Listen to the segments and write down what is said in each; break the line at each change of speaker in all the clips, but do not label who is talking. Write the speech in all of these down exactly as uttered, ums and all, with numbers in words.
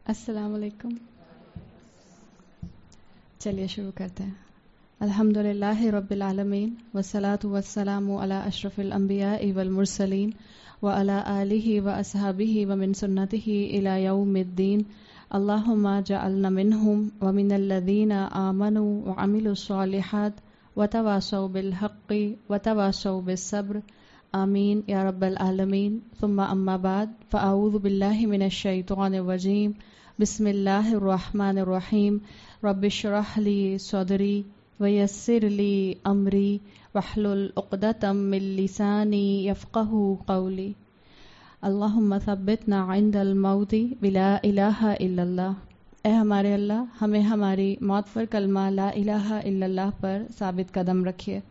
السلام علیکم. چلیے شروع کرتے ہیں. الحمد للہ رب العالمین والصلاة والسلام علی اشرف الانبیاء والمرسلین وعلی آلہ واصحابہ ومن سنتہ الی یوم الدین. اللہم اجعلنا منہم ومن الذین آمنوا وعملوا الصالحات وتواصوا بالحق وتواصوا بالصبر. آمین یا رب العالمین. ثم اما بعد فاعوذ باللہ من الشیطان الرجیم. بسم اللہ الرحمن الرحیم. رب اشرح لی صدری ویسر لی امری واحلل عقدۃ من لسانی یفقہوا قولی. اللہم ثبتنا عند الموت بلا الہ الا اللہ. اے ہمارے اللہ، ہمیں ہماری موت پر کلمہ لا الہ الا اللہ پر ثابت قدم رکھیے.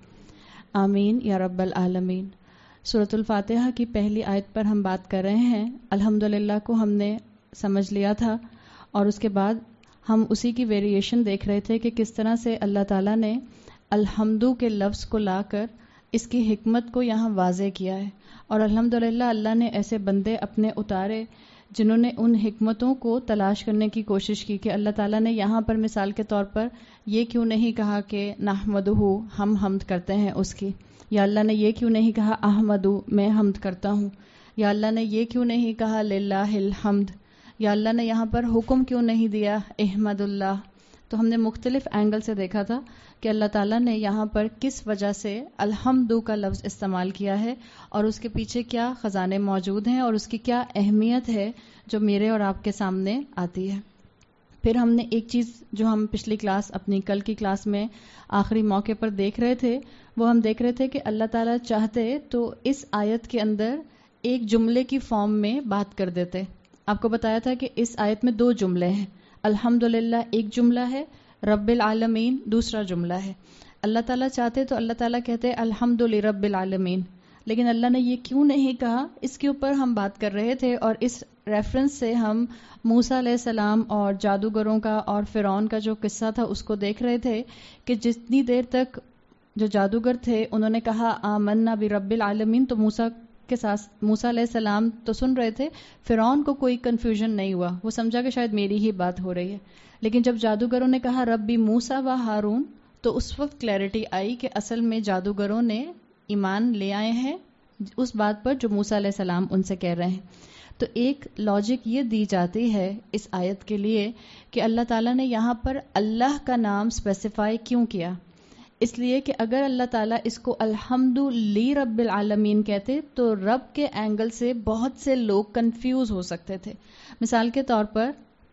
آمین یا رب العالمین. سورۃ الفاتحہ کی پہلی آیت پر ہم بات کر رہے ہیں. الحمدللہ کو ہم نے سمجھ لیا تھا اور اس کے بعد ہم اسی کی ویریشن دیکھ رہے تھے کہ کس طرح سے اللہ تعالیٰ نے الحمدو کے لفظ کو لا کر اس کی حکمت کو یہاں واضح کیا ہے. اور الحمدللہ اللہ نے ایسے بندے اپنے اتارے جنہوں نے ان حکمتوں کو تلاش کرنے کی کوشش کی کہ اللہ تعالیٰ نے یہاں پر مثال کے طور پر یہ کیوں نہیں کہا کہ نحمدہ، ہم حمد کرتے ہیں اس کی، یا اللہ نے یہ کیوں نہیں کہا احمدو، میں حمد کرتا ہوں، یا اللہ نے یہ کیوں نہیں کہا للہ الحمد، یا اللہ نے یہاں پر حکم کیوں نہیں دیا احمد اللہ. تو ہم نے مختلف اینگل سے دیکھا تھا کہ اللہ تعالیٰ نے یہاں پر کس وجہ سے الحمدو کا لفظ استعمال کیا ہے اور اس کے پیچھے کیا خزانے موجود ہیں اور اس کی کیا اہمیت ہے جو میرے اور آپ کے سامنے آتی ہے. پھر ہم نے ایک چیز جو ہم پچھلی کلاس اپنی کل کی کلاس میں آخری موقع پر دیکھ رہے تھے، وہ ہم دیکھ رہے تھے کہ اللہ تعالیٰ چاہتے تو اس آیت کے اندر ایک جملے کی فارم میں بات کر دیتے. آپ کو بتایا تھا کہ اس آیت میں دو جملے ہیں. الحمدللہ ایک جملہ ہے، رب العالمین دوسرا جملہ ہے. اللہ تعالیٰ چاہتے تو اللہ تعالیٰ کہتے الحمد لرب العالمین، لیکن اللہ نے یہ کیوں نہیں کہا، اس کے اوپر ہم بات کر رہے تھے. اور اس ریفرنس سے ہم موسیٰ علیہ السلام اور جادوگروں کا اور فرعون کا جو قصہ تھا اس کو دیکھ رہے تھے کہ جتنی دیر تک جو جادوگر تھے انہوں نے کہا آمنا برب العالمین، تو موسیٰ کے ساتھ موسیٰ علیہ السلام تو سن رہے تھے، فرعون کو کوئی کنفیوژن نہیں ہوا، وہ سمجھا کہ شاید میری ہی بات ہو رہی ہے. لیکن جب جادوگروں نے کہا ربی موسیٰ و ہارون، تو اس وقت کلیئرٹی آئی کہ اصل میں جادوگروں نے ایمان لے آئے ہیں اس بات پر جو موسیٰ علیہ السلام ان سے کہہ رہے ہیں. تو ایک لاجک یہ دی جاتی ہے اس آیت کے لیے کہ اللہ تعالیٰ نے یہاں پر اللہ کا نام اسپیسیفائی کیوں کیا. اس لیے کہ اگر اللہ تعالیٰ اس کو الحمد لی رب العالمین کہتے تو رب کے اینگل سے بہت سے لوگ کنفیوز ہو سکتے تھے. مثال کے طور پر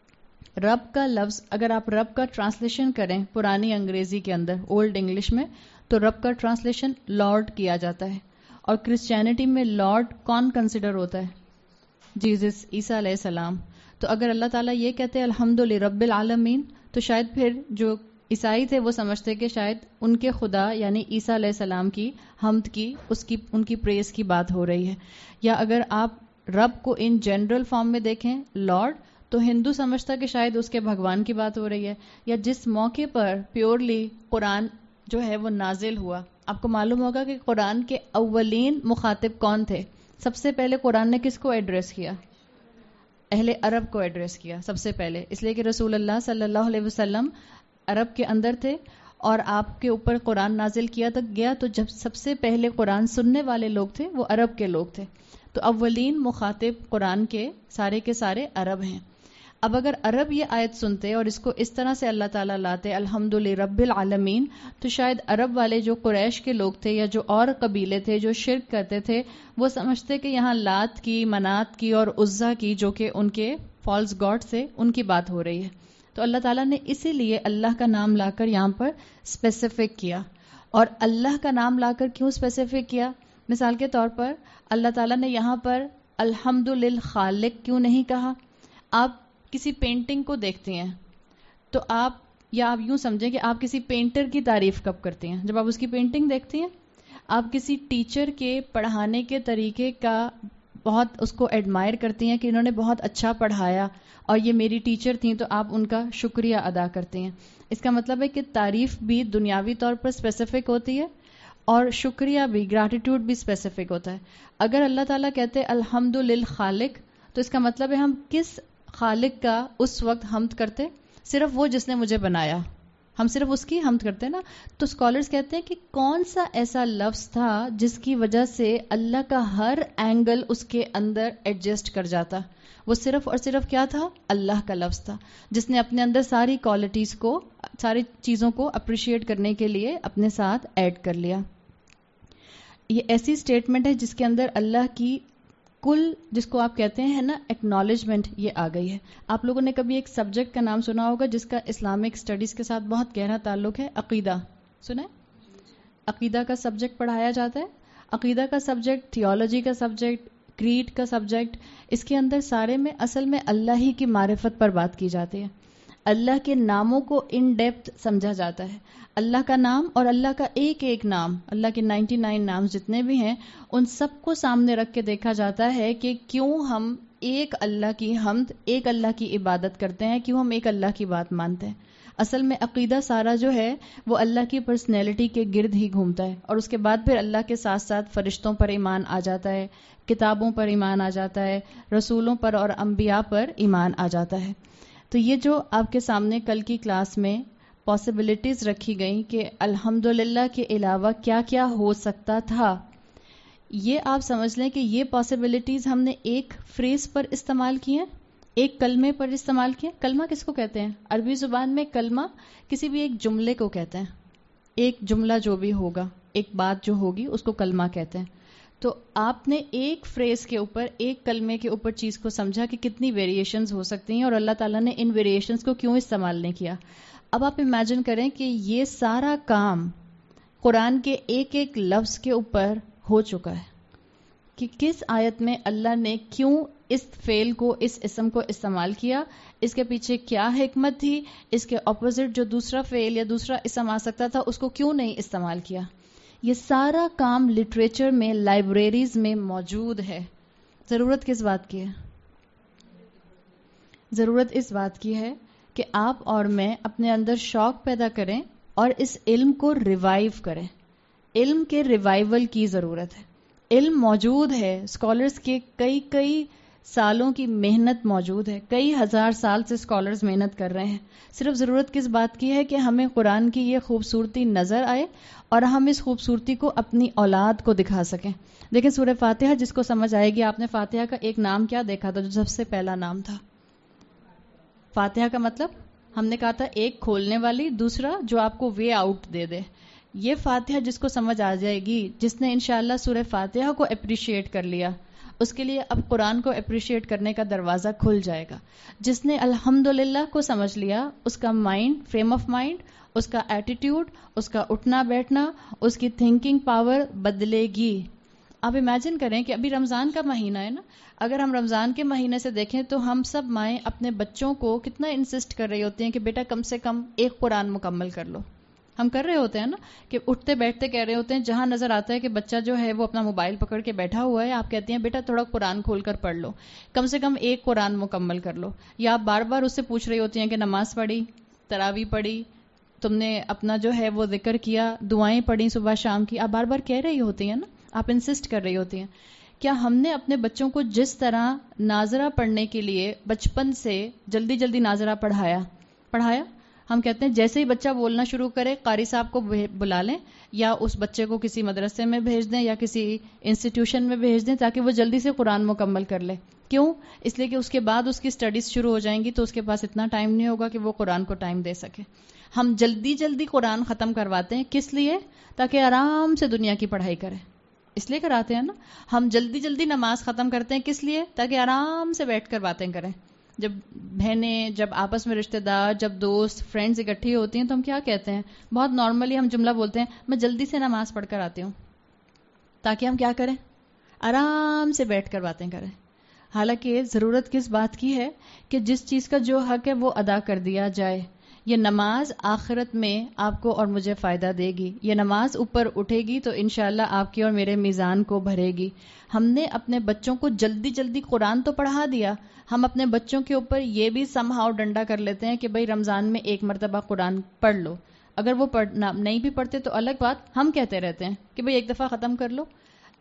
رب کا لفظ اگر آپ رب کا ٹرانسلیشن کریں پرانی انگریزی کے اندر، اولڈ انگلش میں، تو رب کا ٹرانسلیشن لارڈ کیا جاتا ہے. اور کرسچینٹی میں لارڈ کون کنسیڈر ہوتا ہے؟ جیزس، عیسیٰ علیہ السلام. تو اگر اللہ تعالیٰ یہ کہتے الحمد لرب العالمین تو شاید پھر جو عیسائی تھے وہ سمجھتے کہ شاید ان کے خدا یعنی عیسیٰ علیہ السلام کی حمد کی اس کی ان کی پریز کی بات ہو رہی ہے. یا اگر آپ رب کو ان جنرل فارم میں دیکھیں لارڈ، تو ہندو سمجھتا کہ شاید اس کے بھگوان کی بات ہو رہی ہے. یا جس موقع پر پیورلی قرآن جو ہے وہ نازل ہوا، آپ کو معلوم ہوگا کہ قرآن کے اولین مخاطب کون تھے. سب سے پہلے قرآن نے کس کو ایڈریس کیا؟ اہل عرب کو ایڈریس کیا سب سے پہلے، اس لیے کہ رسول اللہ صلی اللہ علیہ وسلم عرب کے اندر تھے اور آپ کے اوپر قرآن نازل کیا تک گیا، تو جب سب سے پہلے قرآن سننے والے لوگ تھے وہ عرب کے لوگ تھے. تو اولین مخاطب قرآن کے سارے کے سارے عرب ہیں. اب اگر عرب یہ آیت سنتے اور اس کو اس طرح سے اللہ تعالیٰ لاتے الحمد لرب العالمین، تو شاید عرب والے جو قریش کے لوگ تھے یا جو اور قبیلے تھے جو شرک کرتے تھے وہ سمجھتے کہ یہاں لات کی، منات کی اور عزا کی جو کہ ان کے فالس گاڈ سے ان کی بات ہو رہی ہے. تو اللہ تعالیٰ نے اسی لیے اللہ کا نام لا کر یہاں پر اسپیسیفک کیا. اور اللہ کا نام لا کر کیوں اسپیسیفک کیا؟ مثال کے طور پر اللہ تعالیٰ نے یہاں پر الحمد للخالق کیوں نہیں کہا؟ آپ کسی پینٹنگ کو دیکھتے ہیں تو آپ یا آپ یوں سمجھیں کہ آپ کسی پینٹر کی تعریف کب کرتے ہیں؟ جب آپ اس کی پینٹنگ دیکھتے ہیں. آپ کسی ٹیچر کے پڑھانے کے طریقے کا بہت اس کو ایڈمائر کرتی ہیں کہ انہوں نے بہت اچھا پڑھایا اور یہ میری ٹیچر تھیں، تو آپ ان کا شکریہ ادا کرتے ہیں. اس کا مطلب ہے کہ تعریف بھی دنیاوی طور پر اسپیسیفک ہوتی ہے اور شکریہ بھی، گریٹیٹیوڈ بھی اسپیسیفک ہوتا ہے. اگر اللہ تعالیٰ کہتے الحمد للخالق تو اس کا مطلب ہے ہم کس خالق کا اس وقت حمد کرتے؟ صرف وہ جس نے مجھے بنایا، ہم صرف اس کی حمد کرتے ہیں نا. تو اسکالرز کہتے ہیں کہ کون سا ایسا لفظ تھا جس کی وجہ سے اللہ کا ہر اینگل اس کے اندر ایڈجسٹ کر جاتا؟ وہ صرف اور صرف کیا تھا؟ اللہ کا لفظ تھا، جس نے اپنے اندر ساری کوالٹیز کو، ساری چیزوں کو اپریشیٹ کرنے کے لیے اپنے ساتھ ایڈ کر لیا. یہ ایسی اسٹیٹمنٹ ہے جس کے اندر اللہ کی کل، جس کو آپ کہتے ہیں نا ایکنالجمنٹ، یہ آ گئی ہے. آپ لوگوں نے کبھی ایک سبجیکٹ کا نام سنا ہوگا جس کا اسلامک اسٹڈیز کے ساتھ بہت گہرا تعلق ہے، عقیدہ. سنا ہے؟ عقیدہ کا سبجیکٹ پڑھایا جاتا ہے. عقیدہ کا سبجیکٹ، تھیولوجی کا سبجیکٹ، کریڈ کا سبجیکٹ، اس کے اندر سارے میں اصل میں اللہ ہی کی معرفت پر بات کی جاتی ہے. اللہ کے ناموں کو ان ڈیپتھ سمجھا جاتا ہے. اللہ کا نام اور اللہ کا ایک ایک نام، اللہ کے نائنٹی نائن نام جتنے بھی ہیں، ان سب کو سامنے رکھ کے دیکھا جاتا ہے کہ کیوں ہم ایک اللہ کی حمد، ایک اللہ کی عبادت کرتے ہیں، کیوں ہم ایک اللہ کی بات مانتے ہیں. اصل میں عقیدہ سارا جو ہے وہ اللہ کی پرسنالٹی کے گرد ہی گھومتا ہے، اور اس کے بعد پھر اللہ کے ساتھ ساتھ فرشتوں پر ایمان آ جاتا ہے، کتابوں پر ایمان آ جاتا ہے، رسولوں پر اور انبیاء پر ایمان آ جاتا ہے. تو یہ جو آپ کے سامنے کل کی کلاس میں پاسبلٹیز رکھی گئیں کہ الحمدللہ کے علاوہ کیا کیا ہو سکتا تھا، یہ آپ سمجھ لیں کہ یہ پاسبلٹیز ہم نے ایک فریز پر استعمال کی ہیں، ایک کلمے پر استعمال کیا. کلمہ کس کو کہتے ہیں؟ عربی زبان میں کلمہ کسی بھی ایک جملے کو کہتے ہیں. ایک جملہ جو بھی ہوگا، ایک بات جو ہوگی، اس کو کلمہ کہتے ہیں. تو آپ نے ایک فریز کے اوپر، ایک کلمے کے اوپر چیز کو سمجھا کہ کتنی ویریشنز ہو سکتی ہیں، اور اللہ تعالیٰ نے ان ویریشنز کو کیوں استعمال نہیں کیا. اب آپ امیجن کریں کہ یہ سارا کام قرآن کے ایک ایک لفظ کے اوپر ہو چکا ہے کہ کس آیت میں اللہ نے کیوں اس فعل کو، اس اسم کو استعمال کیا، اس کے پیچھے کیا حکمت تھی، اس کے اپوزٹ جو دوسرا فعل یا دوسرا اسم آ سکتا تھا اس کو کیوں نہیں استعمال کیا. یہ سارا کام لٹریچر میں، لائبریریز میں موجود ہے. ضرورت کس بات کی ہے؟ ضرورت اس بات کی ہے کہ آپ اور میں اپنے اندر شوق پیدا کریں اور اس علم کو ریوائیو کریں. علم کے ریوائیول کی ضرورت ہے. علم موجود ہے، اسکالرز کے کئی کئی سالوں کی محنت موجود ہے، کئی ہزار سال سے اسکالرز محنت کر رہے ہیں. صرف ضرورت کس بات کی ہے کہ ہمیں قرآن کی یہ خوبصورتی نظر آئے اور ہم اس خوبصورتی کو اپنی اولاد کو دکھا سکیں. دیکھیں سورہ فاتحہ جس کو سمجھ آئے گی، آپ نے فاتحہ کا ایک نام کیا دیکھا تھا جو سب سے پہلا نام تھا؟ فاتحہ کا مطلب ہم نے کہا تھا ایک کھولنے والی، دوسرا جو آپ کو وے آؤٹ دے دے. یہ فاتحہ جس کو سمجھ آ جائے گی، جس نے انشاءاللہ سورہ فاتحہ کو اپریشیٹ کر لیا، اس کے لیے اب قرآن کو اپریشیٹ کرنے کا دروازہ کھل جائے گا. جس نے الحمدللہ کو سمجھ لیا، اس کا مائنڈ، فریم آف مائنڈ، اس کا ایٹیٹیوڈ، اس کا اٹھنا بیٹھنا، اس کی تھنکنگ پاور بدلے گی. آپ امیجن کریں کہ ابھی رمضان کا مہینہ ہے نا، اگر ہم رمضان کے مہینے سے دیکھیں تو ہم سب مائیں اپنے بچوں کو کتنا انسسٹ کر رہی ہوتی ہیں کہ بیٹا کم سے کم ایک قرآن مکمل کر لو. ہم کر رہے ہوتے ہیں نا، کہ اٹھتے بیٹھتے کہہ رہے ہوتے ہیں، جہاں نظر آتا ہے کہ بچہ جو ہے وہ اپنا موبائل پکڑ کے بیٹھا ہوا ہے، آپ کہتی ہیں بیٹا تھوڑا قرآن کھول کر پڑھ لو، کم سے کم ایک قرآن مکمل کر لو. یا آپ بار بار اس سے پوچھ رہی ہوتی ہیں کہ نماز پڑھی، تراویح پڑھی، تم نے اپنا جو ہے وہ ذکر کیا، دعائیں پڑھی صبح شام کی، آپ بار بار کہہ رہی ہوتی ہیں نا، آپ انسسٹ کر رہی ہوتی ہیں. کیا ہم نے اپنے بچوں کو جس طرح ناظرہ پڑھنے کے لیے بچپن سے جلدی جلدی ناظرہ پڑھایا پڑھایا ہم کہتے ہیں جیسے ہی بچہ بولنا شروع کرے قاری صاحب کو بلا لیں، یا اس بچے کو کسی مدرسے میں بھیج دیں یا کسی انسٹیٹیوشن میں بھیج دیں تاکہ وہ جلدی سے قرآن مکمل کر لے. کیوں؟ اس لیے کہ اس کے بعد اس کی سٹڈیز شروع ہو جائیں گی تو اس کے پاس اتنا ٹائم نہیں ہوگا کہ وہ قرآن کو ٹائم دے سکے. ہم جلدی جلدی قرآن ختم کرواتے ہیں، کس لیے؟ تاکہ آرام سے دنیا کی پڑھائی کرے. اس لیے کراتے ہیں نا. ہم جلدی جلدی نماز ختم کرتے ہیں، کس لیے؟ تاکہ آرام سے بیٹھ کر باتیں کریں. جب بہنیں، جب آپس میں رشتہ دار، جب دوست، فرینڈز اکٹھی ہوتی ہیں تو ہم کیا کہتے ہیں؟ بہت نارملی ہم جملہ بولتے ہیں، میں جلدی سے نماز پڑھ کر آتی ہوں. تاکہ ہم کیا کریں؟ آرام سے بیٹھ کر باتیں کریں. حالانکہ ضرورت کس بات کی ہے کہ جس چیز کا جو حق ہے وہ ادا کر دیا جائے. یہ نماز آخرت میں آپ کو اور مجھے فائدہ دے گی. یہ نماز اوپر اٹھے گی تو انشاءاللہ آپ کی اور میرے میزان کو بھرے گی. ہم نے اپنے بچوں کو جلدی جلدی قرآن تو پڑھا دیا، ہم اپنے بچوں کے اوپر یہ بھی سم ہاؤ ڈنڈا کر لیتے ہیں کہ بھئی رمضان میں ایک مرتبہ قرآن پڑھ لو. اگر وہ پڑھنا نہیں بھی پڑھتے تو الگ بات، ہم کہتے رہتے ہیں کہ بھئی ایک دفعہ ختم کر لو.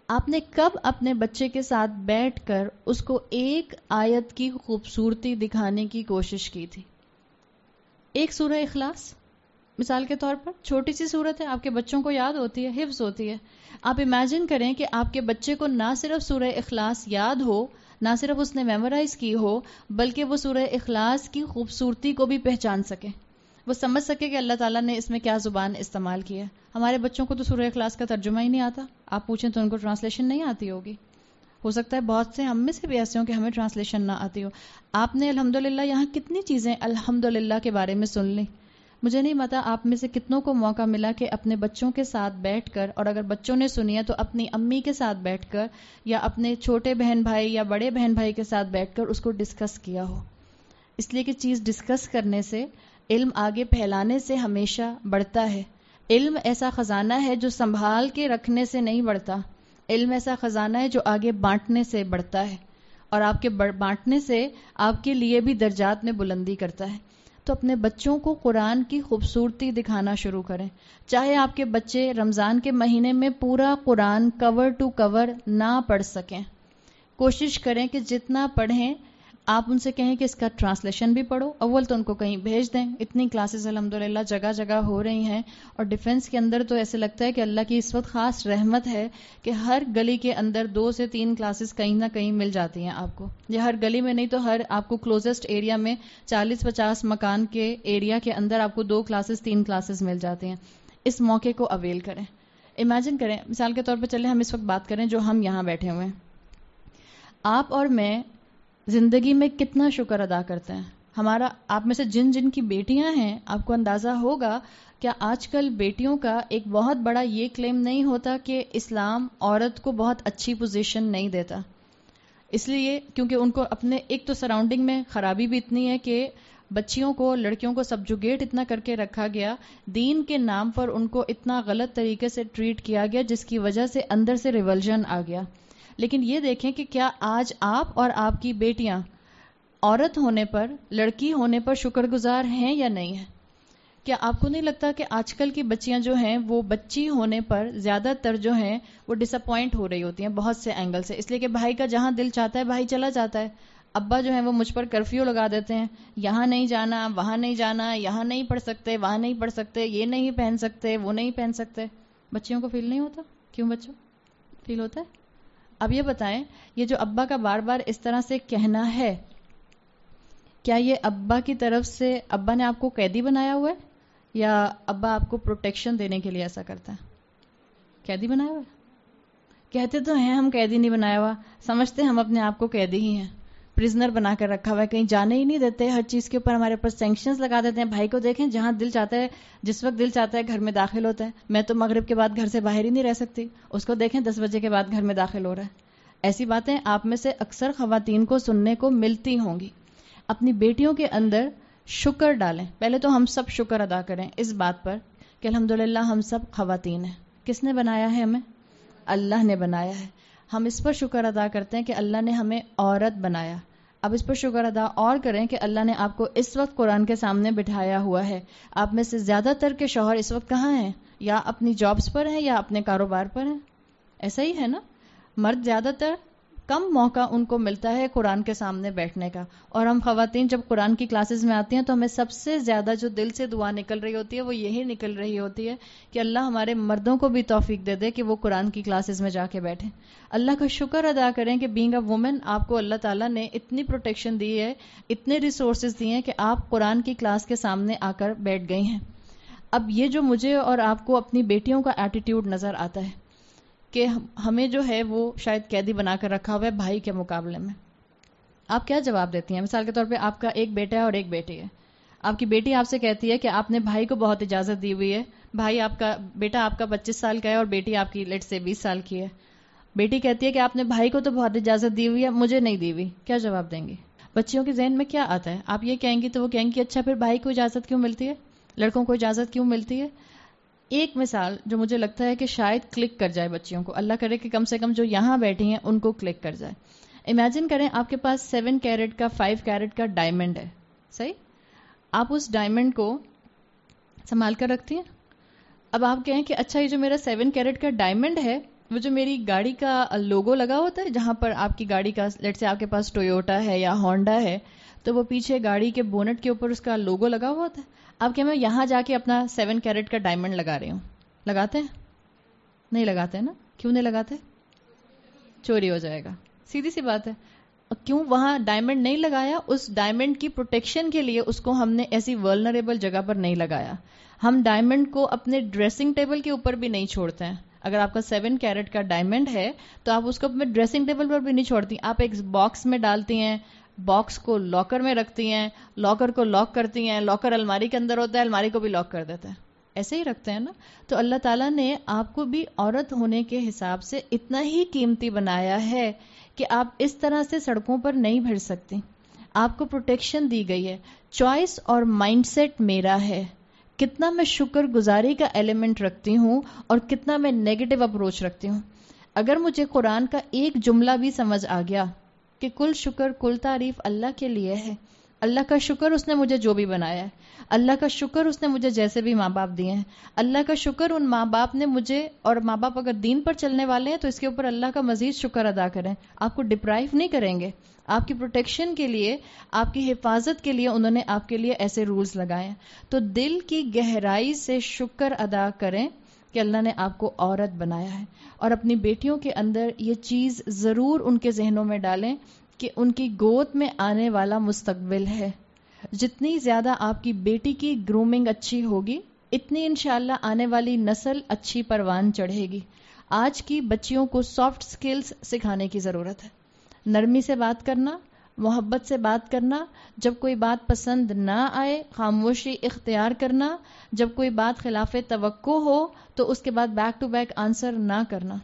آپ نے کب اپنے بچے کے ساتھ بیٹھ کر اس کو ایک آیت کی خوبصورتی دکھانے کی کوشش کی تھی؟ ایک سورہ اخلاص مثال کے طور پر، چھوٹی سی سورت ہے، آپ کے بچوں کو یاد ہوتی ہے، حفظ ہوتی ہے. آپ امیجن کریں کہ آپ کے بچے کو نہ صرف سورہ اخلاص یاد ہو، نہ صرف اس نے میمورائز کی ہو، بلکہ وہ سورہ اخلاص کی خوبصورتی کو بھی پہچان سکے، وہ سمجھ سکے کہ اللہ تعالیٰ نے اس میں کیا زبان استعمال کی ہے. ہمارے بچوں کو تو سورہ اخلاص کا ترجمہ ہی نہیں آتا، آپ پوچھیں تو ان کو ٹرانسلیشن نہیں آتی ہوگی. ہو سکتا ہے بہت سے ہم میں سے بھی ایسے ہوں کہ ہمیں ٹرانسلیشن نہ آتی ہو. آپ نے الحمدللہ یہاں کتنی چیزیں الحمدللہ کے بارے میں سن لی. مجھے نہیں پتا آپ میں سے کتنوں کو موقع ملا کہ اپنے بچوں کے ساتھ بیٹھ کر، اور اگر بچوں نے سنی ہے تو اپنی امی کے ساتھ بیٹھ کر یا اپنے چھوٹے بہن بھائی یا بڑے بہن بھائی کے ساتھ بیٹھ کر اس کو ڈسکس کیا ہو. اس لیے کہ چیز ڈسکس کرنے سے، علم آگے پھیلانے سے ہمیشہ بڑھتا ہے. علم ایسا خزانہ ہے جو سنبھال کے رکھنے سے نہیں بڑھتا. علم ایسا خزانہ ہے جو آگے بانٹنے سے بڑھتا ہے، اور آپ کے بانٹنے سے آپ کے لیے بھی درجات میں بلندی کرتا ہے. تو اپنے بچوں کو قرآن کی خوبصورتی دکھانا شروع کریں. چاہے آپ کے بچے رمضان کے مہینے میں پورا قرآن کور ٹو کور نہ پڑھ سکیں، کوشش کریں کہ جتنا پڑھیں آپ ان سے کہیں کہ اس کا ٹرانسلیشن بھی پڑھو. اول تو ان کو کہیں بھیج دیں. اتنی کلاسز الحمدللہ جگہ جگہ ہو رہی ہیں، اور ڈیفنس کے اندر تو ایسے لگتا ہے کہ اللہ کی اس وقت خاص رحمت ہے کہ ہر گلی کے اندر دو سے تین کلاسز کہیں نہ کہیں مل جاتی ہیں آپ کو. یہ ہر گلی میں نہیں تو ہر آپ کو کلوزسٹ ایریا میں چالیس پچاس مکان کے ایریا کے اندر آپ کو دو کلاسز تین کلاسز مل جاتی ہیں. اس موقع کو اویل کریں. امیجن کریں، مثال کے طور پہ چلیں ہم اس وقت بات کریں جو ہم یہاں بیٹھے ہوئے ہیں. آپ اور میں زندگی میں کتنا شکر ادا کرتے ہیں. ہمارا آپ میں سے جن جن کی بیٹیاں ہیں آپ کو اندازہ ہوگا کہ آج کل بیٹیوں کا ایک بہت بڑا یہ کلیم نہیں ہوتا کہ اسلام عورت کو بہت اچھی پوزیشن نہیں دیتا. اس لیے کیونکہ ان کو اپنے ایک تو سراؤنڈنگ میں خرابی بھی اتنی ہے کہ بچیوں کو، لڑکیوں کو سبجوگیٹ اتنا کر کے رکھا گیا، دین کے نام پر ان کو اتنا غلط طریقے سے ٹریٹ کیا گیا جس کی وجہ سے اندر سے ریولجن آ گیا. لیکن یہ دیکھیں کہ کیا آج آپ اور آپ کی بیٹیاں عورت ہونے پر، لڑکی ہونے پر شکر گزار ہیں یا نہیں ہیں؟ کیا آپ کو نہیں لگتا کہ آج کل کی بچیاں جو ہیں وہ بچی ہونے پر زیادہ تر جو ہیں وہ ڈس اپوائنٹ ہو رہی ہوتی ہیں بہت سے اینگل سے؟ اس لیے کہ بھائی کا جہاں دل چاہتا ہے بھائی چلا جاتا ہے. ابا جو ہیں وہ مجھ پر کرفیو لگا دیتے ہیں، یہاں نہیں جانا، وہاں نہیں جانا، یہاں نہیں پڑھ سکتے، وہاں نہیں پڑھ سکتے، یہ نہیں پہن سکتے، وہ نہیں پہن سکتے. بچیوں کو فیل نہیں ہوتا؟ کیوں بچوں فیل ہوتا ہے؟ اب یہ بتائیں، یہ جو ابا کا بار بار اس طرح سے کہنا ہے، کیا یہ ابا کی طرف سے ابا نے آپ کو قیدی بنایا ہوا ہے، یا ابا آپ کو پروٹیکشن دینے کے لیے ایسا کرتا ہے؟ قیدی بنایا ہوا ہے؟ کہتے تو ہیں ہم قیدی نہیں بنایا ہوا، سمجھتے ہم اپنے آپ کو قیدی ہی ہیں، پرزنر بنا کر رکھا ہوا ہے، کہیں جانے ہی نہیں دیتے، ہر چیز کے اوپر ہمارے اوپر سینکشنز لگا دیتے ہیں. بھائی کو دیکھیں جہاں دل چاہتا ہے، جس وقت دل چاہتا ہے گھر میں داخل ہوتا ہے. میں تو مغرب کے بعد گھر سے باہر ہی نہیں رہ سکتی، اس کو دیکھیں دس بجے کے بعد گھر میں داخل ہو رہا ہے. ایسی باتیں آپ میں سے اکثر خواتین کو سننے کو ملتی ہوں گی. اپنی بیٹیوں کے اندر شکر ڈالیں. پہلے تو ہم سب شکر ادا کریں اس بات پر کہ الحمدللہ ہم سب خواتین ہیں. کس نے بنایا ہے ہمیں؟ اللہ نے بنایا ہے. ہم اس پر شکر ادا کرتے ہیں کہ اللہ نے ہمیں عورت بنایا. اب اس پر شکر ادا اور کریں کہ اللہ نے آپ کو اس وقت قرآن کے سامنے بٹھایا ہوا ہے. آپ میں سے زیادہ تر کے شوہر اس وقت کہاں ہیں؟ یا اپنی جابز پر ہیں یا اپنے کاروبار پر ہیں. ایسا ہی ہے نا؟ مرد زیادہ تر کم موقع ان کو ملتا ہے قرآن کے سامنے بیٹھنے کا، اور ہم خواتین جب قرآن کی کلاسز میں آتی ہیں تو ہمیں سب سے زیادہ جو دل سے دعا نکل رہی ہوتی ہے وہ یہی نکل رہی ہوتی ہے کہ اللہ ہمارے مردوں کو بھی توفیق دے دے کہ وہ قرآن کی کلاسز میں جا کے بیٹھیں. اللہ کا شکر ادا کریں کہ بینگ اے وومن آپ کو اللہ تعالیٰ نے اتنی پروٹیکشن دی ہے، اتنے ریسورسز دیے ہیں کہ آپ قرآن کی کلاس کے سامنے آ کر بیٹھ گئی ہیں. اب یہ جو مجھے اور آپ کو اپنی بیٹیوں کا ایٹیٹیوڈ نظر آتا ہے کہ ہمیں جو ہے وہ شاید قیدی بنا کر رکھا ہوا ہے بھائی کے مقابلے میں، آپ کیا جواب دیتی ہیں؟ مثال کے طور پہ آپ کا ایک بیٹا ہے اور ایک بیٹی ہے. آپ کی بیٹی آپ سے کہتی ہے کہ آپ نے بھائی کو بہت اجازت دی ہوئی ہے، بھائی آپ کا بیٹا آپ کا پچیس سال کا ہے اور بیٹی آپ کی لیٹ سے بیس سال کی ہے. بیٹی کہتی ہے کہ آپ نے بھائی کو تو بہت اجازت دی ہوئی ہے، مجھے نہیں دی ہوئی. کیا جواب دیں گی؟ بچیوں کے ذہن میں کیا آتا ہے؟ آپ یہ کہیں گی تو وہ کہیں گی اچھا پھر بھائی کو اجازت کیوں ملتی ہے، لڑکوں کو اجازت کیوں ملتی ہے؟ ایک مثال جو مجھے لگتا ہے کہ شاید کلک کر جائے بچیوں کو، اللہ کرے کہ کم سے کم جو یہاں بیٹھی ہیں ان کو کلک کر جائے. امیجن کریں آپ کے پاس سیون کیرٹ کا فائیو کیرٹ کا ڈائمنڈ ہے، صحیح؟ آپ اس ڈائمنڈ کو سنبھال کر رکھتی ہیں. اب آپ کہیں کہ اچھا یہ جو میرا سیون کیرٹ کا ڈائمنڈ ہے
وہ جو میری گاڑی کا لوگو لگا ہوتا ہے جہاں پر آپ کی گاڑی کا لیٹ سے آپ کے پاس ٹویوٹا ہے یا ہونڈا ہے تو وہ پیچھے گاڑی کے بونٹ کے اوپر اس کا لوگو لگا ہوا ہوتا ہے. آپ کہ میں یہاں جا کے اپنا سیون کیرٹ کا ڈائمنڈ لگا رہی ہوں, لگاتے ہیں؟ نہیں لگاتے نا. کیوں نہیں لگاتے؟ چوری ہو جائے گا, سیدھی سی بات ہے. کیوں وہاں ڈائمنڈ نہیں لگایا؟ اس ڈائمنڈ کی پروٹیکشن کے لیے اس کو ہم نے ایسی ورلنریبل جگہ پر نہیں لگایا. ہم ڈائمنڈ کو اپنے ڈریسنگ ٹیبل کے اوپر بھی نہیں چھوڑتے ہیں. اگر آپ کا سیون کیرٹ کا ڈائمنڈ ہے تو آپ اس کو اپنے ڈریسنگ ٹیبل پر بھی نہیں چھوڑتی, آپ ایک باکس میں ڈالتی ہیں, باکس کو لاکر میں رکھتی ہیں, لاکر کو لاک کرتی ہیں, لاکر الماری کے اندر ہوتا ہے, الماری کو بھی لاک کر دیتے ہیں, ایسے ہی رکھتے ہیں نا. تو اللہ تعالیٰ نے آپ کو بھی عورت ہونے کے حساب سے اتنا ہی قیمتی بنایا ہے کہ آپ اس طرح سے سڑکوں پر نہیں بھر سکتی. آپ کو پروٹیکشن دی گئی ہے. چوائس اور مائنڈ سیٹ میرا ہے, کتنا میں شکر گزاری کا ایلیمنٹ رکھتی ہوں اور کتنا میں نیگیٹو اپروچ رکھتی ہوں. اگر مجھے قرآن کا ایک جملہ بھی سمجھ آ گیا کہ کل شکر کل تعریف اللہ کے لیے ہے, اللہ کا شکر اس نے مجھے جو بھی بنایا ہے, اللہ کا شکر اس نے مجھے جیسے بھی ماں باپ دیے ہیں, اللہ کا شکر ان ماں باپ نے مجھے, اور ماں باپ اگر دین پر چلنے والے ہیں تو اس کے اوپر اللہ کا مزید شکر ادا کریں. آپ کو ڈپرائیو نہیں کریں گے, آپ کی پروٹیکشن کے لیے, آپ کی حفاظت کے لیے انہوں نے آپ کے لیے ایسے رولز لگائے ہیں. تو دل کی گہرائی سے شکر ادا کریں کہ اللہ نے آپ کو عورت بنایا ہے, اور اپنی بیٹیوں کے اندر یہ چیز ضرور ان کے ذہنوں میں ڈالیں کہ ان کی گود میں آنے والا مستقبل ہے. جتنی زیادہ آپ کی بیٹی کی گرومنگ اچھی ہوگی اتنی انشاءاللہ آنے والی نسل اچھی پروان چڑھے گی. آج کی بچیوں کو سافٹ سکلز سکھانے کی ضرورت ہے. نرمی سے بات کرنا, محبت سے بات کرنا, جب کوئی بات پسند نہ آئے خاموشی اختیار کرنا, جب کوئی بات خلاف توقع ہو تو اس کے بعد بیک ٹو بیک آنسر نہ کرنا,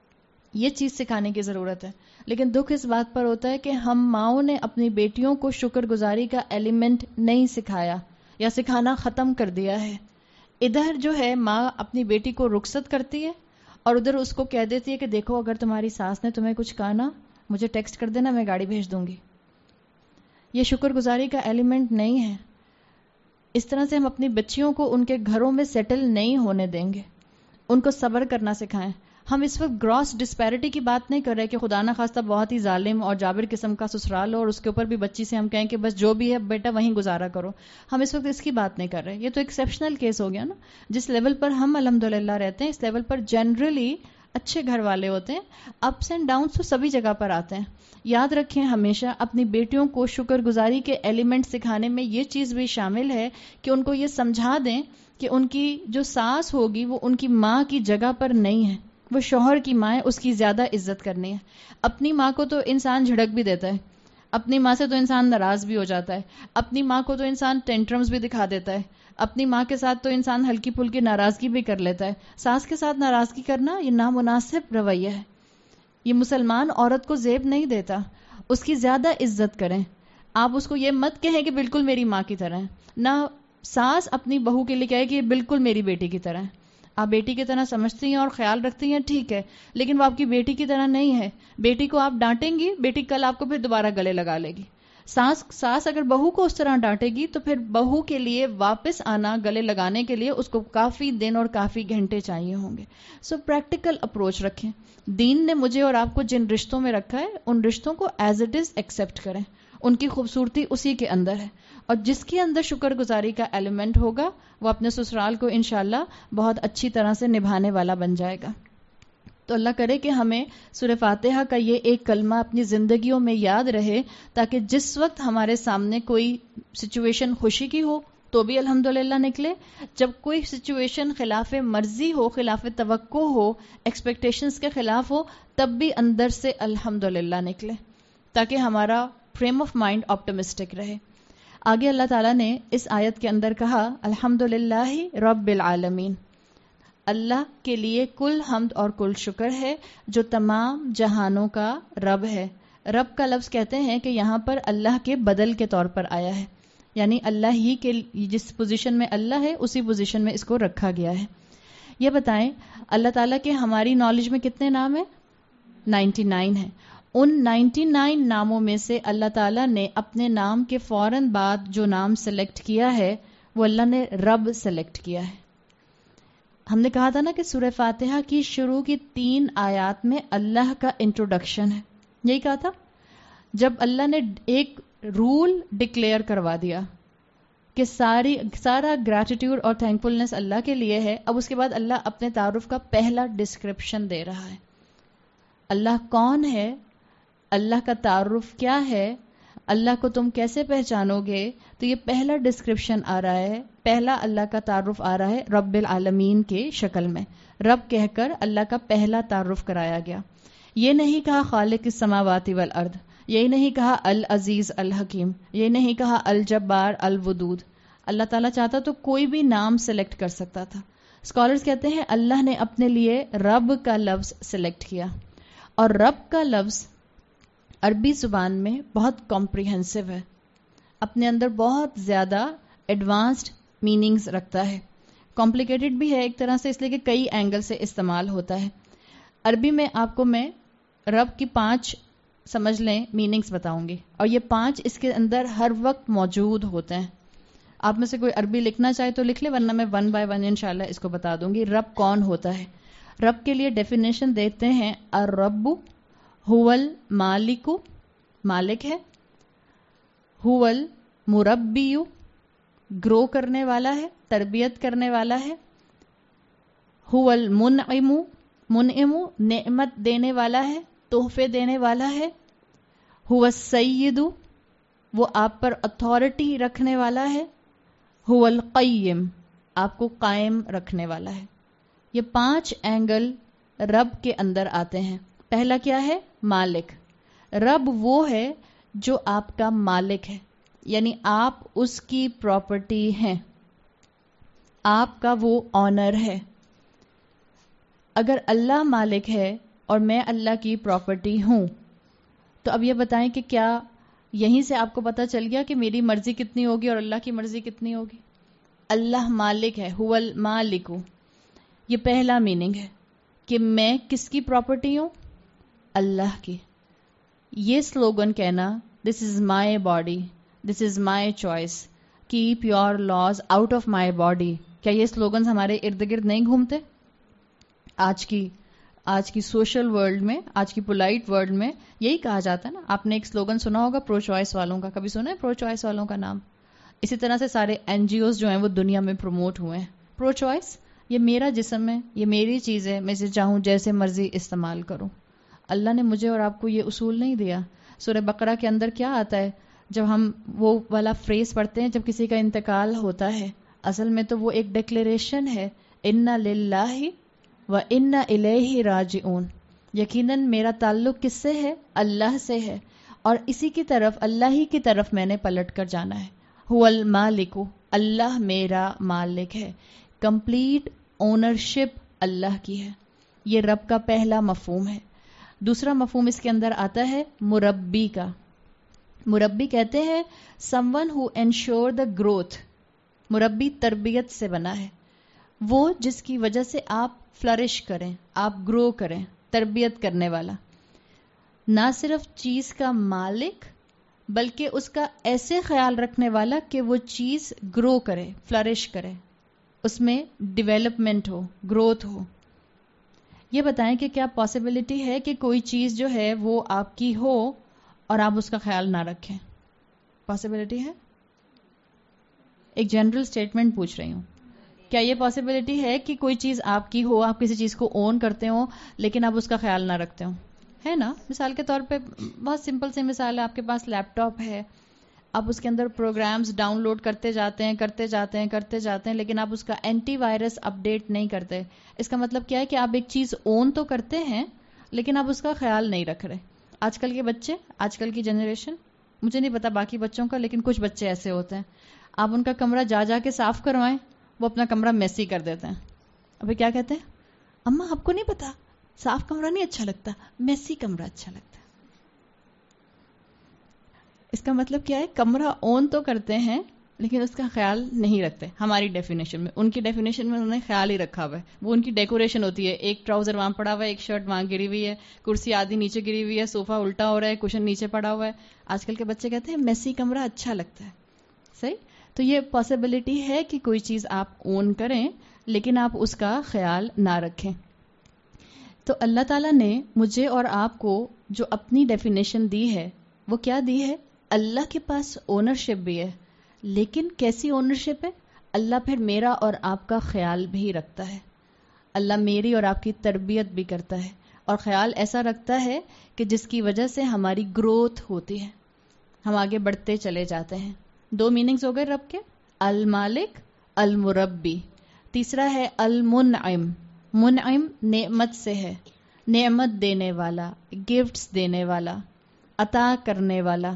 یہ چیز سکھانے کی ضرورت ہے. لیکن دکھ اس بات پر ہوتا ہے کہ ہم ماؤں نے اپنی بیٹیوں کو شکر گزاری کا ایلیمنٹ نہیں سکھایا یا سکھانا ختم کر دیا ہے. ادھر جو ہے ماں اپنی بیٹی کو رخصت کرتی ہے اور ادھر اس کو کہہ دیتی ہے کہ دیکھو اگر تمہاری ساس نے تمہیں کچھ کہا نا مجھے ٹیکسٹ کر دینا, میں گاڑی بھیج دوں گی. یہ شکر گزاری کا ایلیمنٹ نہیں ہے. اس طرح سے ہم اپنی بچیوں کو ان کے گھروں میں سیٹل نہیں ہونے دیں گے. ان کو صبر کرنا سکھائیں. ہم اس وقت گراس ڈسپیرٹی کی بات نہیں کر رہے کہ خدا نہ خواستہ بہت ہی ظالم اور جابر قسم کا سسرال ہو اور اس کے اوپر بھی بچی سے ہم کہیں کہ بس جو بھی ہے بیٹا وہیں گزارا کرو. ہم اس وقت اس کی بات نہیں کر رہے. یہ تو ایکسیپشنل کیس ہو گیا نا. جس لیول پر ہم الحمدللہ رہتے ہیں اس لیول پر جنرلی اچھے گھر والے ہوتے ہیں. اپس اینڈ ڈاؤنس تو سبھی جگہ پر آتے ہیں. یاد رکھیں ہمیشہ اپنی بیٹیوں کو شکر گزاری کے ایلیمنٹ سکھانے میں یہ چیز بھی شامل ہے کہ ان کو یہ سمجھا دیں کہ ان کی جو ساس ہوگی وہ ان کی ماں کی جگہ پر نہیں ہے, وہ شوہر کی ماں ہے, اس کی زیادہ عزت کرنی ہے. اپنی ماں کو تو انسان جھڑک بھی دیتا ہے, اپنی ماں سے تو انسان ناراض بھی ہو جاتا ہے, اپنی ماں کو تو انسان ٹینٹرمز بھی دکھا دیتا ہے, اپنی ماں کے ساتھ تو انسان ہلکی پھلکی ناراضگی بھی کر لیتا ہے. ساس کے ساتھ ناراضگی کرنا یہ نامناسب رویہ ہے. یہ مسلمان عورت کو زیب نہیں دیتا. اس کی زیادہ عزت کریں. آپ اس کو یہ مت کہیں کہ بالکل میری ماں کی طرح ہے. نہ ساس اپنی بہو کے لیے کہے کہ یہ بالکل میری بیٹی کی طرح ہے. آپ بیٹی کی طرح سمجھتی ہیں اور خیال رکھتی ہیں, ٹھیک ہے, لیکن وہ آپ کی بیٹی کی طرح نہیں ہے. بیٹی کو آپ ڈانٹیں گی, بیٹی کل آپ کو پھر دوبارہ گلے لگا لے گی. ساس ساس اگر بہو کو اس طرح ڈانٹے گی تو پھر بہو کے لیے واپس آنا گلے لگانے کے لیے اس کو کافی دن اور کافی گھنٹے چاہیے ہوں گے. سو پریکٹیکل اپروچ رکھیں. دین نے مجھے اور آپ کو جن رشتوں میں رکھا ہے ان رشتوں کو ایز اٹ از ایکسیپٹ کریں. ان کی خوبصورتی اسی کے اندر ہے, اور جس کے اندر شکر گزاری کا ایلیمنٹ ہوگا وہ اپنے سسرال کو انشاءاللہ بہت اچھی طرح سے نبھانے والا بن جائے گا. تو اللہ کرے کہ ہمیں سورہ فاتحہ کا یہ ایک کلمہ اپنی زندگیوں میں یاد رہے, تاکہ جس وقت ہمارے سامنے کوئی سچویشن خوشی کی ہو تو بھی الحمدللہ نکلے, جب کوئی سچویشن خلاف مرضی ہو, خلاف توقع ہو, ایکسپیکٹیشنز کے خلاف ہو, تب بھی اندر سے الحمدللہ نکلے, تاکہ ہمارا فریم آف مائنڈ آپٹمسٹک رہے. آگے اللہ تعالیٰ نے اس آیت کے اندر کہا الحمدللہ رب العالمین, اللہ کے لیے کل حمد اور کل شکر ہے جو تمام جہانوں کا رب ہے. رب کا لفظ کہتے ہیں کہ یہاں پر اللہ کے بدل کے طور پر آیا ہے, یعنی اللہ ہی کے جس پوزیشن میں اللہ ہے اسی پوزیشن میں اس کو رکھا گیا ہے. یہ بتائیں اللہ تعالیٰ کے ہماری نالج میں کتنے نام ہیں؟ نائنٹی نائن ہیں. ان نائنٹی نائن ناموں میں سے اللہ تعالیٰ نے اپنے نام کے فوراً بعد جو نام سلیکٹ کیا ہے وہ اللہ نے رب سلیکٹ کیا ہے. ہم نے کہا تھا نا کہ سورہ فاتحہ کی شروع کی تین آیات میں اللہ کا انٹروڈکشن ہے. یہی کہا تھا. جب اللہ نے ایک رول ڈکلیئر کروا دیا کہ ساری سارا گریٹیٹیوڈ اور تھینکفلنس اللہ کے لیے ہے, اب اس کے بعد اللہ اپنے تعارف کا پہلا ڈسکرپشن دے رہا ہے. اللہ کون ہے, اللہ کا تعارف کیا ہے, اللہ کو تم کیسے پہچانو گے. تو یہ پہلا ڈسکرپشن آ رہا ہے, پہلا اللہ کا تعارف آ رہا ہے رب العالمین کے شکل میں. رب کہہ کر اللہ کا پہلا تعارف کرایا گیا. یہ نہیں کہا خالق السماوات والارض, یہ نہیں کہا العزیز الحکیم, یہ نہیں کہا الجبار الودود. اللہ تعالیٰ چاہتا تو کوئی بھی نام سلیکٹ کر سکتا تھا. اسکالرز کہتے ہیں اللہ نے اپنے لیے رب کا لفظ سلیکٹ کیا, اور رب کا لفظ عربی زبان میں بہت کمپریہنسو ہے, اپنے اندر بہت زیادہ ایڈوانسڈ میننگز رکھتا ہے. کمپلیکیٹڈ بھی ہے ایک طرح سے, اس لیے کہ کئی اینگل سے استعمال ہوتا ہے. عربی میں آپ کو میں رب کی پانچ سمجھ لیں میننگز بتاؤں گی, اور یہ پانچ اس کے اندر ہر وقت موجود ہوتے ہیں. آپ میں سے کوئی عربی لکھنا چاہے تو لکھ لے, ورنہ میں ون بائی ون انشاءاللہ اس کو بتا دوں گی. رب کون ہوتا ہے؟ رب کے لیے ڈیفینیشن دیتے ہیں الرب هو المالک, مالک ہے. هو المربی, گرو کرنے والا ہے, تربیت کرنے والا ہے. هو المنعم, منعم نعمت دینے والا ہے, تحفے دینے والا ہے. هو السید, وہ آپ پر اتھارٹی رکھنے والا ہے. هو القیم, آپ کو قائم رکھنے والا ہے. یہ پانچ اینگل رب کے اندر آتے ہیں. پہلا کیا ہے؟ مالک. رب وہ ہے جو آپ کا مالک ہے, یعنی آپ اس کی پراپرٹی ہیں, آپ کا وہ آنر ہے. اگر اللہ مالک ہے اور میں اللہ کی پراپرٹی ہوں, تو اب یہ بتائیں کہ کیا یہیں سے آپ کو پتہ چل گیا کہ میری مرضی کتنی ہوگی اور اللہ کی مرضی کتنی ہوگی؟ اللہ مالک ہے, هو المالک. یہ پہلا میننگ ہے کہ میں کس کی پراپرٹی ہوں؟ اللہ کی. یہ سلوگن کہنا, this is my body, this is my choice, keep your laws out of my body, کیا یہ سلوگنز ہمارے ارد گرد نہیں گھومتے؟ آج کی آج کی سوشل ورلڈ میں, آج کی پولائٹ ورلڈ میں یہی کہا جاتا ہے نا. آپ نے ایک سلوگن سنا ہوگا پرو چوائس والوں کا, کبھی سنا ہے پرو چوائس والوں کا نام؟ اسی طرح سے سارے این جی اوز جو ہیں وہ دنیا میں پروموٹ ہوئے ہیں. پرو چوائس, یہ میرا جسم ہے, یہ میری چیز ہے, میں اسے چاہوں جیسے مرضی استعمال کروں. اللہ نے مجھے اور آپ کو یہ اصول نہیں دیا. سورہ بقرہ کے اندر کیا آتا ہے جب ہم وہ والا فریز پڑھتے ہیں جب کسی کا انتقال ہوتا ہے؟ اصل میں تو وہ ایک ڈکلیریشن ہے, انا للہ و انا الیہ راجعون. یقیناً میرا تعلق کس سے ہے؟ اللہ سے ہے, اور اسی کی طرف, اللہ ہی کی طرف میں نے پلٹ کر جانا ہے. هو المالک, اللہ میرا مالک ہے. کمپلیٹ اونرشپ اللہ کی ہے. یہ رب کا پہلا مفہوم ہے. دوسرا مفہوم اس کے اندر آتا ہے مربی کا. مربی کہتے ہیں someone who ensure the growth. مربی تربیت سے بنا ہے, وہ جس کی وجہ سے آپ فلرش کریں, آپ گرو کریں, تربیت کرنے والا. نہ صرف چیز کا مالک بلکہ اس کا ایسے خیال رکھنے والا کہ وہ چیز گرو کرے, فلرش کرے, اس میں ڈیولپمنٹ ہو, گروتھ ہو. یہ بتائیں کہ کیا پاسبلٹی ہے کہ کوئی چیز جو ہے وہ آپ کی ہو اور آپ اس کا خیال نہ رکھیں؟ پاسبلٹی ہے؟ ایک جنرل سٹیٹمنٹ پوچھ رہی ہوں. کیا یہ پاسبلٹی ہے کہ کوئی چیز آپ کی ہو, آپ کسی چیز کو اون کرتے ہو لیکن آپ اس کا خیال نہ رکھتے ہو؟ ہے نا. مثال کے طور پہ بہت سمپل سی مثال ہے, آپ کے پاس لیپ ٹاپ ہے, آپ اس کے اندر پروگرامز ڈاؤن لوڈ کرتے جاتے ہیں کرتے جاتے ہیں کرتے جاتے ہیں لیکن آپ اس کا اینٹی وائرس اپ ڈیٹ نہیں کرتے. اس کا مطلب کیا ہے کہ آپ ایک چیز اون تو کرتے ہیں لیکن آپ اس کا خیال نہیں رکھ رہے. آج کل کے بچے, آج کل کی جنریشن, مجھے نہیں پتا باقی بچوں کا, لیکن کچھ بچے ایسے ہوتے ہیں, آپ ان کا کمرہ جا جا کے صاف کروائیں, وہ اپنا کمرہ میسی کر دیتے ہیں. ابھی کیا کہتے ہیں, اماں آپ کو نہیں پتا صاف کمرہ نہیں اچھا لگتا, میسی کمرہ اچھا لگتا ہے. اس کا مطلب کیا ہے؟ کمرہ اون تو کرتے ہیں لیکن اس کا خیال نہیں رکھتے. ہماری ڈیفینیشن میں, ان کی ڈیفینیشن میں انہوں نے خیال ہی رکھا ہوا ہے. وہ ان کی ڈیکوریشن ہوتی ہے, ایک ٹراؤزر وہاں پڑا ہوا ہے, ایک شرٹ وہاں گری ہوئی ہے, کرسی آدھی نیچے گری ہوئی ہے, صوفہ الٹا ہو رہا ہے, کشن نیچے پڑا ہوا ہے. آج کل کے بچے کہتے ہیں میسی کمرہ اچھا لگتا ہے. صحیح. تو یہ پاسبلٹی ہے کہ کوئی چیز آپ اون کریں لیکن آپ اس کا خیال نہ رکھیں. تو اللہ تعالیٰ نے مجھے اور آپ کو جو اپنی ڈیفینیشن دی ہے وہ کیا دی ہے؟ اللہ کے پاس اونرشپ بھی ہے، لیکن کیسی اونرشپ ہے؟ اللہ پھر میرا اور آپ کا خیال بھی رکھتا ہے. اللہ میری اور آپ کی تربیت بھی کرتا ہے اور خیال ایسا رکھتا ہے کہ جس کی وجہ سے ہماری گروتھ ہوتی ہے، ہم آگے بڑھتے چلے جاتے ہیں. دو میننگز ہو گئے رب کے، المالک، المربی. تیسرا ہے المنعم. منعم نعمت سے ہے، نعمت دینے والا، گفٹس دینے والا، عطا کرنے والا.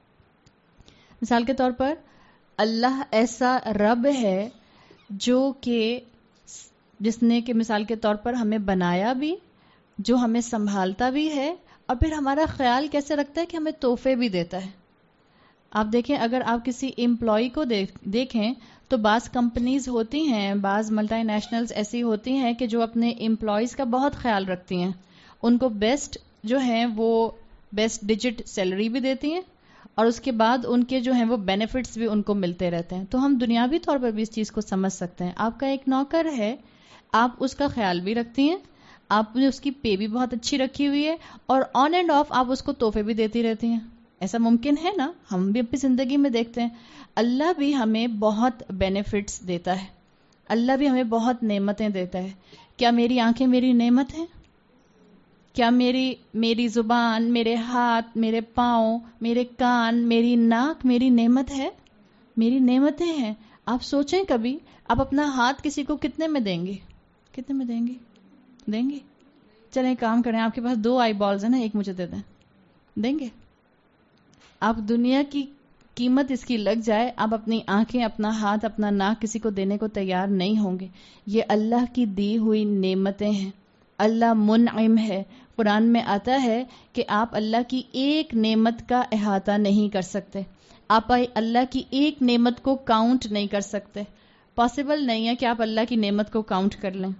مثال کے طور پر اللہ ایسا رب ہے جو کہ جس نے کہ مثال کے طور پر ہمیں بنایا بھی، جو ہمیں سنبھالتا بھی ہے، اور پھر ہمارا خیال کیسے رکھتا ہے کہ ہمیں تحفے بھی دیتا ہے. آپ دیکھیں، اگر آپ کسی امپلائی کو دیکھیں تو بعض کمپنیز ہوتی ہیں، بعض ملٹی نیشنلز ایسی ہوتی ہیں کہ جو اپنے امپلائیز کا بہت خیال رکھتی ہیں. ان کو بیسٹ جو ہیں وہ بیسٹ ڈیجٹ سیلری بھی دیتی ہیں اور اس کے بعد ان کے جو ہیں وہ بینیفٹس بھی ان کو ملتے رہتے ہیں. تو ہم دنیاوی طور پر بھی اس چیز کو سمجھ سکتے ہیں. آپ کا ایک نوکر ہے، آپ اس کا خیال بھی رکھتی ہیں، آپ نے اس کی پے بھی بہت اچھی رکھی ہوئی ہے، اور آن اینڈ آف آپ اس کو تحفے بھی دیتی رہتی ہیں. ایسا ممکن ہے نا؟ ہم بھی اپنی زندگی میں دیکھتے ہیں. اللہ بھی ہمیں بہت بینیفٹس دیتا ہے، اللہ بھی ہمیں بہت نعمتیں دیتا ہے. کیا میری آنکھیں میری نعمت ہیں؟ کیا میری میری زبان، میرے ہاتھ، میرے پاؤں، میرے کان، میری ناک میری نعمت ہے؟ میری نعمتیں ہیں. آپ سوچیں کبھی آپ اپنا ہاتھ کسی کو کتنے میں دیں گے؟ کتنے میں دیں گے؟ دیں گے؟ چلیں کام کریں، آپ کے پاس دو آئی بالز ہیں نا، ایک مجھے دے دیں. دیں گے؟ آپ دنیا کی قیمت اس کی لگ جائے، آپ اپنی آنکھیں، اپنا ہاتھ، اپنا ناک کسی کو دینے کو تیار نہیں ہوں گے. یہ اللہ کی دی ہوئی نعمتیں ہیں. اللہ منعم ہے. قرآن میں آتا ہے کہ آپ اللہ کی ایک نعمت کا احاطہ نہیں کر سکتے، آپ اللہ کی ایک نعمت کو کاؤنٹ نہیں کر سکتے. پاسبل نہیں ہے کہ آپ اللہ کی نعمت کو کاؤنٹ کر لیں.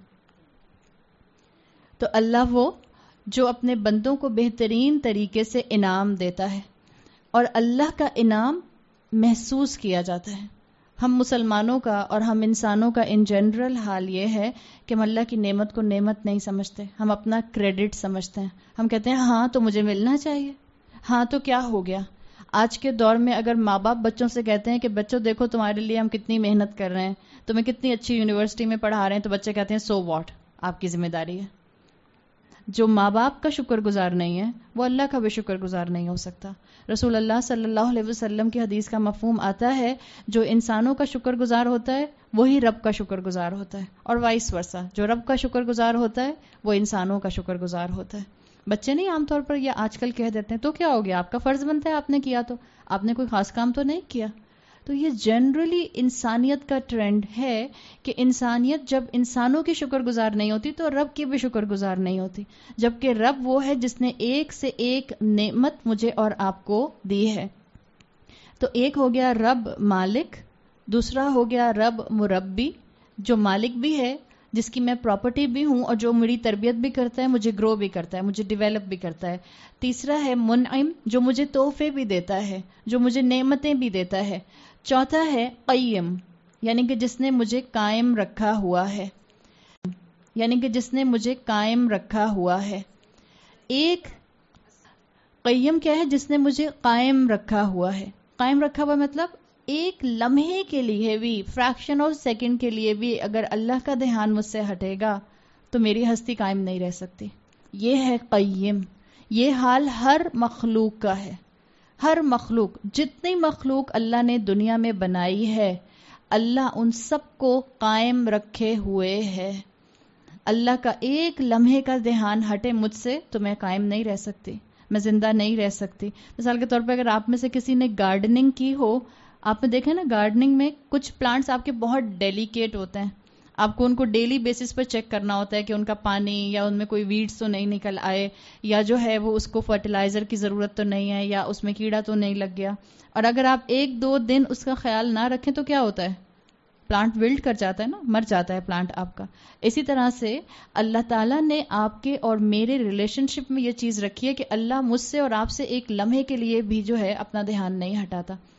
تو اللہ وہ جو اپنے بندوں کو بہترین طریقے سے انعام دیتا ہے، اور اللہ کا انعام محسوس کیا جاتا ہے. ہم مسلمانوں کا اور ہم انسانوں کا ان جنرل حال یہ ہے کہ ہم اللہ کی نعمت کو نعمت نہیں سمجھتے، ہم اپنا کریڈٹ سمجھتے ہیں. ہم کہتے ہیں ہاں تو مجھے ملنا چاہیے، ہاں تو کیا ہو گیا. آج کے دور میں اگر ماں باپ بچوں سے کہتے ہیں کہ بچوں دیکھو تمہارے لیے ہم کتنی محنت کر رہے ہیں، تمہیں کتنی اچھی یونیورسٹی میں پڑھا رہے ہیں، تو بچے کہتے ہیں سو واٹ، آپ کی ذمہ داری ہے. جو ماں باپ کا شکر گزار نہیں ہے وہ اللہ کا بھی شکر گزار نہیں ہو سکتا. رسول اللہ صلی اللہ علیہ وسلم کی حدیث کا مفہوم آتا ہے، جو انسانوں کا شکر گزار ہوتا ہے وہی رب کا شکر گزار ہوتا ہے، اور وائس ورسا، جو رب کا شکر گزار ہوتا ہے وہ انسانوں کا شکر گزار ہوتا ہے. بچے نہیں عام طور پر یہ آج کل کہہ دیتے ہیں تو کیا ہو گیا، آپ کا فرض بنتا ہے، آپ نے کیا تو آپ نے کوئی خاص کام تو نہیں کیا. تو یہ جنرلی انسانیت کا ٹرینڈ ہے کہ انسانیت جب انسانوں کی شکر گزار نہیں ہوتی تو رب کی بھی شکر گزار نہیں ہوتی، جبکہ رب وہ ہے جس نے ایک سے ایک نعمت مجھے اور آپ کو دی ہے. تو ایک ہو گیا رب مالک، دوسرا ہو گیا رب مربی، جو مالک بھی ہے، جس کی میں پراپرٹی بھی ہوں، اور جو میری تربیت بھی کرتا ہے، مجھے گرو بھی کرتا ہے، مجھے ڈیولپ بھی کرتا ہے. تیسرا ہے منعم، جو مجھے تحفے بھی دیتا ہے، جو مجھے نعمتیں بھی دیتا ہے. چوتھا ہے قیم، یعنی کہ جس نے مجھے قائم رکھا ہوا ہے، یعنی کہ جس نے مجھے قائم رکھا ہوا ہے. ایک قیم کیا ہے؟ جس نے مجھے قائم رکھا ہوا ہے. قائم رکھا ہوا مطلب ایک لمحے کے لیے بھی، فریکشن آف سیکنڈ کے لیے بھی اگر اللہ کا دھیان مجھ سے ہٹے گا تو میری ہستی قائم نہیں رہ سکتی. یہ ہے قیم. یہ حال ہر مخلوق کا ہے. ہر مخلوق، جتنی مخلوق اللہ نے دنیا میں بنائی ہے، اللہ ان سب کو قائم رکھے ہوئے ہے. اللہ کا ایک لمحے کا دھیان ہٹے مجھ سے تو میں قائم نہیں رہ سکتی، میں زندہ نہیں رہ سکتی. مثال کے طور پہ اگر آپ میں سے کسی نے گارڈننگ کی ہو، آپ نے دیکھا نا گارڈننگ میں کچھ پلانٹس آپ کے بہت ڈیلیکیٹ ہوتے ہیں، آپ کو ان کو ڈیلی بیسس پر چیک کرنا ہوتا ہے کہ ان کا پانی یا ان میں کوئی ویڈز تو نہیں نکل آئے، یا جو ہے وہ اس کو فرٹیلائزر کی ضرورت تو نہیں ہے، یا اس میں کیڑا تو نہیں لگ گیا. اور اگر آپ ایک دو دن اس کا خیال نہ رکھیں تو کیا ہوتا ہے؟ پلانٹ ولٹ کر جاتا ہے نا، مر جاتا ہے پلانٹ آپ کا. اسی طرح سے اللہ تعالیٰ نے آپ کے اور میرے ریلیشن شپ میں یہ چیز رکھی ہے کہ اللہ مجھ سے اور آپ سے ایک لمحے کے لیے بھی جو ہے اپنا دھیان نہیں ہٹاتا.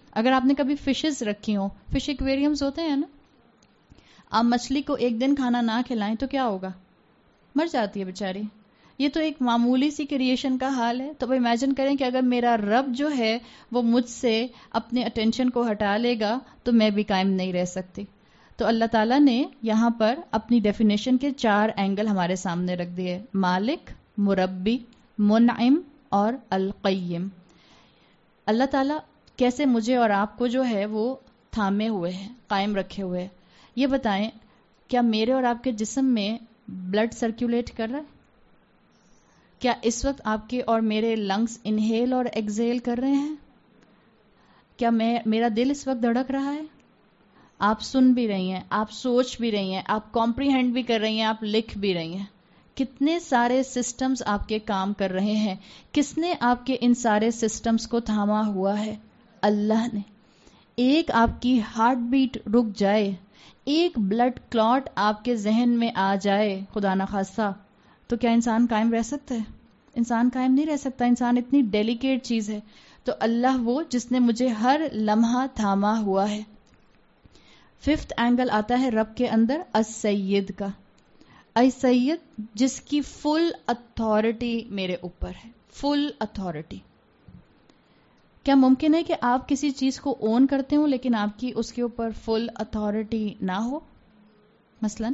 اگر آپ نے کبھی فشز رکھی ہوں، فش ایکویریمز ہوتے ہیں نا، آپ مچھلی کو ایک دن کھانا نہ کھلائیں تو کیا ہوگا؟ مر جاتی ہے بیچاری. یہ تو ایک معمولی سی کریشن کا حال ہے. تو اب امیجن کریں کہ اگر میرا رب جو ہے وہ مجھ سے اپنے اٹینشن کو ہٹا لے گا تو میں بھی قائم نہیں رہ سکتی. تو اللہ تعالیٰ نے یہاں پر اپنی ڈیفینیشن کے چار اینگل ہمارے سامنے رکھ دیے: مالک، مربی، منعم اور القیم. اللہ تعالیٰ کیسے مجھے اور آپ کو جو ہے وہ تھامے ہوئے ہیں، قائم رکھے ہوئے ہیں. یہ بتائیں کیا میرے اور آپ کے جسم میں بلڈ سرکولیٹ کر رہا ہے؟ کیا اس وقت آپ کے اور میرے لنگس انہیل اور ایکزیل کر رہے ہیں؟ کیا میں میرا دل اس وقت دھڑک رہا ہے؟ آپ سن بھی رہی ہیں، آپ سوچ بھی رہی ہیں، آپ کمپریہینڈ بھی کر رہی ہیں، آپ لکھ بھی رہی ہیں. کتنے سارے سسٹمز آپ کے کام کر رہے ہیں. کس نے آپ کے ان سارے سسٹمز کو تھاما ہوا ہے؟ اللہ نے. ایک آپ کی ہارٹ بیٹ رک جائے، ایک بلڈ کلاٹ آپ کے ذہن میں آ جائے خدا نخواستہ، تو کیا انسان قائم رہ سکتا ہے؟ انسان قائم نہیں رہ سکتا. انسان اتنی ڈیلیکیٹ چیز ہے. تو اللہ وہ جس نے مجھے ہر لمحہ تھاما ہوا ہے. ففتھ اینگل آتا ہے رب کے اندر السید کا. السید جس کی فل اتھارٹی میرے اوپر ہے، فل اتھارٹی. کیا ممکن ہے کہ آپ کسی چیز کو اون کرتے ہوں لیکن آپ کی اس کے اوپر فل اتھارٹی نہ ہو؟ مثلاً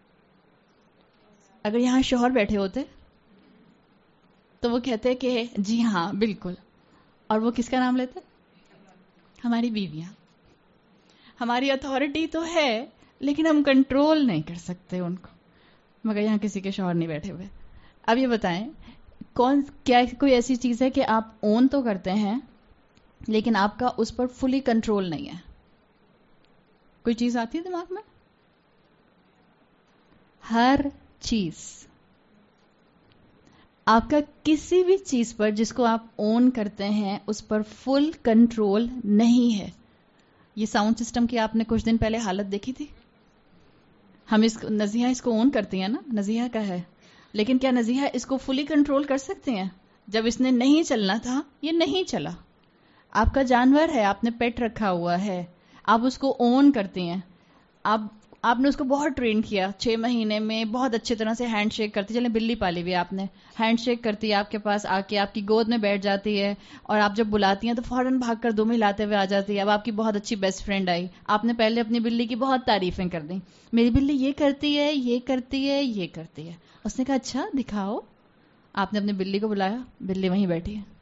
اگر یہاں شوہر بیٹھے ہوتے تو وہ کہتے کہ جی ہاں بالکل، اور وہ کس کا نام لیتے؟ ہماری بیویاں. ہماری اتھارٹی تو ہے لیکن ہم کنٹرول نہیں کر سکتے ان کو. مگر یہاں کسی کے شوہر نہیں بیٹھے ہوئے. اب یہ بتائیں کون کیا کوئی ایسی چیز ہے کہ آپ اون تو کرتے ہیں لیکن آپ کا اس پر فلی کنٹرول نہیں ہے؟ کوئی چیز آتی ہے دماغ میں؟ ہر چیز آپ کا کسی بھی چیز پر جس کو آپ اون کرتے ہیں اس پر فل کنٹرول نہیں ہے. یہ ساؤنڈ سسٹم کی آپ نے کچھ دن پہلے حالت دیکھی تھی. ہم اس کو نزیحہ اس کو اون کرتی ہیں نا، نزیحہ کا ہے، لیکن کیا نزیحہ اس کو فلی کنٹرول کر سکتے ہیں؟ جب اس نے نہیں چلنا تھا یہ نہیں چلا. آپ کا جانور ہے، آپ نے پیٹ رکھا ہوا ہے، آپ اس کو اون کرتی ہیں. آپ آپ نے اس کو بہت ٹرین کیا، چھ مہینے میں بہت اچھی طرح سے ہینڈ شیک کرتی. چلیں بلی پالی ہوئی آپ نے، ہینڈ شیک کرتی ہے، آپ کے پاس آ کے آپ کی گود میں بیٹھ جاتی ہے، اور آپ جب بلاتی ہیں تو فوراً بھاگ کر دم ہلاتے ہوئے آ جاتی ہے. اب آپ کی بہت اچھی بیسٹ فرینڈ آئی، آپ نے پہلے اپنی بلی کی بہت تعریفیں کر دیں، میری بلی یہ کرتی ہے، یہ کرتی ہے، یہ کرتی ہے. اس نے کہا اچھا دکھاؤ. آپ نے اپنی بلی کو بلایا، بلی وہیں بیٹھی ہے،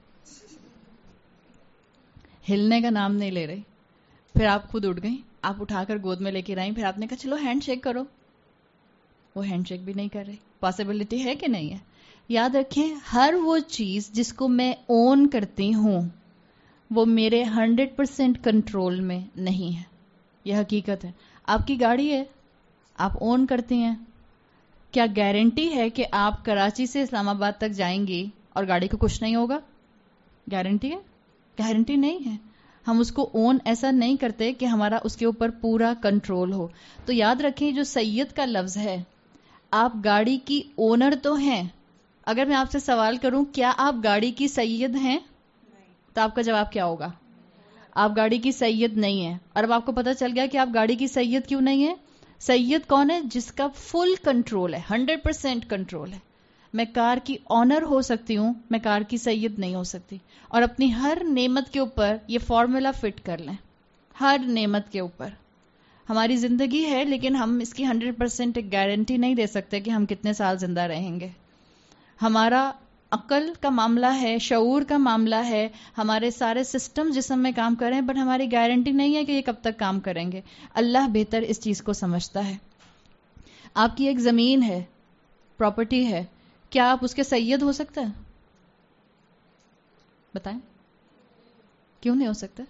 ہلنے کا نام نہیں لے رہی. پھر آپ خود اٹھ گئیں، آپ اٹھا کر گود میں لے کے آئیں، پھر آپ نے کہا چلو ہینڈ شیک کرو. وہ ہینڈ شیک بھی نہیں کر رہی. پاسبلٹی ہے کہ نہیں ہے؟ یاد رکھیں ہر وہ چیز جس کو میں اون کرتی ہوں وہ میرے ہنڈریڈ پرسینٹ کنٹرول میں نہیں ہے. یہ حقیقت ہے. آپ کی گاڑی ہے، آپ اون کرتی ہیں، کیا گارنٹی ہے کہ آپ کراچی سے اسلام آباد تک جائیں گی اور گاڑی کو کچھ نہیں ہوگا؟ گارنٹی ہے؟ گارنٹی نہیں ہے. ہم اس کو اون ایسا نہیں کرتے کہ ہمارا اس کے اوپر پورا کنٹرول ہو. تو یاد رکھیں جو سید کا لفظ ہے، آپ گاڑی کی اونر تو ہیں. اگر میں آپ سے سوال کروں کیا آپ گاڑی کی سید ہیں، تو آپ کا جواب کیا ہوگا؟ آپ گاڑی کی سید نہیں ہیں. اور اب آپ کو پتا چل گیا کہ آپ گاڑی کی سید کیوں نہیں ہیں. سید کون ہے؟ جس کا فل کنٹرول ہے، ہنڈریڈ پرسینٹ کنٹرول ہے. میں کار کی آنر ہو سکتی ہوں، میں کار کی سید نہیں ہو سکتی. اور اپنی ہر نعمت کے اوپر یہ فارمولا فٹ کر لیں. ہر نعمت کے اوپر ہماری زندگی ہے لیکن ہم اس کی ہنڈریڈ پرسینٹ گارنٹی نہیں دے سکتے کہ ہم کتنے سال زندہ رہیں گے. ہمارا عقل کا معاملہ ہے، شعور کا معاملہ ہے، ہمارے سارے سسٹم جسم میں کام کر رہے ہیں، بٹ ہماری گارنٹی نہیں ہے کہ یہ کب تک کام کریں گے. اللہ بہتر اس چیز کو سمجھتا ہے. آپ کی ایک زمین ہے، پراپرٹی ہے، کیا آپ اس کے سید ہو سکتے ہیں؟ بتائیں کیوں نہیں ہو سکتے؟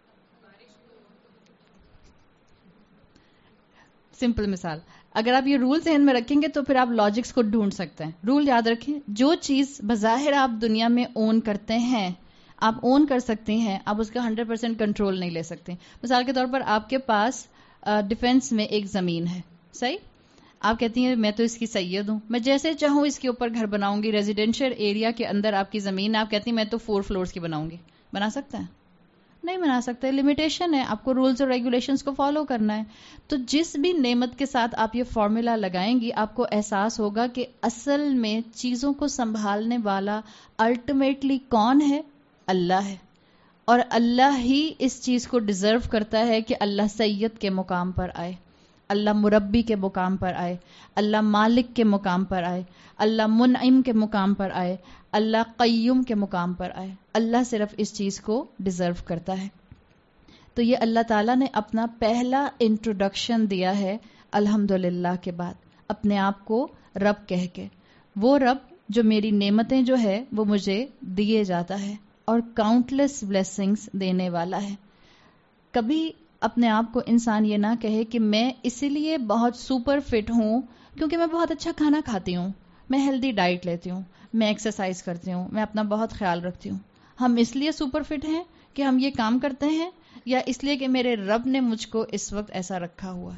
سمپل مثال، اگر آپ یہ رول ذہن میں رکھیں گے تو پھر آپ لاجکس کو ڈھونڈ سکتے ہیں. رول یاد رکھیں، جو چیز بظاہر آپ دنیا میں اون کرتے ہیں آپ اون کر سکتے ہیں، آپ اس کا ہنڈریڈ پرسینٹ کنٹرول نہیں لے سکتے. مثال کے طور پر آپ کے پاس ڈیفینس میں ایک زمین ہے، صحیح؟ آپ کہتی ہیں میں تو اس کی سید ہوں، میں جیسے چاہوں اس کے اوپر گھر بناؤں گی. ریزیڈینشیل ایریا کے اندر آپ کی زمین، آپ کہتی ہیں میں تو فور فلورز کی بناؤں گی. بنا سکتے ہیں؟ نہیں منا سکتے, لمیٹیشن ہے, آپ کو رولز اور ریگولیشنز کو فالو کرنا ہے. تو جس بھی نعمت کے ساتھ آپ یہ فارمولا لگائیں گی, آپ کو احساس ہوگا کہ اصل میں چیزوں کو سنبھالنے والا الٹیمیٹلی کون ہے؟ اللہ ہے. اور اللہ ہی اس چیز کو ڈیزرو کرتا ہے کہ اللہ سید کے مقام پر آئے, اللہ مربی کے مقام پر آئے, اللہ مالک کے مقام پر آئے, اللہ منعم کے مقام پر آئے, اللہ قیوم کے مقام پر آئے. اللہ صرف اس چیز کو ڈیزرو کرتا ہے. تو یہ اللہ تعالیٰ نے اپنا پہلا انٹروڈکشن دیا ہے الحمدللہ کے بعد, اپنے آپ کو رب کہہ کے. وہ رب جو میری نعمتیں جو ہے وہ مجھے دیے جاتا ہے اور کاؤنٹلیس بلیسنگز دینے والا ہے. کبھی اپنے آپ کو انسان یہ نہ کہے کہ میں اسی لیے بہت سپر فٹ ہوں کیونکہ میں بہت اچھا کھانا کھاتی ہوں, میں ہیلدی ڈائٹ لیتی ہوں, میں ایکسرسائز کرتی ہوں, میں اپنا بہت خیال رکھتی ہوں. ہم اس لیے سپر فٹ ہیں کہ ہم یہ کام کرتے ہیں, یا اس لیے کہ میرے رب نے مجھ کو اس وقت ایسا رکھا ہوا ہے؟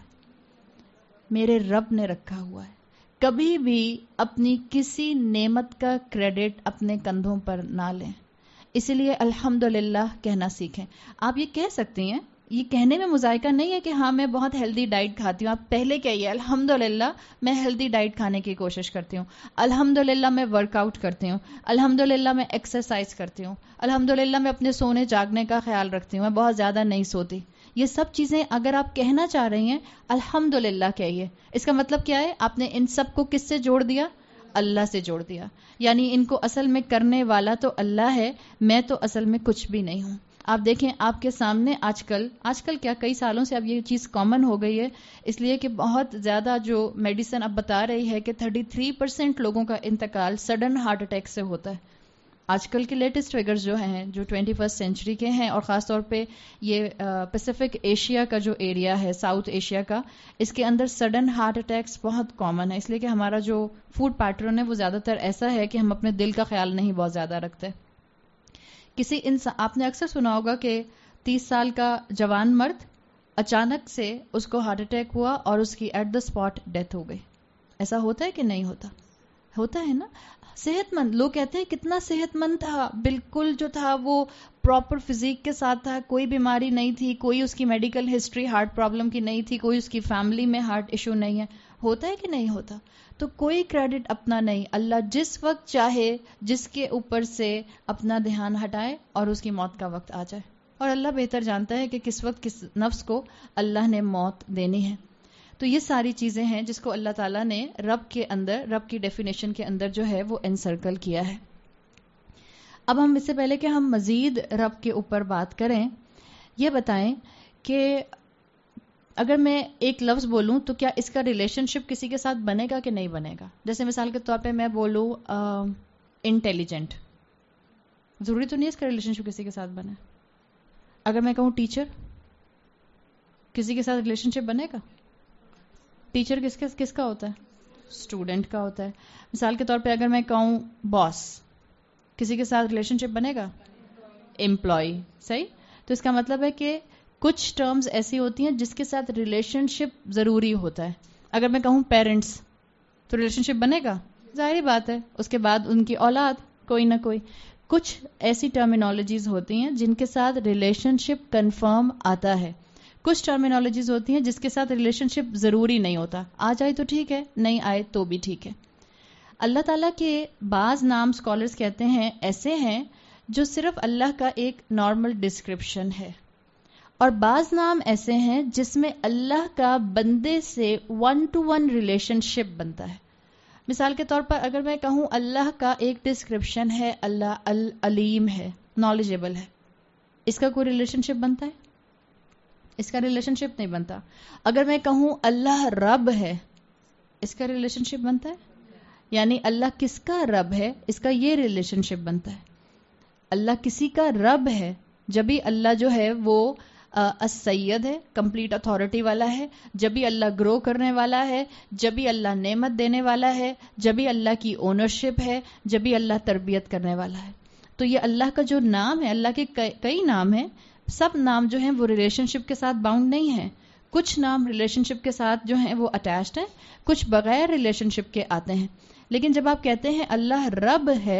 میرے رب نے رکھا ہوا ہے. کبھی بھی اپنی کسی نعمت کا کریڈٹ اپنے کندھوں پر نہ لیں. اسی لیے الحمدللہ کہنا سیکھیں. آپ یہ کہہ سکتی ہیں, یہ کہنے میں مذائقہ نہیں ہے کہ ہاں میں بہت ہیلدی ڈائٹ کھاتی ہوں. آپ پہلے کہیے الحمدللہ میں ہیلدی ڈائٹ کھانے کی کوشش کرتی ہوں, الحمدللہ میں ورک آؤٹ کرتی ہوں, الحمدللہ میں ایکسرسائز کرتی ہوں, الحمدللہ میں اپنے سونے جاگنے کا خیال رکھتی ہوں, میں بہت زیادہ نہیں سوتی. یہ سب چیزیں اگر آپ کہنا چاہ رہی ہیں الحمدللہ کہیے. اس کا مطلب کیا ہے؟ آپ نے ان سب کو کس سے جوڑ دیا؟ اللہ سے جوڑ دیا. یعنی ان کو اصل میں کرنے والا تو اللہ ہے, میں تو اصل میں کچھ بھی نہیں ہوں. آپ دیکھیں آپ کے سامنے آج کل آج کل کیا کئی سالوں سے اب یہ چیز کامن ہو گئی ہے, اس لیے کہ بہت زیادہ جو میڈیسن اب بتا رہی ہے کہ تھرٹی تھری پرسینٹ لوگوں کا انتقال سڈن ہارٹ اٹیک سے ہوتا ہے. آج کل کے لیٹسٹ فگرز جو ہیں جو ٹوینٹی فرسٹ سینچری کے ہیں, اور خاص طور پہ یہ پیسیفک ایشیا کا جو ایریا ہے, ساؤتھ ایشیا کا, اس کے اندر سڈن ہارٹ اٹیکس بہت کامن ہے. اس لیے کہ ہمارا جو فوڈ پیٹرن ہے وہ زیادہ تر ایسا ہے کہ ہم اپنے دل کا خیال نہیں بہت زیادہ رکھتے. کسی انسان, آپ نے اکثر سنا ہوگا کہ تیس سال کا جوان مرد اچانک سے اس کو ہارٹ اٹیک ہوا اور اس کی ایٹ دا اسپاٹ ڈیتھ ہو گئی. ایسا ہوتا ہے کہ نہیں ہوتا؟ ہوتا ہے نا. صحت مند لوگ کہتے ہیں کتنا صحت مند تھا, بالکل جو تھا وہ پراپر فزیک کے ساتھ تھا, کوئی بیماری نہیں تھی, کوئی اس کی میڈیکل ہسٹری ہارٹ پرابلم کی نہیں تھی, کوئی اس کی فیملی میں ہارٹ ایشو نہیں ہے. ہوتا ہے کہ نہیں ہوتا؟ تو کوئی کریڈٹ اپنا نہیں. اللہ جس وقت چاہے جس کے اوپر سے اپنا دھیان ہٹائے اور اس کی موت کا وقت آ جائے, اور اللہ بہتر جانتا ہے کہ کس وقت کس نفس کو اللہ نے موت دینی ہے. تو یہ ساری چیزیں ہیں جس کو اللہ تعالیٰ نے رب کے اندر, رب کی ڈیفینیشن کے اندر جو ہے وہ انسرکل کیا ہے. اب ہم اس سے پہلے کہ ہم مزید رب کے اوپر بات کریں, یہ بتائیں کہ اگر میں ایک لفظ بولوں تو کیا اس کا ریلیشن شپ کسی کے ساتھ بنے گا کہ نہیں بنے گا؟ جیسے مثال کے طور پہ میں بولوں انٹیلیجنٹ, ضروری تو نہیں اس کا ریلیشن شپ کسی کے ساتھ بنے. اگر میں کہوں ٹیچر, کسی کے ساتھ ریلیشن شپ بنے گا؟ ٹیچر کس کا کس کا ہوتا ہے؟ اسٹوڈنٹ کا ہوتا ہے. مثال کے طور پہ اگر میں کہوں باس, کسی کے ساتھ ریلیشن شپ بنے گا؟ امپلائی. صحیح. تو اس کا مطلب ہے کہ کچھ ٹرمز ایسی ہوتی ہیں جس کے ساتھ ریلیشن شپ ضروری ہوتا ہے. اگر میں کہوں پیرنٹس تو ریلیشن شپ بنے گا؟ ظاہری بات ہے. اس کے بعد ان کی اولاد, کوئی نہ کوئی. کچھ ایسی ٹرمینالوجیز ہوتی ہیں جن کے ساتھ ریلیشن شپ کنفرم آتا ہے, کچھ ٹرمینالوجیز ہوتی ہیں جس کے ساتھ ریلیشن شپ ضروری نہیں ہوتا. آ جائے تو ٹھیک ہے, نہیں آئے تو بھی ٹھیک ہے. اللہ تعالیٰ کے بعض نام اسکالرس کہتے ہیں ایسے ہیں جو صرف اللہ کا ایک نارمل ڈسکرپشن ہے, اور بعض نام ایسے ہیں جس میں اللہ کا بندے سے one to one relationship بنتا ہے. مثال کے طور پر اگر میں کہوں اللہ کا ایک ڈسکرپشن ہے اللہ العلیم ہے, نالجیبل ہے, اس کا کوئی ریلیشن شپ بنتا ہے؟ اس کا ریلیشن شپ نہیں بنتا. اگر میں کہوں اللہ رب ہے, اس کا ریلیشن شپ بنتا ہے؟ یعنی اللہ کس کا رب ہے, اس کا یہ ریلیشن شپ بنتا ہے. اللہ کسی کا رب ہے جبھی اللہ جو ہے وہ السید ہے, کمپلیٹ اتھارٹی والا ہے, جبھی اللہ گرو کرنے والا ہے, جبھی اللہ نعمت دینے والا ہے, جبھی اللہ کی اونرشپ ہے, جبھی اللہ تربیت کرنے والا ہے. تو یہ اللہ کا جو نام ہے, اللہ کے کئی نام ہیں, سب نام جو ہیں وہ ریلیشن شپ کے ساتھ باؤنڈ نہیں ہیں. کچھ نام ریلیشن شپ کے ساتھ جو ہیں وہ اٹیچڈ ہیں, کچھ بغیر ریلیشن شپ کے آتے ہیں. لیکن جب آپ کہتے ہیں اللہ رب ہے,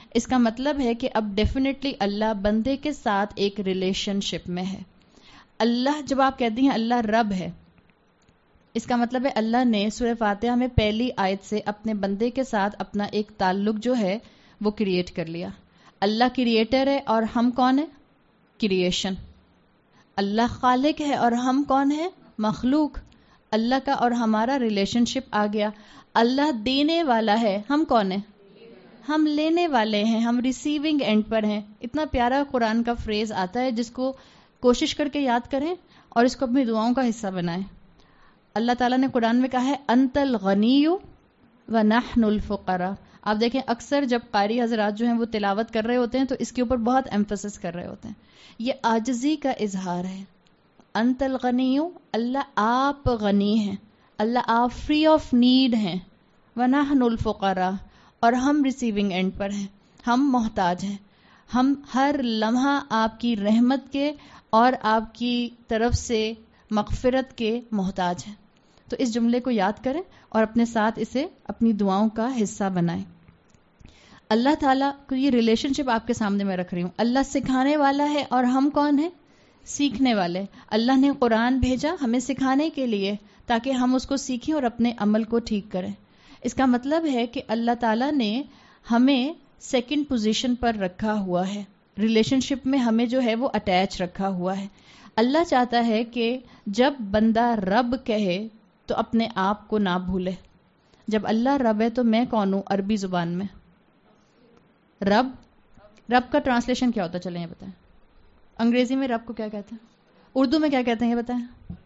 اس کا مطلب ہے کہ اب ڈیفینیٹلی اللہ بندے کے ساتھ ایک ریلیشن شپ میں ہے. اللہ جب آپ کہتی ہیں اللہ رب ہے، اس کا مطلب ہے اللہ نے سورہ فاتحہ میں پہلی آیت سے اپنے بندے کے ساتھ اپنا ایک تعلق جو ہے وہ کریٹ کر لیا. اللہ کریٹر ہے اور ہم کون ہیں؟ کریشن. اللہ خالق ہے اور ہم کون ہیں؟ مخلوق. اللہ کا اور ہمارا ریلیشن شپ آ گیا. اللہ دینے والا ہے، ہم کون ہیں؟ ہم لینے والے ہیں، ہم ریسیونگ اینڈ پر ہیں. اتنا پیارا قرآن کا فریز آتا ہے جس کو کوشش کر کے یاد کریں اور اس کو اپنی دعاؤں کا حصہ بنائیں. اللہ تعالیٰ نے قرآن میں کہا ہے انت الغنی و نحن الفقراء. آپ دیکھیں اکثر جب قاری حضرات جو ہیں وہ تلاوت کر رہے ہوتے ہیں تو اس کے اوپر بہت ایمفسس کر رہے ہوتے ہیں. یہ عاجزی کا اظہار ہے. انت الغنی، اللہ آپ غنی ہیں، اللہ آپ فری آف نیڈ ہیں. ونحن الفقراء، اور ہم ریسیونگ اینڈ پر ہیں، ہم محتاج ہیں. ہم ہر لمحہ آپ کی رحمت کے اور آپ کی طرف سے مغفرت کے محتاج ہیں. تو اس جملے کو یاد کریں اور اپنے ساتھ اسے اپنی دعاؤں کا حصہ بنائیں. اللہ تعالیٰ کو یہ ریلیشن شپ آپ کے سامنے میں رکھ رہی ہوں. اللہ سکھانے والا ہے اور ہم کون ہیں؟ سیکھنے والے. اللہ نے قرآن بھیجا ہمیں سکھانے کے لیے تاکہ ہم اس کو سیکھیں اور اپنے عمل کو ٹھیک کریں. اس کا مطلب ہے کہ اللہ تعالیٰ نے ہمیں سیکنڈ پوزیشن پر رکھا ہوا ہے. ریلیشن شپ میں ہمیں جو ہے وہ اٹیچ رکھا ہوا ہے. اللہ چاہتا ہے کہ جب بندہ رب کہے تو اپنے آپ کو نہ بھولے. جب اللہ رب ہے تو میں کون ہوں عربی زبان میں؟ رب. رب کا ٹرانسلیشن کیا ہوتا ہے؟ چلیں یہ بتائیں. انگریزی میں رب کو کیا کہتے ہیں؟ اردو میں کیا کہتے ہیں یہ بتائیں.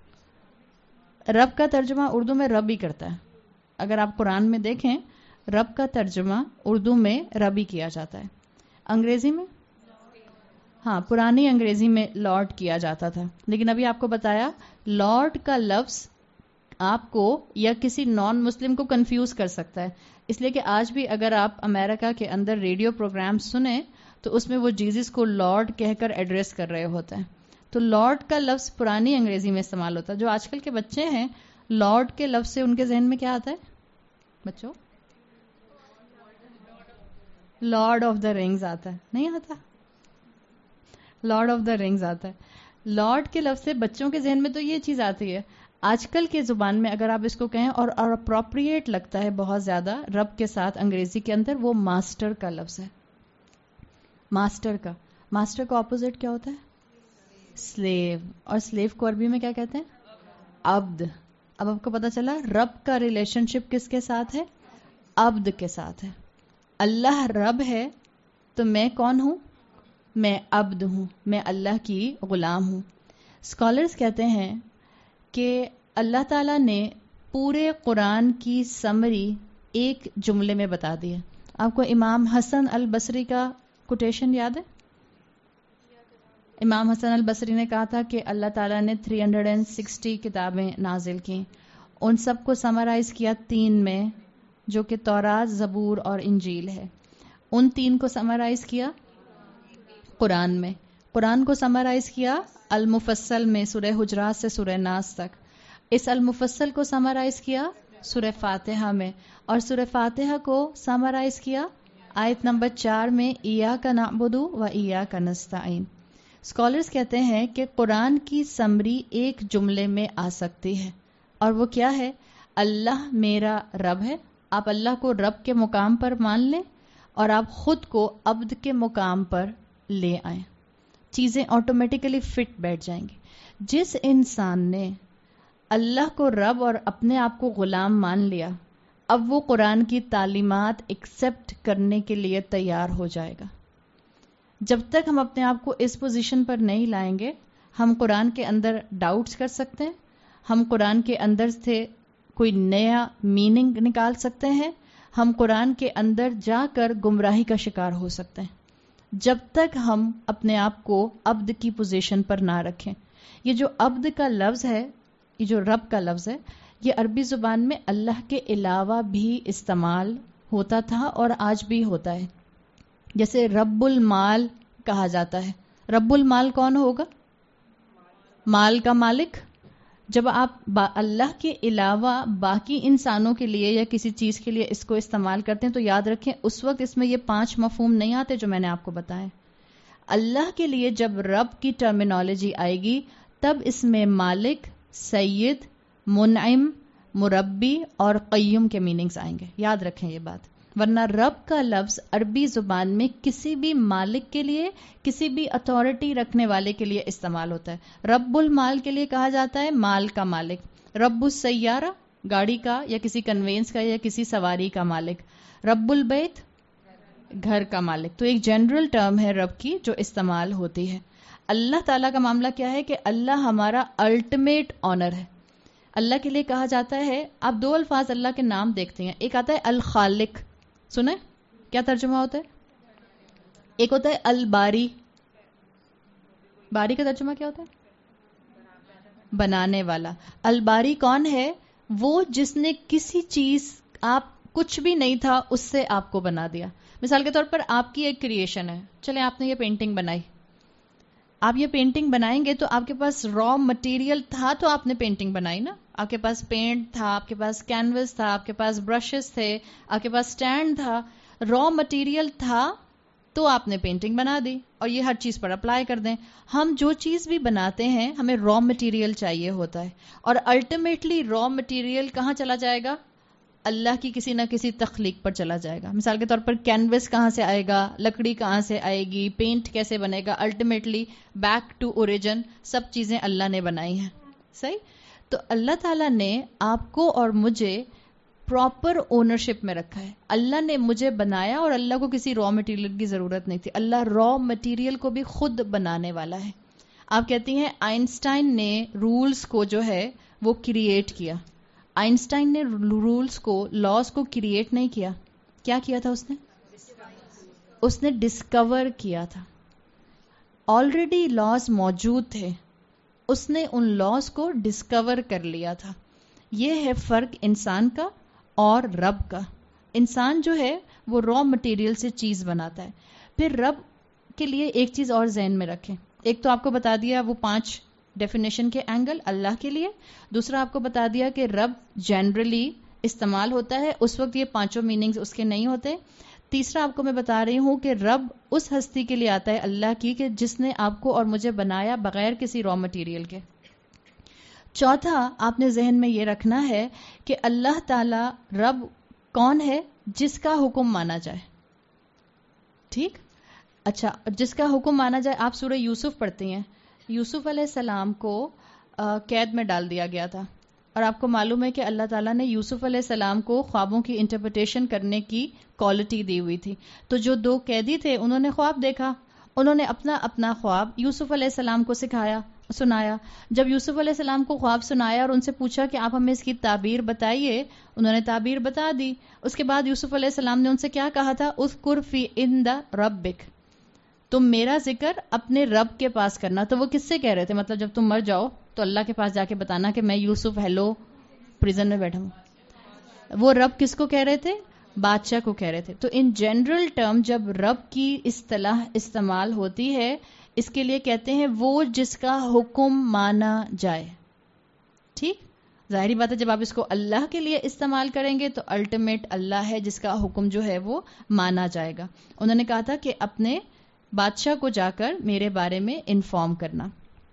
رب کا ترجمہ اردو میں رب ہی کرتا ہے. اگر آپ قرآن میں دیکھیں رب کا ترجمہ اردو میں رب ہی کیا جاتا ہے. انگریزی میں ہاں پرانی انگریزی میں لارڈ کیا جاتا تھا، لیکن ابھی آپ کو بتایا لارڈ کا لفظ آپ کو یا کسی نان مسلم کو کنفیوز کر سکتا ہے. اس لیے کہ آج بھی اگر آپ امریکہ کے اندر ریڈیو پروگرام سنیں تو اس میں وہ جیزس کو لارڈ کہہ کر ایڈریس کر رہے ہوتے ہیں. تو لارڈ کا لفظ پرانی انگریزی میں استعمال ہوتا ہے. جو آج کل کے بچے ہیں لارڈ کے لفظ سے ان کے ذہن میں کیا آتا ہے بچوں؟ لارڈ آف دا رنگز آتا ہے. نہیں آتا؟ لارڈ آف دا رنگز آتا ہے. لارڈ کے لفظ سے بچوں کے ذہن میں تو یہ چیز آتی ہے. آج کل کے زبان میں اگر آپ اس کو کہیں اور اپروپریٹ لگتا ہے بہت زیادہ رب کے ساتھ انگریزی کے اندر، وہ ماسٹر کا لفظ ہے. ماسٹر کا ماسٹر کا اپوزٹ کیا ہوتا ہے؟ سلیو. اور سلیو کو عربی میں کیا کہتے ہیں؟ عبد. اب آپ کو پتا چلا رب کا ریلیشن شپ کس کے ساتھ ہے؟ عبد کے ساتھ ہے. اللہ رب ہے تو میں کون ہوں؟ میں عبد ہوں، میں اللہ کی غلام ہوں. اسکالرز کہتے ہیں کہ اللہ تعالیٰ نے پورے قرآن کی سمری ایک جملے میں بتا دی ہے. آپ کو امام حسن البصری کا کوٹیشن یاد ہے؟ امام حسن البصری نے کہا تھا کہ اللہ تعالیٰ نے تین سو ساٹھ کتابیں نازل کی، ان سب کو سمرائز کیا تین میں، جو کہ تورات، زبور اور انجیل ہے. ان تین کو سمرائز کیا قرآن میں. قرآن کو سمرائز کیا المفصل میں، سورہ حجرات سے سورہ ناس تک. اس المفصل کو سمرائز کیا سورہ فاتحہ میں، اور سورہ فاتحہ کو سمرائز کیا آیت نمبر چار میں ایاک نعبد و ایاک نستعین. اسکالرز کہتے ہیں کہ قرآن کی سمری ایک جملے میں آ سکتی ہے، اور وہ کیا ہے؟ اللہ میرا رب ہے. آپ اللہ کو رب کے مقام پر مان لیں اور آپ خود کو عبد کے مقام پر لے آئیں. چیزیں آٹومیٹیکلی فٹ بیٹھ جائیں گی. جس انسان نے اللہ کو رب اور اپنے آپ کو غلام مان لیا، اب وہ قرآن کی تعلیمات ایکسپٹ کرنے کے لیے تیار ہو جائے گا. جب تک ہم اپنے آپ کو اس پوزیشن پر نہیں لائیں گے، ہم قرآن کے اندر ڈاؤٹس کر سکتے ہیں، ہم قرآن کے اندر سے کوئی نیا میننگ نکال سکتے ہیں، ہم قرآن کے اندر جا کر گمراہی کا شکار ہو سکتے ہیں. جب تک ہم اپنے آپ کو عبد کی پوزیشن پر نہ رکھیں. یہ جو عبد کا لفظ ہے، یہ جو رب کا لفظ ہے، یہ عربی زبان میں اللہ کے علاوہ بھی استعمال ہوتا تھا اور آج بھی ہوتا ہے. جیسے رب المال کہا جاتا ہے. رب المال کون ہوگا؟ مال کا مالک. جب آپ با اللہ کے علاوہ باقی انسانوں کے لیے یا کسی چیز کے لیے اس کو استعمال کرتے ہیں تو یاد رکھیں اس وقت اس میں یہ پانچ مفہوم نہیں آتے جو میں نے آپ کو بتائے. اللہ کے لیے جب رب کی ٹرمینالوجی آئے گی تب اس میں مالک، سید، منعم، مربی اور قیوم کے میننگز آئیں گے. یاد رکھیں یہ بات. ورنہ رب کا لفظ عربی زبان میں کسی بھی مالک کے لیے، کسی بھی اتھارٹی رکھنے والے کے لیے استعمال ہوتا ہے. رب المال کے لیے کہا جاتا ہے مال کا مالک. رب السیارہ گاڑی کا یا کسی کنوینس کا یا کسی سواری کا مالک. رب البیت گھر کا مالک. تو ایک جنرل ٹرم ہے رب کی جو استعمال ہوتی ہے. اللہ تعالیٰ کا معاملہ کیا ہے کہ اللہ ہمارا الٹیمیٹ آنر ہے. اللہ کے لیے کہا جاتا ہے، آپ دو الفاظ اللہ کے نام دیکھتے ہیں، ایک آتا ہے الخالق، سنیں کیا ترجمہ ہوتا ہے؟ ایک ہوتا ہے الباری. باری کا ترجمہ کیا ہوتا ہے؟ بنانے والا. الباری کون ہے؟ وہ جس نے کسی چیز، آپ کچھ بھی نہیں تھا اس سے آپ کو بنا دیا. مثال کے طور پر آپ کی ایک کریشن ہے، چلیں آپ نے یہ پینٹنگ بنائی. آپ یہ پینٹنگ بنائیں گے تو آپ کے پاس را مٹیریل تھا تو آپ نے پینٹنگ بنائی نا. آپ کے پاس پینٹ تھا، آپ کے پاس کینوس تھا، آپ کے پاس برشز تھے، آپ کے پاس سٹینڈ تھا. را مٹیریل تھا تو آپ نے پینٹنگ بنا دی. اور یہ ہر چیز پر اپلائی کر دیں. ہم جو چیز بھی بناتے ہیں ہمیں را مٹیریل چاہیے ہوتا ہے، اور الٹیمیٹلی را مٹیریل کہاں چلا جائے گا؟ اللہ کی کسی نہ کسی تخلیق پر چلا جائے گا. مثال کے طور پر کینوس کہاں سے آئے گا، لکڑی کہاں سے آئے گی، پینٹ کیسے بنے گا؟ الٹیمیٹلی بیک ٹو اوریجن سب چیزیں اللہ نے بنائی ہیں. صحیح؟ تو اللہ تعالیٰ نے آپ کو اور مجھے پراپر اونرشپ میں رکھا ہے. اللہ نے مجھے بنایا اور اللہ کو کسی را مٹیریل کی ضرورت نہیں تھی. اللہ را مٹیریل کو بھی خود بنانے والا ہے. آپ کہتی ہیں آئنسٹائن نے رولز کو جو ہے وہ کریٹ کیا. آئنسٹائن نے رولز کو، لاز کو کریٹ نہیں کیا. کیا کیا تھا اس نے؟ اس نے ڈسکور کیا تھا. آلریڈی لاز موجود تھے، اس نے ان لاز کو ڈسکور کر لیا تھا. یہ ہے فرق انسان کا اور رب کا. انسان جو ہے وہ را مٹیریل سے چیز بناتا ہے. پھر رب کے لیے ایک چیز اور ذہن میں رکھیں. ایک تو آپ کو بتا دیا وہ پانچ ڈیفینیشن کے اینگل اللہ کے لیے. دوسرا آپ کو بتا دیا کہ رب جنرلی استعمال ہوتا ہے، اس وقت یہ پانچوں میننگز اس کے نہیں ہوتے. تیسرا آپ کو میں بتا رہی ہوں کہ رب اس ہستی کے لیے آتا ہے اللہ کی کہ جس نے آپ کو اور مجھے بنایا بغیر کسی را مٹیریل کے. چوتھا آپ نے ذہن میں یہ رکھنا ہے کہ اللہ تعالی رب کون ہے؟ جس کا حکم مانا جائے. ٹھیک؟ اچھا، جس کا حکم مانا جائے. آپ سورہ یوسف پڑھتی ہیں. یوسف علیہ السلام کو قید میں ڈال دیا گیا تھا، اور آپ کو معلوم ہے کہ اللہ تعالیٰ نے یوسف علیہ السلام کو خوابوں کی انٹرپریٹیشن کرنے کی کوالٹی دی ہوئی تھی. تو جو دو قیدی تھے انہوں نے خواب دیکھا، انہوں نے اپنا اپنا خواب یوسف علیہ السلام کو سکھایا، سنایا. جب یوسف علیہ السلام کو خواب سنایا اور ان سے پوچھا کہ آپ ہمیں اس کی تعبیر بتائیے، انہوں نے تعبیر بتا دی. اس کے بعد یوسف علیہ السلام نے ان سے کیا کہا تھا؟ اذکر فی عند ربک، تم میرا ذکر اپنے رب کے پاس کرنا. تو وہ کس سے کہہ رہے تھے؟ مطلب جب تم مر جاؤ تو اللہ کے پاس جا کے بتانا کہ میں یوسف ہیلو پریزن میں بیٹھا ہوں. وہ رب کس کو کہہ رہے تھے؟ بادشاہ کو کہہ رہے تھے. تو ان جنرل ٹرم جب رب کی اصطلاح استعمال ہوتی ہے اس کے لیے کہتے ہیں وہ جس کا حکم مانا جائے. ٹھیک؟ ظاہری بات ہے جب آپ اس کو اللہ کے لیے استعمال کریں گے تو الٹیمیٹ اللہ ہے جس کا حکم جو ہے وہ مانا جائے گا. انہوں نے کہا تھا کہ اپنے بادشاہ کو جا کر میرے بارے میں انفارم کرنا.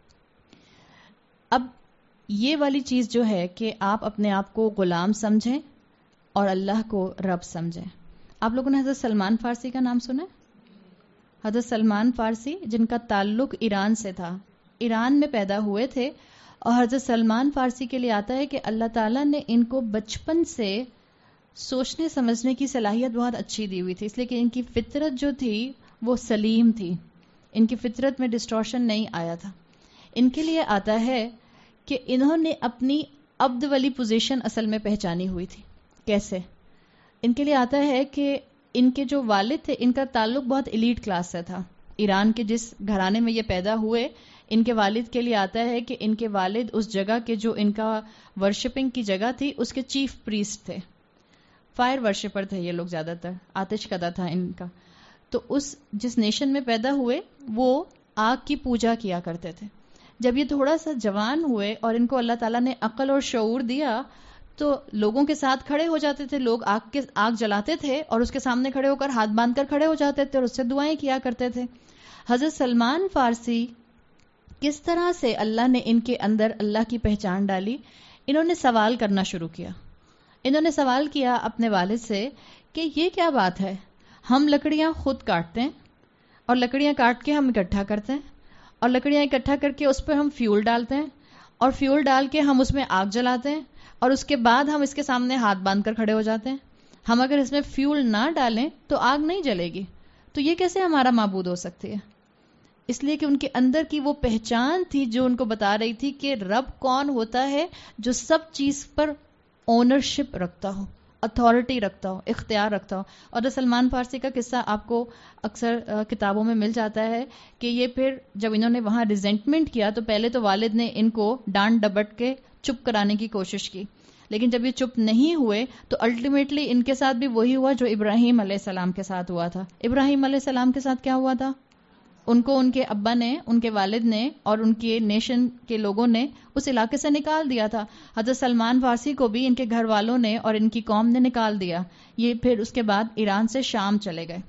اب یہ والی چیز جو ہے کہ آپ اپنے آپ کو غلام سمجھیں اور اللہ کو رب سمجھیں. آپ لوگوں نے حضرت سلمان فارسی کا نام سنا ہے؟ حضرت سلمان فارسی جن کا تعلق ایران سے تھا، ایران میں پیدا ہوئے تھے، اور حضرت سلمان فارسی کے لیے آتا ہے کہ اللہ تعالیٰ نے ان کو بچپن سے سوچنے سمجھنے کی صلاحیت بہت اچھی دی ہوئی تھی، اس لیے کہ ان کی فطرت جو تھی وہ سلیم تھی، ان کی فطرت میں ڈسٹورشن نہیں آیا تھا. ان کے لیے آتا ہے کہ انہوں نے اپنی عبد والی پوزیشن اصل میں پہچانی ہوئی تھی. کیسے؟ ان کے لیے آتا ہے کہ ان کے جو والد تھے ان کا تعلق بہت ایلیٹ کلاس سے تھا. ایران کے جس گھرانے میں یہ پیدا ہوئے، ان کے والد کے لیے آتا ہے کہ ان کے والد اس جگہ کے جو ان کا ورشپنگ کی جگہ تھی اس کے چیف پریسٹ تھے. فائر ورشپر تھے یہ لوگ، زیادہ تر آتش کدا تھا ان کا. تو اس جس نیشن میں پیدا ہوئے وہ آگ کی پوجا کیا کرتے تھے. جب یہ تھوڑا سا جوان ہوئے اور ان کو اللہ تعالیٰ نے عقل اور شعور دیا تو لوگوں کے ساتھ کھڑے ہو جاتے تھے. لوگ آگ کے آگ جلاتے تھے اور اس کے سامنے کھڑے ہو کر ہاتھ باندھ کر کھڑے ہو جاتے تھے اور اس سے دعائیں کیا کرتے تھے. حضرت سلمان فارسی کس طرح سے اللہ نے ان کے اندر اللہ کی پہچان ڈالی. انہوں نے سوال کرنا شروع کیا. انہوں نے سوال کیا اپنے والد سے کہ یہ کیا بات ہے, ہم لکڑیاں خود کاٹتے ہیں اور لکڑیاں کاٹ کے ہم اکٹھا کرتے ہیں اور لکڑیاں اکٹھا کر کے اس پہ ہم فیول ڈالتے ہیں اور فیول ڈال کے ہم اس میں آگ جلاتے ہیں اور اس کے بعد ہم اس کے سامنے ہاتھ باندھ کر کھڑے ہو جاتے ہیں. ہم اگر اس میں فیول نہ ڈالیں تو آگ نہیں جلے گی, تو یہ کیسے ہمارا معبود ہو سکتی ہے؟ اس لیے کہ ان کے اندر کی وہ پہچان تھی جو ان کو بتا رہی تھی کہ رب کون ہوتا ہے جو سب چیز پر اونرشپ رکھتا ہو, اتھارٹی رکھتا ہو, اختیار رکھتا ہو. اور سلمان فارسی کا قصہ آپ کو اکثر کتابوں میں مل جاتا ہے کہ یہ پھر جب انہوں نے وہاں ریزنٹمنٹ کیا تو پہلے تو والد نے ان کو ڈانٹ ڈبٹ کے چپ کرانے کی کوشش کی, لیکن جب یہ چپ نہیں ہوئے تو الٹیمیٹلی ان کے ساتھ بھی وہی ہوا جو ابراہیم علیہ السلام کے ساتھ ہوا تھا. ابراہیم علیہ السلام کے ساتھ کیا ہوا تھا؟ ان کو ان کے ابا نے, ان کے والد نے اور ان کے نیشن کے لوگوں نے اس علاقے سے نکال دیا تھا. حضرت سلمان فارسی کو بھی ان کے گھر والوں نے اور ان کی قوم نے نکال دیا. یہ پھر اس کے بعد ایران سے شام چلے گئے.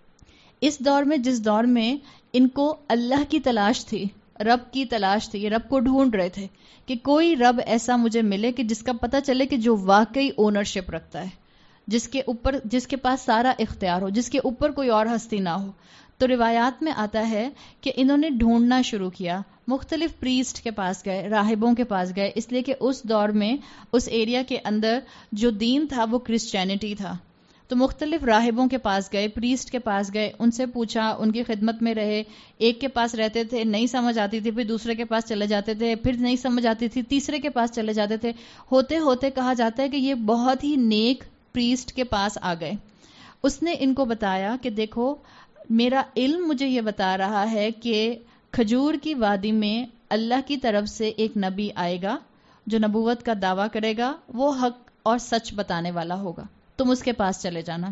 اس دور میں, جس دور میں ان کو اللہ کی تلاش تھی, رب کی تلاش تھی, یہ رب کو ڈھونڈ رہے تھے کہ کوئی رب ایسا مجھے ملے کہ جس کا پتہ چلے کہ جو واقعی اونرشپ رکھتا ہے, جس کے اوپر, جس کے پاس سارا اختیار ہو, جس کے اوپر کوئی اور ہستی نہ ہو. تو روایات میں آتا ہے کہ انہوں نے ڈھونڈنا شروع کیا, مختلف پریسٹ کے پاس گئے, راہبوں کے پاس گئے, اس لیے کہ اس دور میں اس ایریا کے اندر جو دین تھا وہ کرسچینٹی تھا. تو مختلف راہبوں کے پاس گئے, پریسٹ کے پاس گئے, ان سے پوچھا, ان کی خدمت میں رہے. ایک کے پاس رہتے تھے, نہیں سمجھ آتی تھی, پھر دوسرے کے پاس چلے جاتے تھے, پھر نہیں سمجھ آتی تھی, تیسرے کے پاس چلے جاتے تھے. ہوتے ہوتے کہا جاتا ہے کہ یہ بہت ہی نیک پریسٹ کے پاس آ گئے. اس نے ان کو بتایا کہ دیکھو میرا علم مجھے یہ بتا رہا ہے کہ کھجور کی وادی میں اللہ کی طرف سے ایک نبی آئے گا جو نبوت کا دعویٰ کرے گا, وہ حق اور سچ بتانے والا ہوگا, تم اس کے پاس چلے جانا.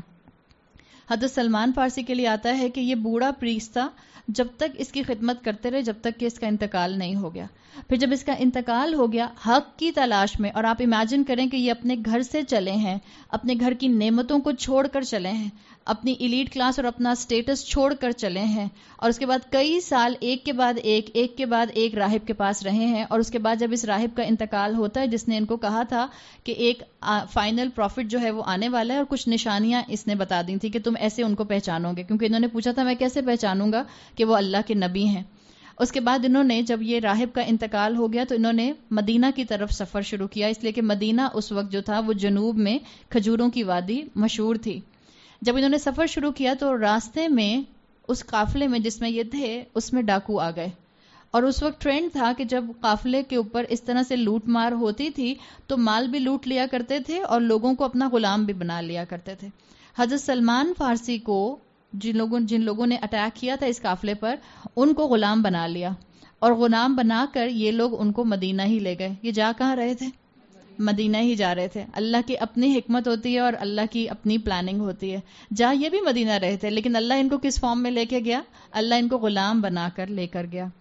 حضرت سلمان فارسی کے لیے آتا ہے کہ یہ بوڑھا پریسٹ تھا جب تک اس کی خدمت کرتے رہے, جب تک کہ اس کا انتقال نہیں ہو گیا. پھر جب اس کا انتقال ہو گیا حق کی تلاش میں, اور آپ امیجن کریں کہ یہ اپنے گھر سے چلے ہیں, اپنے گھر کی نعمتوں کو چھوڑ کر چلے ہیں, اپنی ایلیٹ کلاس اور اپنا سٹیٹس چھوڑ کر چلے ہیں, اور اس کے بعد کئی سال ایک کے بعد ایک ایک کے بعد ایک راہب کے پاس رہے ہیں. اور اس کے بعد جب اس راہب کا انتقال ہوتا ہے جس نے ان کو کہا تھا کہ ایک فائنل پروفٹ جو ہے وہ آنے والا ہے, اور کچھ نشانیاں اس نے بتا دی تھی کہ تم ایسے ان کو پہچانو گے, کیونکہ انہوں نے پوچھا تھا میں کیسے پہچانوں گا کہ وہ اللہ کے نبی ہیں. اس کے بعد انہوں نے, جب یہ راہب کا انتقال ہو گیا تو انہوں نے مدینہ کی طرف سفر شروع کیا, اس لیے کہ مدینہ اس وقت جو تھا وہ جنوب میں کھجوروں کی وادی مشہور تھی. جب انہوں نے سفر شروع کیا تو راستے میں اس قافلے میں جس میں یہ تھے اس میں ڈاکو آ گئے, اور اس وقت ٹرینڈ تھا کہ جب قافلے کے اوپر اس طرح سے لوٹ مار ہوتی تھی تو مال بھی لوٹ لیا کرتے تھے اور لوگوں کو اپنا غلام بھی بنا لیا کرتے تھے. حضرت سلمان فارسی کو جن لوگوں جن لوگوں نے اٹیک کیا تھا اس قافلے پر, ان کو غلام بنا لیا, اور غلام بنا کر یہ لوگ ان کو مدینہ ہی لے گئے. یہ جا کہاں رہے تھے؟ مدینہ ہی جا رہے تھے. اللہ کی اپنی حکمت ہوتی ہے اور اللہ کی اپنی پلاننگ ہوتی ہے. جا یہ بھی مدینہ رہے تھے, لیکن اللہ ان کو کس فارم میں لے کے گیا؟ اللہ ان کو غلام بنا کر لے کر گیا.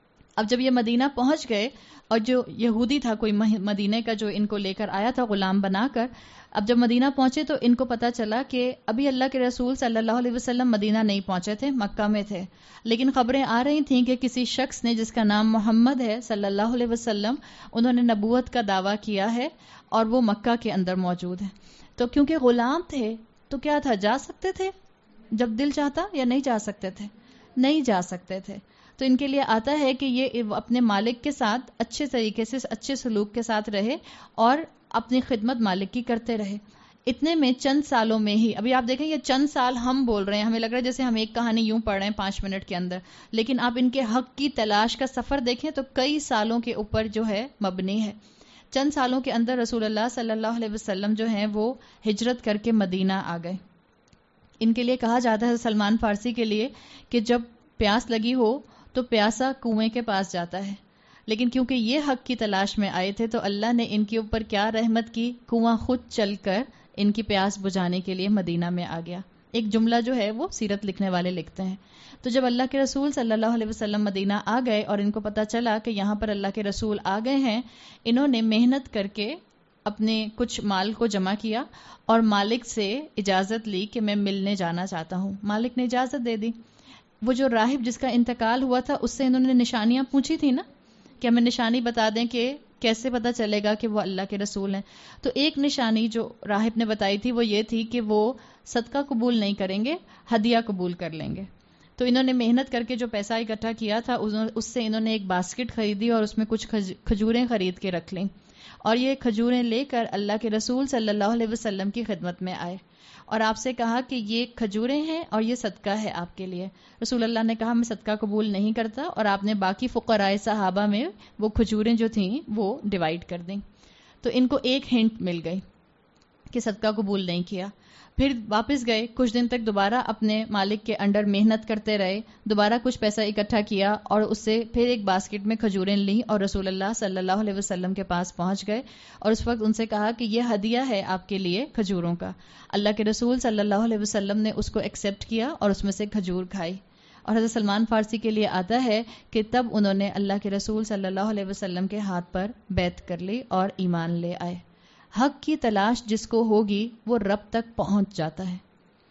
اب جب یہ مدینہ پہنچ گئے, اور جو یہودی تھا کوئی مدینہ کا جو ان کو لے کر آیا تھا غلام بنا کر, اب جب مدینہ پہنچے تو ان کو پتا چلا کہ ابھی اللہ کے رسول صلی اللہ علیہ وسلم مدینہ نہیں پہنچے تھے, مکہ میں تھے. لیکن خبریں آ رہی تھیں کہ کسی شخص نے جس کا نام محمد ہے صلی اللہ علیہ وسلم, انہوں نے نبوت کا دعویٰ کیا ہے اور وہ مکہ کے اندر موجود ہے. تو کیونکہ غلام تھے تو کیا تھا, جا سکتے تھے جب دل چاہتا, یا نہیں جا سکتے تھے؟ نہیں جا سکتے تھے. تو ان کے لیے آتا ہے کہ یہ اپنے مالک کے ساتھ اچھے طریقے سے, اچھے سلوک کے ساتھ رہے اور اپنی خدمت مالک کی کرتے رہے. اتنے میں چند سالوں میں ہی, ابھی آپ دیکھیں یہ چند سال ہم بول رہے ہیں, ہمیں لگ رہا ہے جیسے ہم ایک کہانی یوں پڑھ رہے ہیں پانچ منٹ کے اندر, لیکن آپ ان کے حق کی تلاش کا سفر دیکھیں تو کئی سالوں کے اوپر جو ہے مبنی ہے. چند سالوں کے اندر رسول اللہ صلی اللہ علیہ وسلم جو ہیں وہ ہجرت کر کے مدینہ آ گئے. ان کے لیے کہا جاتا ہے سلمان فارسی کے لیے کہ جب پیاس لگی ہو تو پیاسا کنویں کے پاس جاتا ہے, لیکن کیونکہ یہ حق کی تلاش میں آئے تھے تو اللہ نے ان کے اوپر کیا رحمت کی, کنواں خود چل کر ان کی پیاس بجھانے کے لیے مدینہ میں آ گیا. ایک جملہ جو ہے وہ سیرت لکھنے والے لکھتے ہیں. تو جب اللہ کے رسول صلی اللہ علیہ وسلم مدینہ آ گئے اور ان کو پتا چلا کہ یہاں پر اللہ کے رسول آ گئے ہیں، انہوں نے محنت کر کے اپنے کچھ مال کو جمع کیا اور مالک سے اجازت لی کہ میں ملنے جانا چاہتا ہوں. مالک نے اجازت دے دی. وہ جو راہب جس کا انتقال ہوا تھا اس سے انہوں نے نشانیاں پوچھی تھی نا کہ ہمیں نشانی بتا دیں کہ کیسے پتا چلے گا کہ وہ اللہ کے رسول ہیں. تو ایک نشانی جو راہب نے بتائی تھی وہ یہ تھی کہ وہ صدقہ قبول نہیں کریں گے، ہدیہ قبول کر لیں گے. تو انہوں نے محنت کر کے جو پیسہ اکٹھا کیا تھا اس سے انہوں نے ایک باسکٹ خریدی اور اس میں کچھ کھجوریں خرید کے رکھ لیں اور یہ کھجوریں لے کر اللہ کے رسول صلی اللہ علیہ وسلم کی خدمت میں آئے اور آپ سے کہا کہ یہ کھجوریں ہیں اور یہ صدقہ ہے آپ کے لیے. رسول اللہ نے کہا میں صدقہ قبول نہیں کرتا اور آپ نے باقی فقراء صحابہ میں وہ کھجوریں جو تھیں وہ ڈیوائیڈ کر دیں. تو ان کو ایک ہنٹ مل گئی کہ صدقہ قبول نہیں کیا. پھر واپس گئے، کچھ دن تک دوبارہ اپنے مالک کے انڈر محنت کرتے رہے، دوبارہ کچھ پیسہ اکٹھا کیا اور اس سے پھر ایک باسکٹ میں کھجوریں لیں اور رسول اللہ صلی اللہ علیہ وسلم کے پاس پہنچ گئے اور اس وقت ان سے کہا کہ یہ ہدیہ ہے آپ کے لیے کھجوروں کا. اللہ کے رسول صلی اللہ علیہ وسلم نے اس کو ایکسیپٹ کیا اور اس میں سے کھجور کھائی. اور حضرت سلمان فارسی کے لیے آتا ہے کہ تب انہوں نے اللہ کے رسول صلی اللہ علیہ وسلم کے ہاتھ پر بیعت کر لی اور ایمان لے آئے. حق کی تلاش جس کو ہوگی وہ رب تک پہنچ جاتا ہے.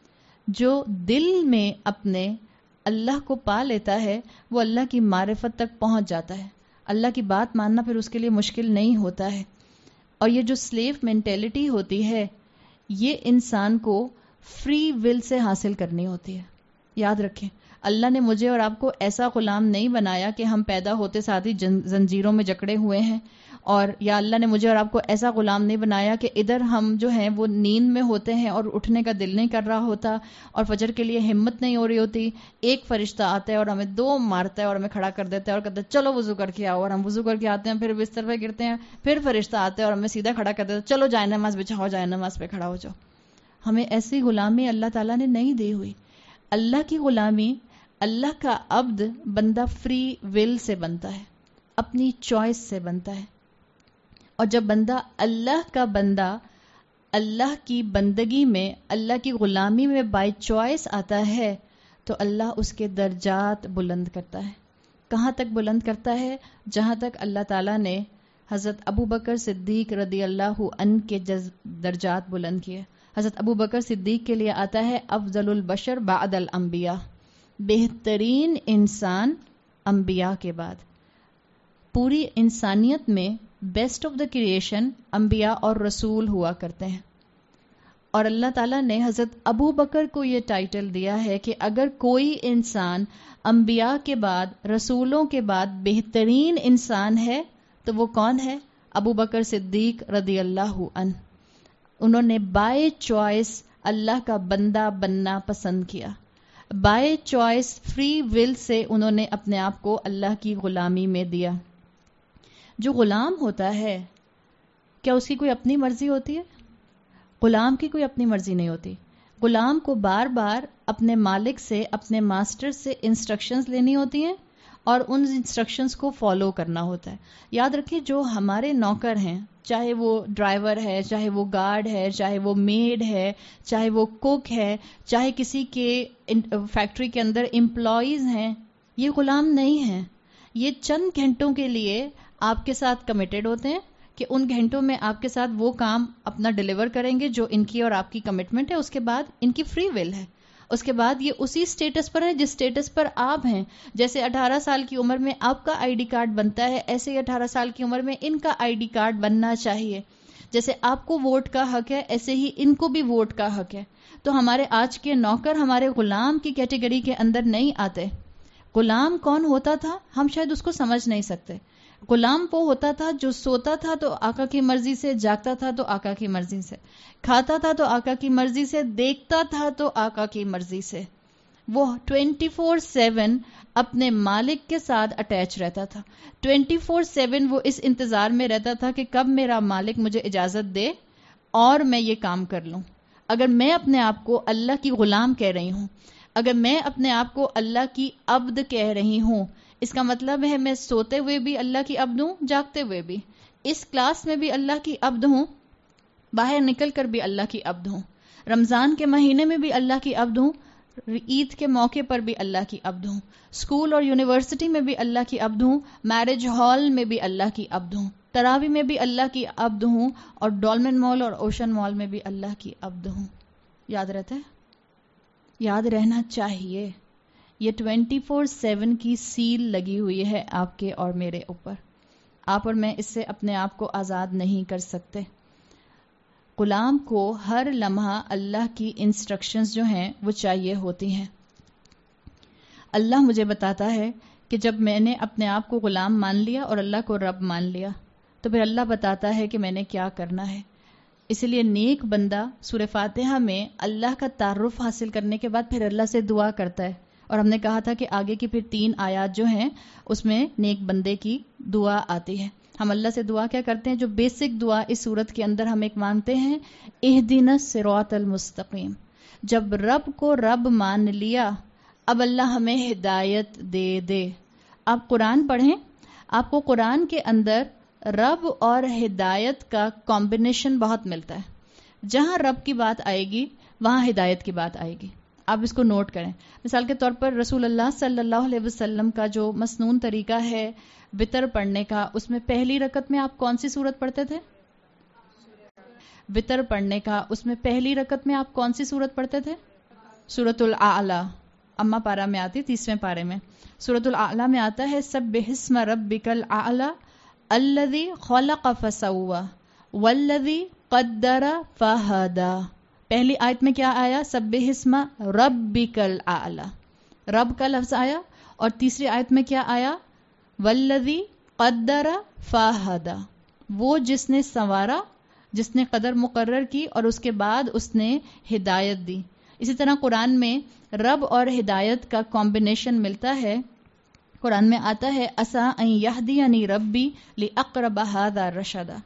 جو دل میں اپنے اللہ کو پا لیتا ہے وہ اللہ کی معرفت تک پہنچ جاتا ہے. اللہ کی بات ماننا پھر اس کے لیے مشکل نہیں ہوتا ہے. اور یہ جو سلیو مینٹیلٹی ہوتی ہے یہ انسان کو فری ول سے حاصل کرنی ہوتی ہے. یاد رکھیں اللہ نے مجھے اور آپ کو ایسا غلام نہیں بنایا کہ ہم پیدا ہوتے ساتھ ہی زنجیروں میں جکڑے ہوئے ہیں، اور یا اللہ نے مجھے اور آپ کو ایسا غلام نہیں بنایا کہ ادھر ہم جو ہیں وہ نیند میں ہوتے ہیں اور اٹھنے کا دل نہیں کر رہا ہوتا اور فجر کے لیے ہمت نہیں ہو رہی ہوتی، ایک فرشتہ آتا ہے اور ہمیں دو مارتا ہے اور ہمیں کھڑا کر دیتا ہے اور کہتا ہے چلو وضو کر کے آؤ، اور ہم وضو کر کے آتے ہیں، پھر بستر پہ گرتے ہیں، پھر فرشتہ آتا ہے اور ہمیں سیدھا کھڑا کر دیتا ہے چلو جائے نماز بچھاؤ، جائے نماز پہ کھڑا ہو جاؤ. ہمیں ایسی غلامی اللہ تعالیٰ نے نہیں دی ہوئی. اللہ کی غلامی، اللہ کا عبد بندہ فری ول سے بنتا ہے، اپنی چوائس سے بنتا ہے. اور جب بندہ اللہ کا بندہ اللہ کی بندگی میں، اللہ کی غلامی میں بائی چوائس آتا ہے تو اللہ اس کے درجات بلند کرتا ہے. کہاں تک بلند کرتا ہے؟ جہاں تک اللہ تعالیٰ نے حضرت ابو بکر صدیق رضی اللہ عنہ کے درجات بلند کیے. حضرت ابو بکر صدیق کے لیے آتا ہے افضل البشر بعد الانبیاء، بہترین انسان انبیاء کے بعد. پوری انسانیت میں بیسٹ آف دا کریشن انبیاء اور رسول ہوا کرتے ہیں. اور اللہ تعالیٰ نے حضرت ابو بکر کو یہ ٹائٹل دیا ہے کہ اگر کوئی انسان انبیاء کے بعد، رسولوں کے بعد بہترین انسان ہے تو وہ کون ہے؟ ابو بکر صدیق رضی اللہ عنہ. انہوں نے بائی چوائس اللہ کا بندہ بننا پسند کیا. بائی چوائس فری ول سے انہوں نے اپنے آپ کو اللہ کی غلامی میں دیا. جو غلام ہوتا ہے کیا اس کی کوئی اپنی مرضی ہوتی ہے؟ غلام کی کوئی اپنی مرضی نہیں ہوتی. غلام کو بار بار اپنے مالک سے، اپنے ماسٹر سے انسٹرکشنز لینی ہوتی ہیں اور ان انسٹرکشنز کو فالو کرنا ہوتا ہے. یاد رکھیے جو ہمارے نوکر ہیں، چاہے وہ ڈرائیور ہے، چاہے وہ گارڈ ہے، چاہے وہ میڈ ہے، چاہے وہ کوک ہے، چاہے کسی کے فیکٹری کے اندر امپلائیز ہیں، یہ غلام نہیں ہیں. یہ چند گھنٹوں کے لیے آپ کے ساتھ کمیٹڈ ہوتے ہیں کہ ان گھنٹوں میں آپ کے ساتھ وہ کام اپنا ڈیلیور کریں گے جو ان کی اور آپ کی کمٹمنٹ ہے. اس کے بعد ان کی فری ول ہے. اس کے بعد یہ اسی سٹیٹس پر ہے جس سٹیٹس پر آپ ہیں. جیسے اٹھارہ سال کی عمر میں آپ کا آئی ڈی کارڈ بنتا ہے، ایسے ہی اٹھارہ سال کی عمر میں ان کا آئی ڈی کارڈ بننا چاہیے. جیسے آپ کو ووٹ کا حق ہے ایسے ہی ان کو بھی ووٹ کا حق ہے. تو ہمارے آج کے نوکر ہمارے غلام کی کیٹیگری کے اندر نہیں آتے. غلام کون ہوتا تھا ہم شاید اس کو سمجھ نہیں سکتے. غلام وہ ہوتا تھا جو سوتا تھا تو آقا کی مرضی سے، جاگتا تھا تو آقا کی مرضی سے، کھاتا تھا تو آقا کی مرضی سے، دیکھتا تھا تو آقا کی مرضی سے. وہ ٹوینٹی فور سیون اپنے مالک کے ساتھ اٹیچ رہتا تھا. ٹوینٹی فور سیون وہ اس انتظار میں رہتا تھا کہ کب میرا مالک مجھے اجازت دے اور میں یہ کام کر لوں. اگر میں اپنے آپ کو اللہ کی غلام کہہ رہی ہوں، اگر میں اپنے آپ کو اللہ کی عبد کہہ رہی ہوں، اس کا مطلب ہے میں سوتے ہوئے بھی اللہ کی عبد ہوں، جاگتے ہوئے بھی، اس کلاس میں بھی اللہ کی عبد ہوں، باہر نکل کر بھی اللہ کی عبد ہوں. رمضان کے مہینے میں بھی اللہ کی عبد ہوں, عید کے موقع پر بھی اللہ کی عبد ہوں, اسکول اور یونیورسٹی میں بھی اللہ کی عبد ہوں, میرج ہال میں بھی اللہ کی عبد ہوں, تراوی میں بھی اللہ کی عبد ہوں, اور ڈولمن مال اور اوشن مال میں بھی اللہ کی عبد ہوں. یاد رہتا ہے؟ یاد رہنا چاہیے. یہ ٹوینٹی فور سیون کی سیل لگی ہوئی ہے آپ کے اور میرے اوپر. آپ اور میں اس سے اپنے آپ کو آزاد نہیں کر سکتے. غلام کو ہر لمحہ اللہ کی انسٹرکشنز جو ہیں وہ چاہیے ہوتی ہیں. اللہ مجھے بتاتا ہے کہ جب میں نے اپنے آپ کو غلام مان لیا اور اللہ کو رب مان لیا تو پھر اللہ بتاتا ہے کہ میں نے کیا کرنا ہے. اسی لیے نیک بندہ سورہ فاتحہ میں اللہ کا تعارف حاصل کرنے کے بعد پھر اللہ سے دعا کرتا ہے. اور ہم نے کہا تھا کہ آگے کی پھر تین آیات جو ہیں اس میں نیک بندے کی دعا آتی ہے. ہم اللہ سے دعا کیا کرتے ہیں؟ جو بیسک دعا اس صورت کے اندر ہم ایک مانگتے ہیں, اہدنا الصراط المستقیم. جب رب کو رب مان لیا اب اللہ ہمیں ہدایت دے دے. آپ قرآن پڑھیں, آپ کو قرآن کے اندر رب اور ہدایت کا کمبینیشن بہت ملتا ہے. جہاں رب کی بات آئے گی وہاں ہدایت کی بات آئے گی. آپ اس کو نوٹ کریں. مثال کے طور پر رسول اللہ صلی اللہ علیہ وسلم کا جو مسنون طریقہ ہے وطر پڑھنے کا, اس میں پہلی رکعت میں آپ کون سی سورت پڑھتے تھے؟ وطر پڑھنے کا اس میں پہلی رکعت میں آپ کون سی سورت پڑھتے تھے؟ سورۃ الاعلی. اما پارہ میں آتی, تیسویں پارے میں سورۃ الاعلی میں آتا ہے سبح اسم ربک الاعلی الذی خلق فسوی والذی قدر فہدی. پہلی آیت میں کیا آیا؟ سبح اسم ربک الاعلی, رب کا لفظ آیا. اور تیسری آیت میں کیا آیا؟ والذی قدر فہدی, وہ جس نے سنوارا, جس نے قدر مقرر کی اور اس کے بعد اس نے ہدایت دی. اسی طرح قرآن میں رب اور ہدایت کا کمبینیشن ملتا ہے. قرآن میں آتا ہے عسیٰ ان یہدینی ربی لاقرب ھذا رشدا.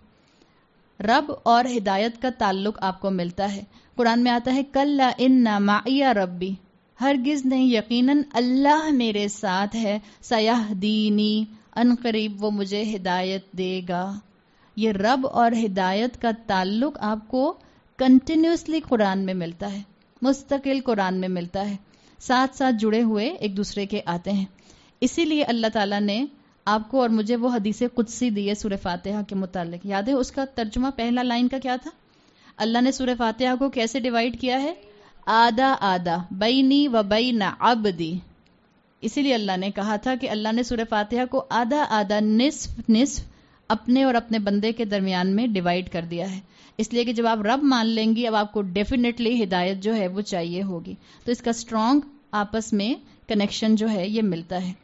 رب اور ہدایت کا تعلق آپ کو ملتا ہے. قرآن میں آتا ہے کلا ان معی ربی, ہرگز نہیں, یقیناً اللہ میرے ساتھ ہے, سیہدینی, ان قریب وہ مجھے ہدایت دے گا. یہ رب اور ہدایت کا تعلق آپ کو کنٹینیوسلی قرآن میں ملتا ہے, مستقل قرآن میں ملتا ہے, ساتھ ساتھ جڑے ہوئے ایک دوسرے کے آتے ہیں. اسی لیے اللہ تعالیٰ نے آپ کو اور مجھے وہ حدیث قدسی دی ہے سورہ فاتحہ کے متعلق. یاد ہے اس کا ترجمہ پہلا لائن کا کیا تھا؟ اللہ نے سورہ فاتحہ کو کیسے ڈیوائیڈ کیا ہے؟ آدھا آدھا, بینی و بین عبدی. اسی لیے اللہ نے کہا تھا کہ اللہ نے سورہ فاتحہ کو آدھا آدھا, نصف نصف اپنے اور اپنے بندے کے درمیان میں ڈیوائیڈ کر دیا ہے. اس لیے کہ جب آپ رب مان لیں گی اب آپ کو ڈیفینیٹلی ہدایت جو ہے وہ چاہیے ہوگی. تو اس کا اسٹرانگ آپس میں کنیکشن جو ہے یہ ملتا ہے.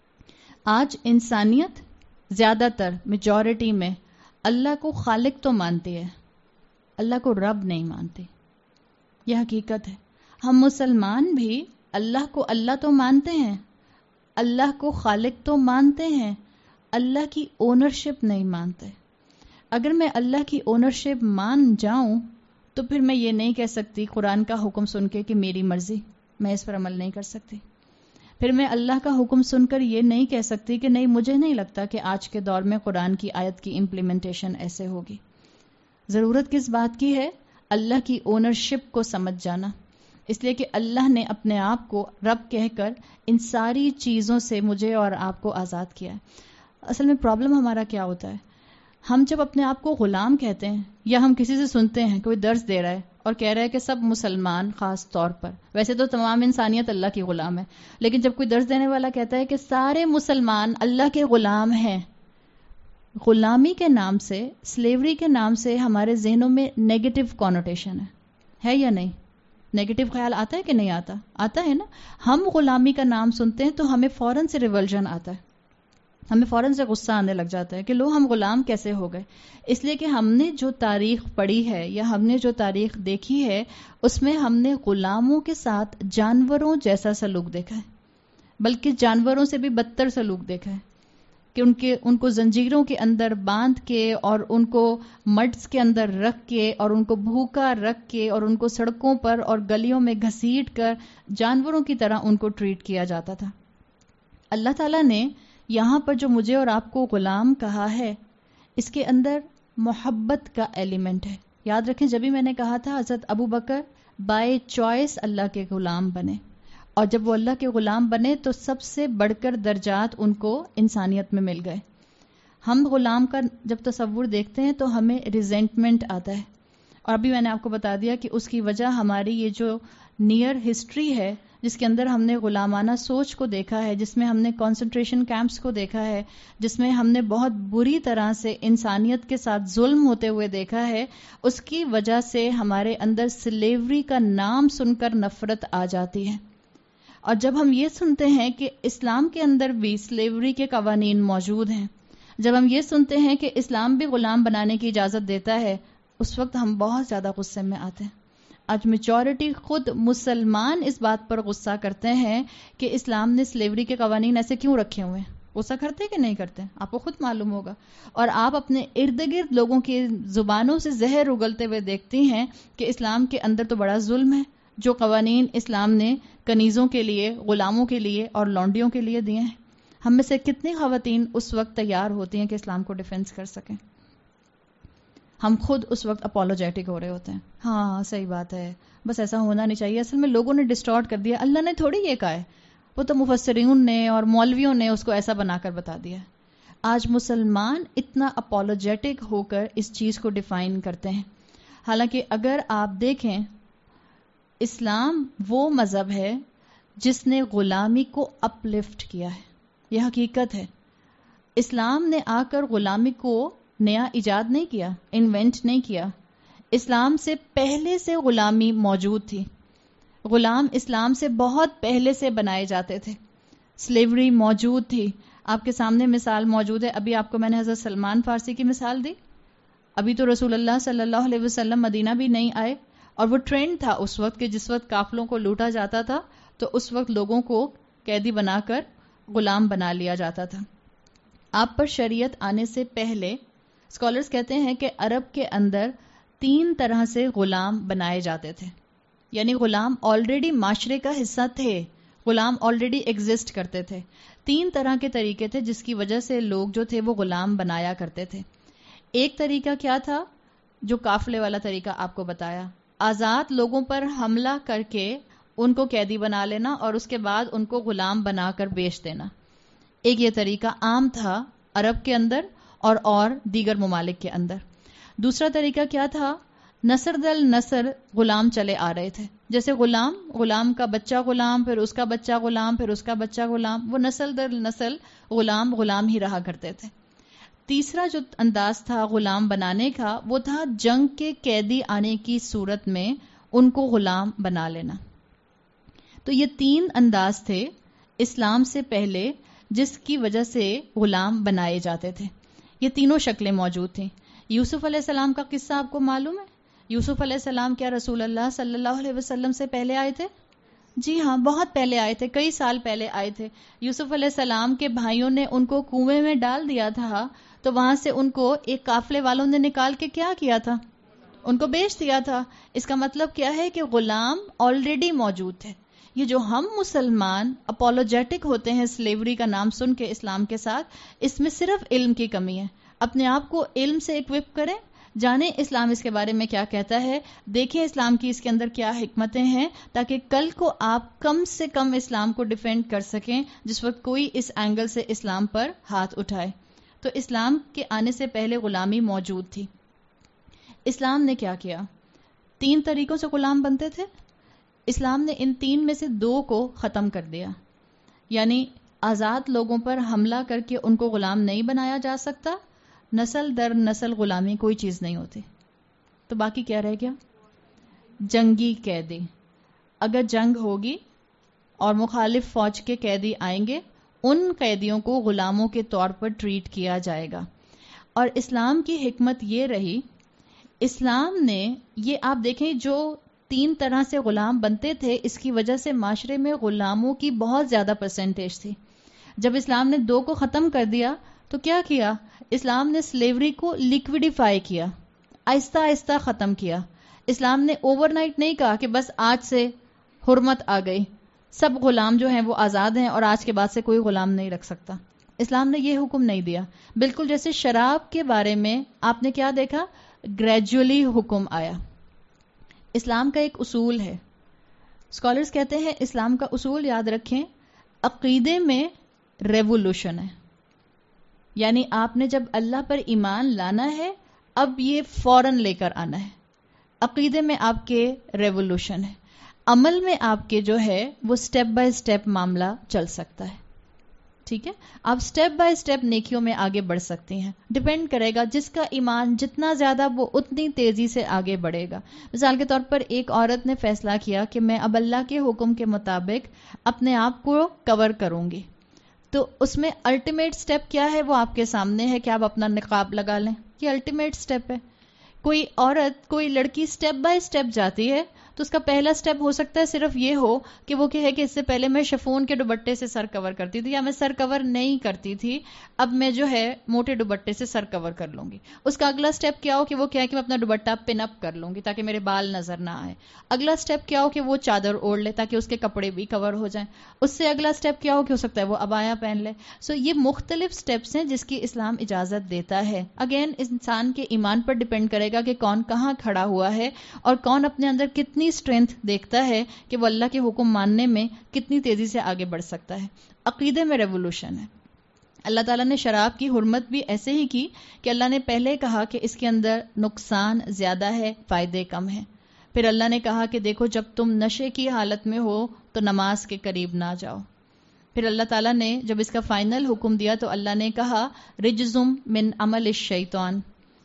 آج انسانیت زیادہ تر میجورٹی میں اللہ کو خالق تو مانتی ہے, اللہ کو رب نہیں مانتی. یہ حقیقت ہے. ہم مسلمان بھی اللہ کو اللہ تو مانتے ہیں, اللہ کو خالق تو مانتے ہیں, اللہ کی اونرشپ نہیں مانتے. اگر میں اللہ کی اونرشپ مان جاؤں تو پھر میں یہ نہیں کہہ سکتی قرآن کا حکم سن کے کہ میری مرضی, میں اس پر عمل نہیں کر سکتی. پھر میں اللہ کا حکم سن کر یہ نہیں کہہ سکتی کہ نہیں, مجھے نہیں لگتا کہ آج کے دور میں قرآن کی آیت کی امپلیمنٹیشن ایسے ہوگی. ضرورت کس بات کی ہے؟ اللہ کی اونرشپ کو سمجھ جانا. اس لیے کہ اللہ نے اپنے آپ کو رب کہہ کر ان ساری چیزوں سے مجھے اور آپ کو آزاد کیا ہے. اصل میں پرابلم ہمارا کیا ہوتا ہے, ہم جب اپنے آپ کو غلام کہتے ہیں یا ہم کسی سے سنتے ہیں کوئی درس دے رہا ہے اور کہہ رہا ہے کہ سب مسلمان خاص طور پر, ویسے تو تمام انسانیت اللہ کی غلام ہے, لیکن جب کوئی درس دینے والا کہتا ہے کہ سارے مسلمان اللہ کے غلام ہیں, غلامی کے نام سے, سلیوری کے نام سے ہمارے ذہنوں میں نیگیٹو کونوٹیشن ہے, ہے یا نہیں؟ نیگیٹو خیال آتا ہے کہ نہیں آتا؟ آتا ہے نا. ہم غلامی کا نام سنتے ہیں تو ہمیں فوراً سے ریولجن آتا ہے, ہمیں فوراً سے غصہ آنے لگ جاتا ہے کہ لو ہم غلام کیسے ہو گئے. اس لیے کہ ہم نے جو تاریخ پڑھی ہے یا ہم نے جو تاریخ دیکھی ہے اس میں ہم نے غلاموں کے ساتھ جانوروں جیسا سلوک دیکھا ہے, بلکہ جانوروں سے بھی بدتر سلوک دیکھا ہے کہ ان کے ان کو زنجیروں کے اندر باندھ کے اور ان کو مڈس کے اندر رکھ کے اور ان کو بھوکا رکھ کے اور ان کو سڑکوں پر اور گلیوں میں گھسیٹ کر جانوروں کی طرح ان کو ٹریٹ کیا جاتا تھا. اللہ تعالیٰ نے یہاں پر جو مجھے اور آپ کو غلام کہا ہے اس کے اندر محبت کا ایلیمنٹ ہے. یاد رکھیں جب بھی میں نے کہا تھا حضرت ابو بکر بائی چوائس اللہ کے غلام بنے، اور جب وہ اللہ کے غلام بنے تو سب سے بڑھ کر درجات ان کو انسانیت میں مل گئے. ہم غلام کا جب تصور دیکھتے ہیں تو ہمیں ریزنٹمنٹ آتا ہے، اور ابھی میں نے آپ کو بتا دیا کہ اس کی وجہ ہماری یہ جو نیئر ہسٹری ہے جس کے اندر ہم نے غلامانہ سوچ کو دیکھا ہے، جس میں ہم نے کنسنٹریشن کیمپس کو دیکھا ہے، جس میں ہم نے بہت بری طرح سے انسانیت کے ساتھ ظلم ہوتے ہوئے دیکھا ہے، اس کی وجہ سے ہمارے اندر سلیوری کا نام سن کر نفرت آ جاتی ہے. اور جب ہم یہ سنتے ہیں کہ اسلام کے اندر بھی سلیوری کے قوانین موجود ہیں، جب ہم یہ سنتے ہیں کہ اسلام بھی غلام بنانے کی اجازت دیتا ہے، اس وقت ہم بہت زیادہ غصے میں آتے ہیں. آج میجورٹی خود مسلمان اس بات پر غصہ کرتے ہیں کہ اسلام نے سلیوری کے قوانین ایسے کیوں رکھے ہوئے ہیں. غصہ کرتے کہ نہیں کرتے آپ کو خود معلوم ہوگا، اور آپ اپنے ارد گرد لوگوں کی زبانوں سے زہر اگلتے ہوئے دیکھتی ہیں کہ اسلام کے اندر تو بڑا ظلم ہے. جو قوانین اسلام نے کنیزوں کے لیے، غلاموں کے لیے اور لونڈیوں کے لیے دیے ہیں، ہم میں سے کتنی خواتین اس وقت تیار ہوتی ہیں کہ اسلام کو ڈیفینس کر سکیں؟ ہم خود اس وقت اپولوجیٹک ہو رہے ہوتے ہیں. ہاں صحیح بات ہے، بس ایسا ہونا نہیں چاہیے. اصل میں لوگوں نے ڈسٹارٹ کر دیا، اللہ نے تھوڑی یہ کہا ہے، وہ تو مفسرین نے اور مولویوں نے اس کو ایسا بنا کر بتا دیا. آج مسلمان اتنا اپولوجیٹک ہو کر اس چیز کو ڈیفائن کرتے ہیں، حالانکہ اگر آپ دیکھیں اسلام وہ مذہب ہے جس نے غلامی کو اپلفٹ کیا ہے. یہ حقیقت ہے. اسلام نے آ کر غلامی کو نیا ایجاد نہیں کیا، انوینٹ نہیں کیا. اسلام سے پہلے سے غلامی موجود تھی. غلام اسلام سے بہت پہلے سے بنائے جاتے تھے. سلیوری موجود تھی. آپ کے سامنے مثال موجود ہے. ابھی آپ کو میں نے حضرت سلمان فارسی کی مثال دی. ابھی تو رسول اللہ صلی اللہ علیہ وسلم مدینہ بھی نہیں آئے، اور وہ ٹرینڈ تھا اس وقت کہ جس وقت قافلوں کو لوٹا جاتا تھا تو اس وقت لوگوں کو قیدی بنا کر غلام بنا لیا جاتا تھا. آپ پر شریعت آنے سے پہلے اسکالرز کہتے ہیں کہ عرب کے اندر تین طرح سے غلام بنائے جاتے تھے. یعنی غلام آلریڈی معاشرے کا حصہ تھے، غلام آلریڈی ایگزسٹ کرتے تھے. تین طرح کے طریقے تھے جس کی وجہ سے لوگ جو تھے وہ غلام بنایا کرتے تھے. ایک طریقہ کیا تھا؟ جو قافلے والا طریقہ آپ کو بتایا، آزاد لوگوں پر حملہ کر کے ان کو قیدی بنا لینا اور اس کے بعد ان کو غلام بنا کر بیچ دینا. ایک یہ طریقہ عام تھا عرب کے اندر اور اور دیگر ممالک کے اندر. دوسرا طریقہ کیا تھا؟ نسل در نسل غلام چلے آ رہے تھے. جیسے غلام غلام کا بچہ غلام، پھر اس کا بچہ غلام، پھر اس کا بچہ غلام، وہ نسل در نسل غلام غلام ہی رہا کرتے تھے. تیسرا جو انداز تھا غلام بنانے کا وہ تھا جنگ کے قیدی آنے کی صورت میں ان کو غلام بنا لینا. تو یہ تین انداز تھے اسلام سے پہلے جس کی وجہ سے غلام بنائے جاتے تھے. یہ تینوں شکلیں موجود تھیں. یوسف علیہ السلام کا قصہ آپ کو معلوم ہے؟ یوسف علیہ السلام کیا رسول اللہ صلی اللہ علیہ وسلم سے پہلے آئے تھے؟ جی ہاں، بہت پہلے آئے تھے، کئی سال پہلے آئے تھے. یوسف علیہ السلام کے بھائیوں نے ان کو کنویں میں ڈال دیا تھا، تو وہاں سے ان کو ایک قافلے والوں نے نکال کے کیا کیا تھا؟ ان کو بیچ دیا تھا. اس کا مطلب کیا ہے کہ غلام آلریڈی موجود تھے. یہ جو ہم مسلمان اپولوجیٹک ہوتے ہیں سلیوری کا نام سن کے اسلام کے ساتھ، اس میں صرف علم کی کمی ہے. اپنے آپ کو علم سے اکوپ کریں، جانیں اسلام اس کے بارے میں کیا کہتا ہے، دیکھیں اسلام کی اس کے اندر کیا حکمتیں ہیں، تاکہ کل کو آپ کم سے کم اسلام کو ڈیفینڈ کر سکیں جس وقت کوئی اس اینگل سے اسلام پر ہاتھ اٹھائے. تو اسلام کے آنے سے پہلے غلامی موجود تھی. اسلام نے کیا کیا؟ تین طریقوں سے غلام بنتے تھے. اسلام نے ان تین میں سے دو کو ختم کر دیا. یعنی آزاد لوگوں پر حملہ کر کے ان کو غلام نہیں بنایا جا سکتا. نسل در نسل غلامی کوئی چیز نہیں ہوتی. تو باقی کیا رہ گیا؟ جنگی قیدی. اگر جنگ ہوگی اور مخالف فوج کے قیدی آئیں گے، ان قیدیوں کو غلاموں کے طور پر ٹریٹ کیا جائے گا. اور اسلام کی حکمت یہ رہی، اسلام نے یہ آپ دیکھیں جو تین طرح سے غلام بنتے تھے، اس کی وجہ سے معاشرے میں غلاموں کی بہت زیادہ پرسنٹیج تھی. جب اسلام نے دو کو ختم کر دیا تو کیا کیا؟ اسلام نے سلیوری کو لیکویڈیفائی کیا، آہستہ آہستہ ختم کیا. اسلام نے اوور نائٹ نہیں کہا کہ بس آج سے حرمت آ گئی، سب غلام جو ہیں وہ آزاد ہیں اور آج کے بعد سے کوئی غلام نہیں رکھ سکتا. اسلام نے یہ حکم نہیں دیا. بالکل جیسے شراب کے بارے میں آپ نے کیا دیکھا، گریجولی حکم آیا. اسلام کا ایک اصول ہے, اسکالرز کہتے ہیں اسلام کا اصول یاد رکھیں, عقیدے میں ریولوشن ہے. یعنی آپ نے جب اللہ پر ایمان لانا ہے اب یہ فوراً لے کر آنا ہے. عقیدے میں آپ کے ریولوشن ہے, عمل میں آپ کے جو ہے وہ سٹیپ بائی سٹیپ معاملہ چل سکتا ہے. ٹھیک ہے, آپ سٹیپ بائی سٹیپ نیکیوں میں آگے بڑھ سکتی ہیں. ڈیپینڈ کرے گا جس کا ایمان جتنا زیادہ وہ اتنی تیزی سے آگے بڑھے گا. مثال کے طور پر ایک عورت نے فیصلہ کیا کہ میں اب اللہ کے حکم کے مطابق اپنے آپ کو کور کروں گی, تو اس میں الٹیمیٹ سٹیپ کیا ہے وہ آپ کے سامنے ہے کہ آپ اپنا نقاب لگا لیں. یہ الٹیمیٹ سٹیپ ہے. کوئی عورت کوئی لڑکی سٹیپ بائی سٹیپ جاتی ہے تو اس کا پہلا سٹیپ ہو سکتا ہے صرف یہ ہو کہ وہ کہے کہ اس سے پہلے میں شفون کے دوپٹے سے سر کور کرتی تھی, یا میں سر کور نہیں کرتی تھی, اب میں جو ہے موٹے دوپٹے سے سر کور کر لوں گی. اس کا اگلا سٹیپ کیا ہو کہ وہ کہے کہ میں اپنا دوپٹہ پن اپ کر لوں گی تاکہ میرے بال نظر نہ آئے. اگلا سٹیپ کیا ہو کہ وہ چادر اوڑھ لے تاکہ اس کے کپڑے بھی کور ہو جائیں. اس سے اگلا سٹیپ کیا ہو کہ ہو سکتا ہے وہ عبایا پہن لے. سو so, یہ مختلف سٹیپس ہیں جس کی اسلام اجازت دیتا ہے. اگین انسان کے ایمان پر ڈپینڈ کرے گا کہ کون کہاں کھڑا ہوا ہے اور کون اپنے اندر کتنی اسٹرینتھ دیکھتا ہے کہ وہ اللہ کے حکم ماننے میں کتنی تیزی سے آگے بڑھ سکتا ہے. عقیدے میں ریولوشن ہے. اللہ تعالیٰ نے شراب کی حرمت بھی ایسے ہی کی کہ اللہ نے پہلے کہا کہ اس کے اندر نقصان زیادہ ہے, فائدے کم ہیں. پھر اللہ نے کہا کہ دیکھو جب تم نشے کی حالت میں ہو تو نماز کے قریب نہ جاؤ. پھر اللہ تعالیٰ نے جب اس کا فائنل حکم دیا تو اللہ نے کہا رجزم من عمل الشیطان,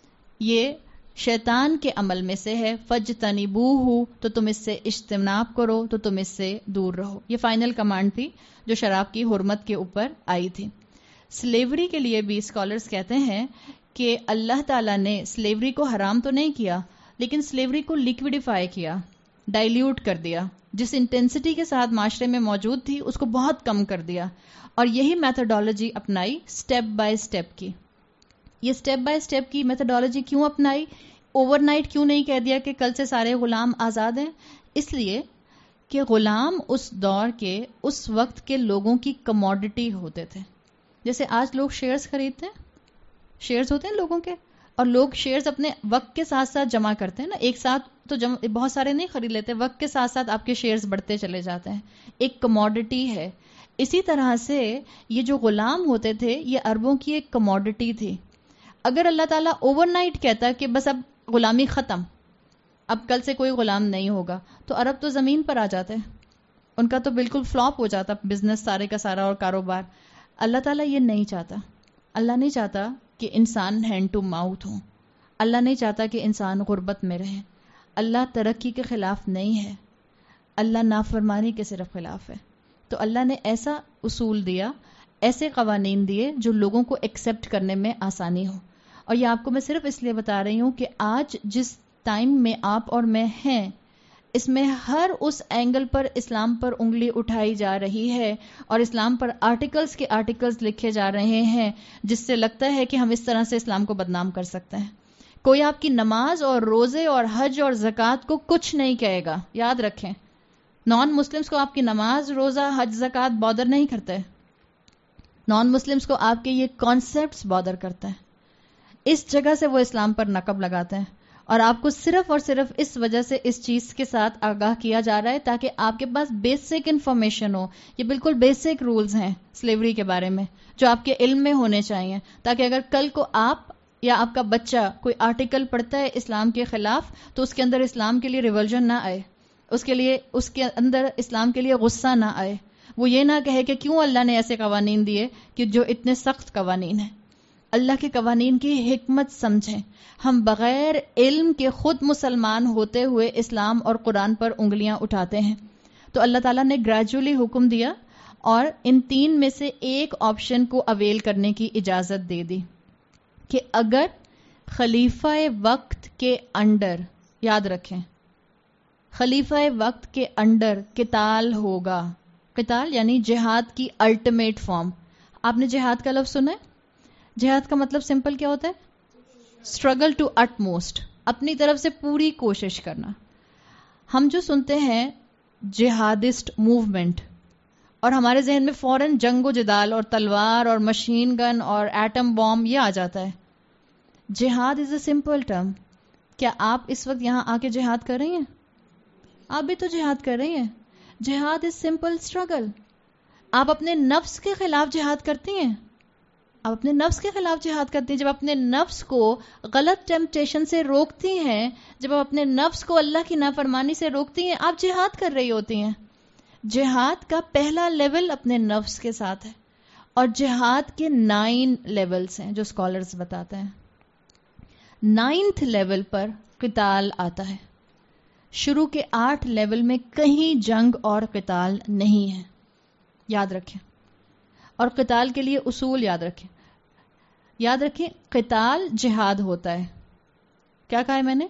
یہ شیطان کے عمل میں سے ہے, فجتنبوہ, تو تم اس سے اجتناب کرو, تو تم اس سے دور رہو. یہ فائنل کمانڈ تھی جو شراب کی حرمت کے اوپر آئی تھی. سلیوری کے لیے بھی اسکالرز کہتے ہیں کہ اللہ تعالیٰ نے سلیوری کو حرام تو نہیں کیا لیکن سلیوری کو لیکویڈیفائی کیا, ڈائلیوٹ کر دیا. جس انٹینسٹی کے ساتھ معاشرے میں موجود تھی اس کو بہت کم کر دیا, اور یہی میتھڈالوجی اپنائی سٹیپ بائی سٹیپ کی. یہ سٹیپ بائی سٹیپ کی میتھڈالوجی کیوں اپنائی؟ اوور نائٹ کیوں نہیں کہہ دیا کہ کل سے سارے غلام آزاد ہیں؟ اس لیے کہ غلام اس دور کے اس وقت کے لوگوں کی کموڈٹی ہوتے تھے. جیسے آج لوگ شیئرز خریدتے ہیں, شیئرز ہوتے ہیں لوگوں کے, اور لوگ شیئرز اپنے وقت کے ساتھ ساتھ جمع کرتے ہیں نا, ایک ساتھ تو جم... بہت سارے نہیں خرید لیتے, وقت کے ساتھ ساتھ آپ کے شیئرز بڑھتے چلے جاتے ہیں. ایک کموڈٹی ہے. اسی طرح سے یہ جو غلام ہوتے تھے یہ عربوں کی ایک کموڈٹی تھی. اگر اللہ تعالیٰ اوور نائٹ کہتا کہ بس اب غلامی ختم, اب کل سے کوئی غلام نہیں ہوگا, تو عرب تو زمین پر آ جاتے, ان کا تو بالکل فلاپ ہو جاتا بزنس سارے کا سارا اور کاروبار. اللہ تعالیٰ یہ نہیں چاہتا. اللہ نہیں چاہتا کہ انسان ہینڈ ٹو ماؤتھ ہوں. اللہ نہیں چاہتا کہ انسان غربت میں رہے. اللہ ترقی کے خلاف نہیں ہے, اللہ نافرمانی کے صرف خلاف ہے. تو اللہ نے ایسا اصول دیا, ایسے قوانین دیے جو لوگوں کو ایکسیپٹ کرنے میں آسانی ہو. اور یہ آپ کو میں صرف اس لیے بتا رہی ہوں کہ آج جس ٹائم میں آپ اور میں ہیں اس میں ہر اس اینگل پر اسلام پر انگلی اٹھائی جا رہی ہے اور اسلام پر آرٹیکلز کے آرٹیکلز لکھے جا رہے ہیں جس سے لگتا ہے کہ ہم اس طرح سے اسلام کو بدنام کر سکتے ہیں. کوئی آپ کی نماز اور روزے اور حج اور زکوٰۃ کو کچھ نہیں کہے گا. یاد رکھیں, نان مسلمز کو آپ کی نماز, روزہ, حج, زکوٰۃ بادر نہیں کرتے. نان مسلمز کو آپ کے یہ کانسیپٹس بادر کرتے ہیں. اس جگہ سے وہ اسلام پر نقب لگاتے ہیں, اور آپ کو صرف اور صرف اس وجہ سے اس چیز کے ساتھ آگاہ کیا جا رہا ہے تاکہ آپ کے پاس بیسک انفارمیشن ہو. یہ بالکل بیسک رولز ہیں سلیوری کے بارے میں جو آپ کے علم میں ہونے چاہیے, تاکہ اگر کل کو آپ یا آپ کا بچہ کوئی آرٹیکل پڑھتا ہے اسلام کے خلاف تو اس کے اندر اسلام کے لیے ریولجن نہ آئے, اس کے لیے اس کے اندر اسلام کے لیے غصہ نہ آئے. وہ یہ نہ کہے کہ کیوں اللہ نے ایسے قوانین دیے کہ جو اتنے سخت قوانین ہیں. اللہ کے قوانین کی حکمت سمجھیں. ہم بغیر علم کے خود مسلمان ہوتے ہوئے اسلام اور قرآن پر انگلیاں اٹھاتے ہیں. تو اللہ تعالیٰ نے گریجولی حکم دیا اور ان تین میں سے ایک آپشن کو اویل کرنے کی اجازت دے دی کہ اگر خلیفہ وقت کے انڈر, یاد رکھیں خلیفہ وقت کے انڈر قتال ہوگا. قتال یعنی جہاد کی الٹیمیٹ فارم. آپ نے جہاد کا لفظ سنا ہے؟ جہاد کا مطلب سمپل کیا ہوتا ہے؟ اسٹرگل ٹو اٹ موسٹ, اپنی طرف سے پوری کوشش کرنا. ہم جو سنتے ہیں جہادسٹ موومنٹ اور ہمارے ذہن میں فوراً جنگ و جدال اور تلوار اور مشین گن اور ایٹم بام یہ آ جاتا ہے. جہاد از اے سمپل ٹرم. کیا آپ اس وقت یہاں آ کے جہاد کر رہی ہیں؟ آپ بھی تو جہاد کر رہی ہیں. جہاد از سمپل اسٹرگل. آپ اپنے نفس کے خلاف جہاد کرتی ہیں. آپ اپنے نفس کے خلاف جہاد کرتی ہیں. جب اپنے نفس کو غلط ٹیمپٹیشن سے روکتی ہیں, جب آپ اپنے نفس کو اللہ کی نافرمانی سے روکتی ہیں, آپ جہاد کر رہی ہوتی ہیں. جہاد کا پہلا لیول اپنے نفس کے ساتھ ہے, اور جہاد کے نائن لیولز ہیں جو اسکالرز بتاتے ہیں. نائنتھ لیول پر قتال آتا ہے. شروع کے آٹھ لیول میں کہیں جنگ اور قتال نہیں ہے, یاد رکھیں. اور قتال کے لیے اصول یاد رکھیں. یاد رکھیں قتال جہاد ہوتا ہے. کیا کہا ہے میں نے؟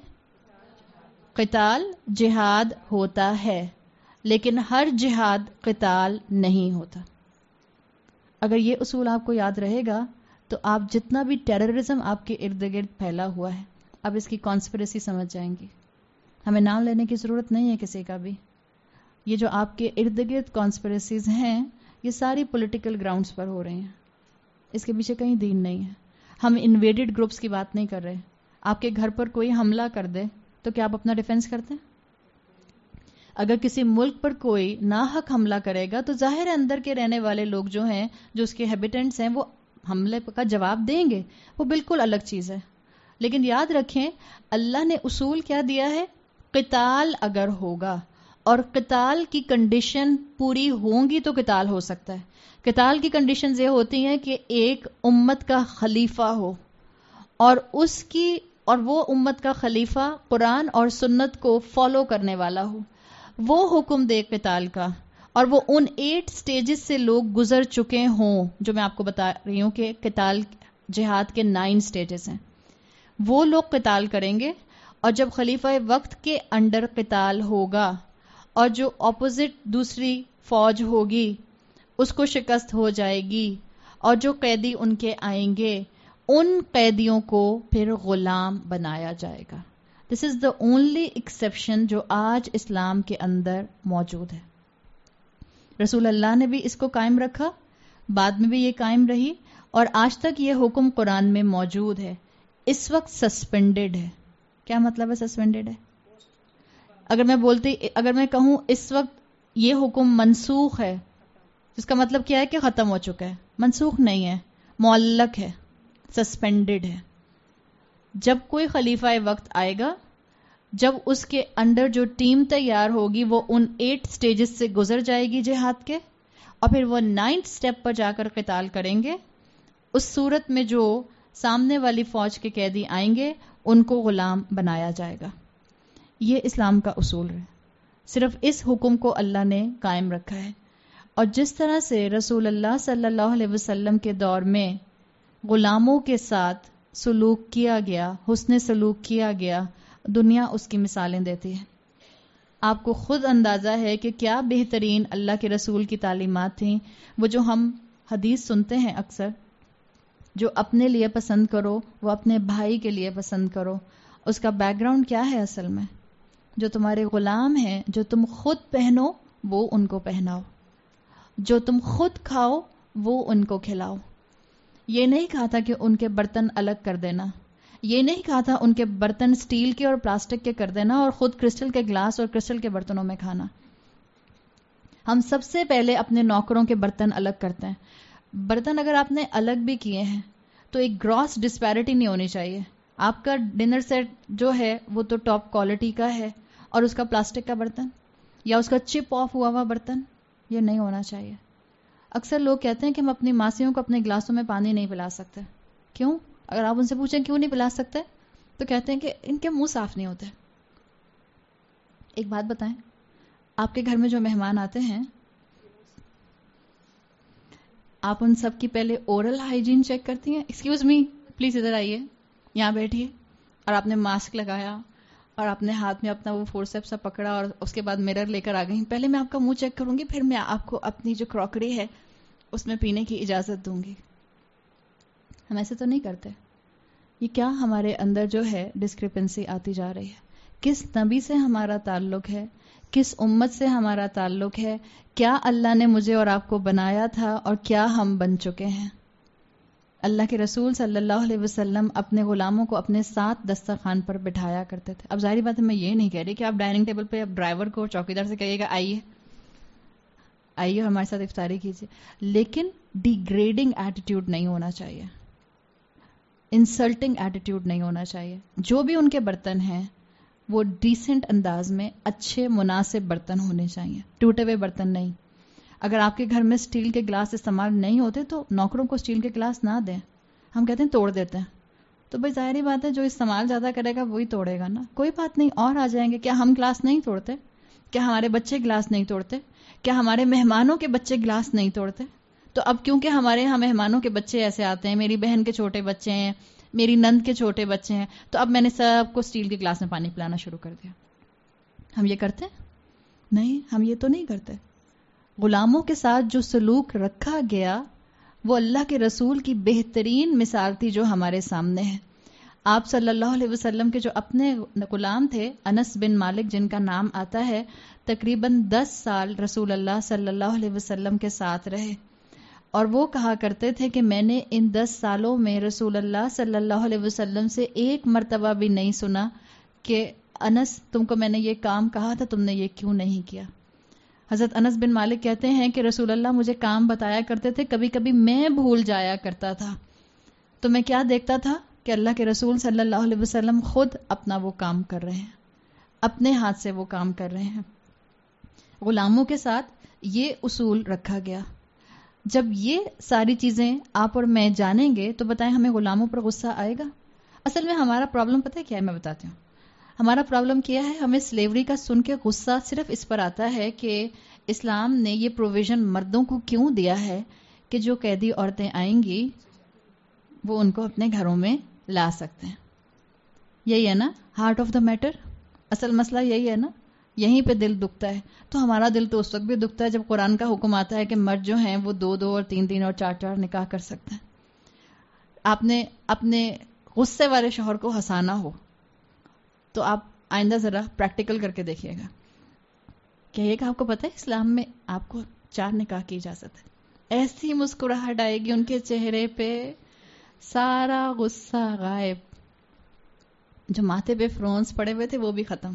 قتال جہاد ہوتا ہے, لیکن ہر جہاد قتال نہیں ہوتا. اگر یہ اصول آپ کو یاد رہے گا تو آپ جتنا بھی ٹیررزم آپ کے ارد گرد پھیلا ہوا ہے, اب اس کی کانسپریسی سمجھ جائیں گی. ہمیں نام لینے کی ضرورت نہیں ہے کسی کا بھی. یہ جو آپ کے ارد گرد کانسپریسیز ہیں, یہ ساری پولیٹیکل گراؤنڈز پر ہو رہی ہیں. اس کے پیچھے کہیں دین نہیں ہے. ہم انویڈڈ گروپس کی بات نہیں کر رہے. آپ کے گھر پر کوئی حملہ کر دے تو کیا آپ اپنا ڈیفینس کرتے ہیں؟ اگر کسی ملک پر کوئی ناحق حملہ کرے گا تو ظاہر ہے اندر کے رہنے والے لوگ جو ہیں, جو اس کے ہیبیٹنٹس ہیں, وہ حملے کا جواب دیں گے. وہ بالکل الگ چیز ہے. لیکن یاد رکھیں اللہ نے اصول کیا دیا ہے؟ قتال اگر ہوگا اور قتال کی کنڈیشن پوری ہوں گی تو قتال ہو سکتا ہے. قتال کی کنڈیشنز یہ ہوتی ہیں کہ ایک امت کا خلیفہ ہو, اور اس کی اور وہ امت کا خلیفہ قرآن اور سنت کو فالو کرنے والا ہو, وہ حکم دے قتال کا, اور وہ ان ایٹ سٹیجز سے لوگ گزر چکے ہوں جو میں آپ کو بتا رہی ہوں کہ قتال جہاد کے نائن سٹیجز ہیں. وہ لوگ قتال کریں گے, اور جب خلیفہ وقت کے انڈر قتال ہوگا اور جو اپوزٹ دوسری فوج ہوگی اس کو شکست ہو جائے گی, اور جو قیدی ان کے آئیں گے ان قیدیوں کو پھر غلام بنایا جائے گا. دس از دا اونلی ایکسیپشن جو آج اسلام کے اندر موجود ہے. رسول اللہ نے بھی اس کو قائم رکھا, بعد میں بھی یہ قائم رہی, اور آج تک یہ حکم قرآن میں موجود ہے. اس وقت سسپینڈڈ ہے. کیا مطلب ہے سسپینڈڈ ہے؟ اگر میں بولتی اگر میں کہوں اس وقت یہ حکم منسوخ ہے, اس کا مطلب کیا ہے کہ ختم ہو چکا ہے. منسوخ نہیں ہے, معلق ہے, سسپینڈڈ ہے. جب کوئی خلیفہ وقت آئے گا, جب اس کے انڈر جو ٹیم تیار ہوگی وہ ان ایٹ سٹیجز سے گزر جائے گی جہاد کے, اور پھر وہ نائنتھ سٹیپ پر جا کر قتال کریں گے, اس صورت میں جو سامنے والی فوج کے قیدی آئیں گے ان کو غلام بنایا جائے گا. یہ اسلام کا اصول ہے. صرف اس حکم کو اللہ نے قائم رکھا ہے. اور جس طرح سے رسول اللہ صلی اللہ علیہ وسلم کے دور میں غلاموں کے ساتھ سلوک کیا گیا, حسن سلوک کیا گیا, دنیا اس کی مثالیں دیتی ہے. آپ کو خود اندازہ ہے کہ کیا بہترین اللہ کے رسول کی تعلیمات تھیں. وہ جو ہم حدیث سنتے ہیں اکثر, جو اپنے لیے پسند کرو وہ اپنے بھائی کے لیے پسند کرو, اس کا بیک گراؤنڈ کیا ہے اصل میں؟ جو تمہارے غلام ہیں, جو تم خود پہنو وہ ان کو پہناؤ, جو تم خود کھاؤ وہ ان کو کھلاؤ. یہ نہیں کہا تھا کہ ان کے برتن الگ کر دینا, یہ نہیں کہا تھا ان کے برتن سٹیل کے اور پلاسٹک کے کر دینا اور خود کرسٹل کے گلاس اور کرسٹل کے برتنوں میں کھانا. ہم سب سے پہلے اپنے نوکروں کے برتن الگ کرتے ہیں. برتن اگر آپ نے الگ بھی کیے ہیں تو ایک گراس ڈسپیرٹی نہیں ہونی چاہیے. آپ کا ڈنر سیٹ جو ہے وہ تو ٹاپ کوالٹی کا ہے, اور اس کا پلاسٹک کا برتن یا اس کا چپ آف ہوا ہوا برتن, یہ نہیں ہونا چاہیے. اکثر لوگ کہتے ہیں کہ ہم اپنی ماسیوں کو اپنے گلاسوں میں پانی نہیں پلا سکتے. کیوں؟ اگر آپ ان سے پوچھیں کیوں نہیں پلا سکتے تو کہتے ہیں کہ ان کے منہ صاف نہیں ہوتے. ایک بات بتائیں, آپ کے گھر میں جو مہمان آتے ہیں آپ ان سب کی پہلے اورل ہائیجین چیک کرتی ہیں؟ ایکسکیوز می پلیز ادھر آئیے, یہاں بیٹھیے, اور آپ نے ماسک لگایا اور اپنے ہاتھ میں اپنا وہ فورسیپ سا پکڑا اور اس کے بعد مرر لے کر آ گئی, پہلے میں آپ کا منہ چیک کروں گی پھر میں آپ کو اپنی جو کراکری ہے اس میں پینے کی اجازت دوں گی. ہم ایسے تو نہیں کرتے. یہ کیا ہمارے اندر جو ہے ڈسکرپنسی آتی جا رہی ہے؟ کس نبی سے ہمارا تعلق ہے, کس امت سے ہمارا تعلق ہے, کیا اللہ نے مجھے اور آپ کو بنایا تھا اور کیا ہم بن چکے ہیں. اللہ کے رسول صلی اللہ علیہ وسلم اپنے غلاموں کو اپنے ساتھ دسترخوان پر بٹھایا کرتے تھے. اب ظاہری بات ہے میں یہ نہیں کہہ رہی کہ آپ ڈائننگ ٹیبل پہ اب ڈرائیور کو چوکیدار سے کہیے گا آئیے آئیے ہمارے ساتھ افطاری کیجیے, لیکن ڈیگریڈنگ ایٹیٹیوڈ نہیں ہونا چاہیے, انسلٹنگ ایٹیٹیوڈ نہیں ہونا چاہیے. جو بھی ان کے برتن ہیں وہ ڈیسنٹ انداز میں اچھے مناسب برتن ہونے چاہیے, ٹوٹے ہوئے برتن نہیں. اگر آپ کے گھر میں اسٹیل کے گلاس استعمال نہیں ہوتے تو نوکروں کو اسٹیل کے گلاس نہ دیں. ہم کہتے ہیں توڑ دیتے ہیں, تو بھائی ظاہری بات ہے جو استعمال زیادہ کرے گا وہی توڑے گا نا. کوئی بات نہیں, اور آ جائیں گے. کیا ہم گلاس نہیں توڑتے؟ کیا ہمارے بچے گلاس نہیں توڑتے؟ کیا ہمارے مہمانوں کے بچے گلاس نہیں توڑتے؟ تو اب کیونکہ ہمارے یہاں مہمانوں کے بچے ایسے آتے ہیں, میری بہن کے چھوٹے بچے ہیں, میری نند کے چھوٹے بچے ہیں, تو اب میں نے سب کو اسٹیل کے گلاس میں پانی پلانا شروع کر دیا. ہم یہ کرتے ہیں؟ نہیں, ہم یہ تو نہیں کرتے. غلاموں کے ساتھ جو سلوک رکھا گیا وہ اللہ کے رسول کی بہترین مثال تھی جو ہمارے سامنے ہے. آپ صلی اللہ علیہ وسلم کے جو اپنے غلام تھے انس بن مالک جن کا نام آتا ہے, تقریباً دس سال رسول اللہ صلی اللہ علیہ وسلم کے ساتھ رہے, اور وہ کہا کرتے تھے کہ میں نے ان دس سالوں میں رسول اللہ صلی اللہ علیہ وسلم سے ایک مرتبہ بھی نہیں سنا کہ انس تم کو میں نے یہ کام کہا تھا تم نے یہ کیوں نہیں کیا. حضرت انس بن مالک کہتے ہیں کہ رسول اللہ مجھے کام بتایا کرتے تھے, کبھی کبھی میں بھول جایا کرتا تھا, تو میں کیا دیکھتا تھا کہ اللہ کے رسول صلی اللہ علیہ وسلم خود اپنا وہ کام کر رہے ہیں, اپنے ہاتھ سے وہ کام کر رہے ہیں. غلاموں کے ساتھ یہ اصول رکھا گیا. جب یہ ساری چیزیں آپ اور میں جانیں گے تو بتائیں ہمیں غلاموں پر غصہ آئے گا؟ اصل میں ہمارا پرابلم پتہ ہے کیا ہے, میں بتاتی ہوں. ہمارا پرابلم کیا ہے, ہمیں سلیوری کا سن کے غصہ صرف اس پر آتا ہے کہ اسلام نے یہ پروویژن مردوں کو کیوں دیا ہے کہ جو قیدی عورتیں آئیں گی وہ ان کو اپنے گھروں میں لا سکتے ہیں. یہی ہے نا ہارٹ آف دا میٹر, اصل مسئلہ یہی ہے نا, یہیں پہ دل دکھتا ہے. تو ہمارا دل تو اس وقت بھی دکھتا ہے جب قرآن کا حکم آتا ہے کہ مرد جو ہیں وہ دو دو اور تین تین اور چار چار نکاح کر سکتے ہیں. آپ نے اپنے غصے والے شوہر کو ہنسانا ہو تو آپ آئندہ ذرا پریکٹیکل کر کے دیکھیے گا. کہیے کہ آپ کو پتہ ہے اسلام میں آپ کو چار نکاح کی اجازت ہے. ایسی مسکراہٹ آئے گی ان کے چہرے پہ, سارا غصہ غائب, جو ماتھے پہ فرونس پڑے ہوئے تھے وہ بھی ختم.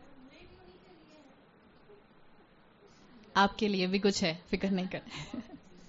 آپ کے لیے بھی کچھ ہے, فکر نہیں کریں.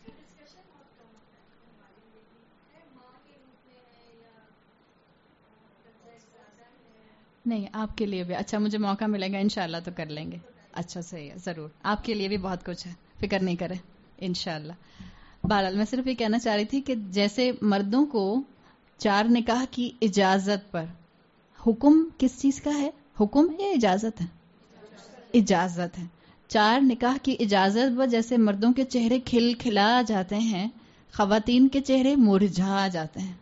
نہیں, آپ کے لیے بھی اچھا, مجھے موقع ملے گا انشاءاللہ تو کر لیں گے. اچھا صحیح ہے, ضرور آپ کے لیے بھی بہت کچھ ہے, فکر نہیں کریں انشاءاللہ. بہرحال میں صرف یہ کہنا چاہ رہی تھی کہ جیسے مردوں کو چار نکاح کی اجازت پر حکم کس چیز کا ہے, حکم ہے یا اجازت ہے؟ اجازت ہے. چار نکاح کی اجازت پر جیسے مردوں کے چہرے کھل کھلا جاتے ہیں, خواتین کے چہرے مرجھا جاتے ہیں.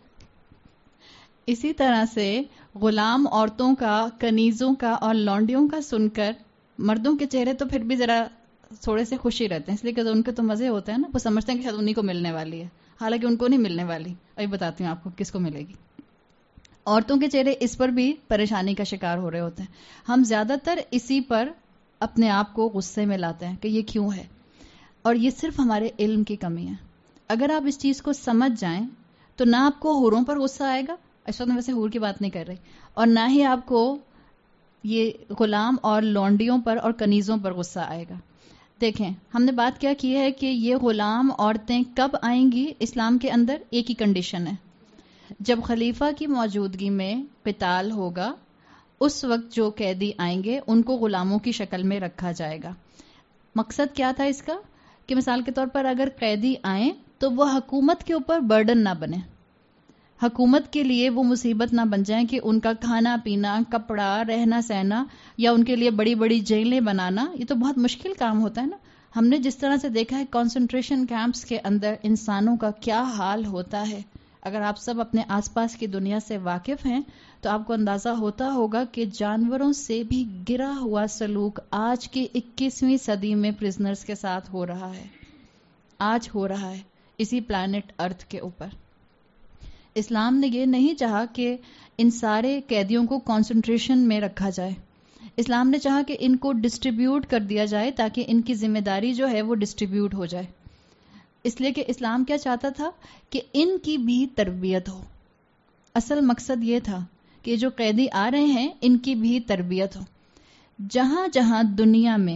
اسی طرح سے غلام عورتوں کا, کنیزوں کا اور لونڈیوں کا سن کر مردوں کے چہرے تو پھر بھی ذرا تھوڑے سے خوشی رہتے ہیں, اس لیے کہ ان کے تو مزے ہوتے ہیں نا, وہ سمجھتے ہیں کہ شاید انہیں کو ملنے والی ہے, حالانکہ ان کو نہیں ملنے والی. ابھی بتاتی ہوں آپ کو کس کو ملے گی. عورتوں کے چہرے اس پر بھی پریشانی کا شکار ہو رہے ہوتے ہیں. ہم زیادہ تر اسی پر اپنے آپ کو غصے میں لاتے ہیں کہ یہ کیوں ہے, اور یہ صرف ہمارے علم کی کمی ہے. اگر آپ اس چیز کو سمجھ جائیں تو نہ آپ کو حوروں پر غصہ آئے گا, اس وقت میں ویسے حور کی بات نہیں کر رہی, اور نہ ہی آپ کو یہ غلام اور لونڈیوں پر اور کنیزوں پر غصہ آئے گا. دیکھیں ہم نے بات کیا کی ہے کہ یہ غلام عورتیں کب آئیں گی اسلام کے اندر, ایک ہی کنڈیشن ہے, جب خلیفہ کی موجودگی میں قتال ہوگا اس وقت جو قیدی آئیں گے ان کو غلاموں کی شکل میں رکھا جائے گا. مقصد کیا تھا اس کا کہ مثال کے طور پر اگر قیدی آئیں تو وہ حکومت کے اوپر برڈن نہ بنے, حکومت کے لیے وہ مصیبت نہ بن جائیں کہ ان کا کھانا پینا, کپڑا, رہنا سہنا یا ان کے لیے بڑی بڑی جیلیں بنانا, یہ تو بہت مشکل کام ہوتا ہے نا. ہم نے جس طرح سے دیکھا ہے کنسنٹریشن کیمپس کے اندر انسانوں کا کیا حال ہوتا ہے, اگر آپ سب اپنے آس پاس کی دنیا سے واقف ہیں تو آپ کو اندازہ ہوتا ہوگا کہ جانوروں سے بھی گرا ہوا سلوک آج کی اکیسویں صدی میں پرزنرز کے ساتھ ہو رہا ہے, آج ہو رہا ہے اسی پلانٹ ارتھ کے اوپر. اسلام نے یہ نہیں چاہا کہ ان سارے قیدیوں کو کنسنٹریشن میں رکھا جائے, اسلام نے چاہا کہ ان کو ڈسٹریبیوٹ کر دیا جائے تاکہ ان کی ذمہ داری جو ہے وہ ڈسٹریبیوٹ ہو جائے. اس لیے کہ اسلام کیا چاہتا تھا کہ ان کی بھی تربیت ہو. اصل مقصد یہ تھا کہ جو قیدی آ رہے ہیں ان کی بھی تربیت ہو. جہاں جہاں دنیا میں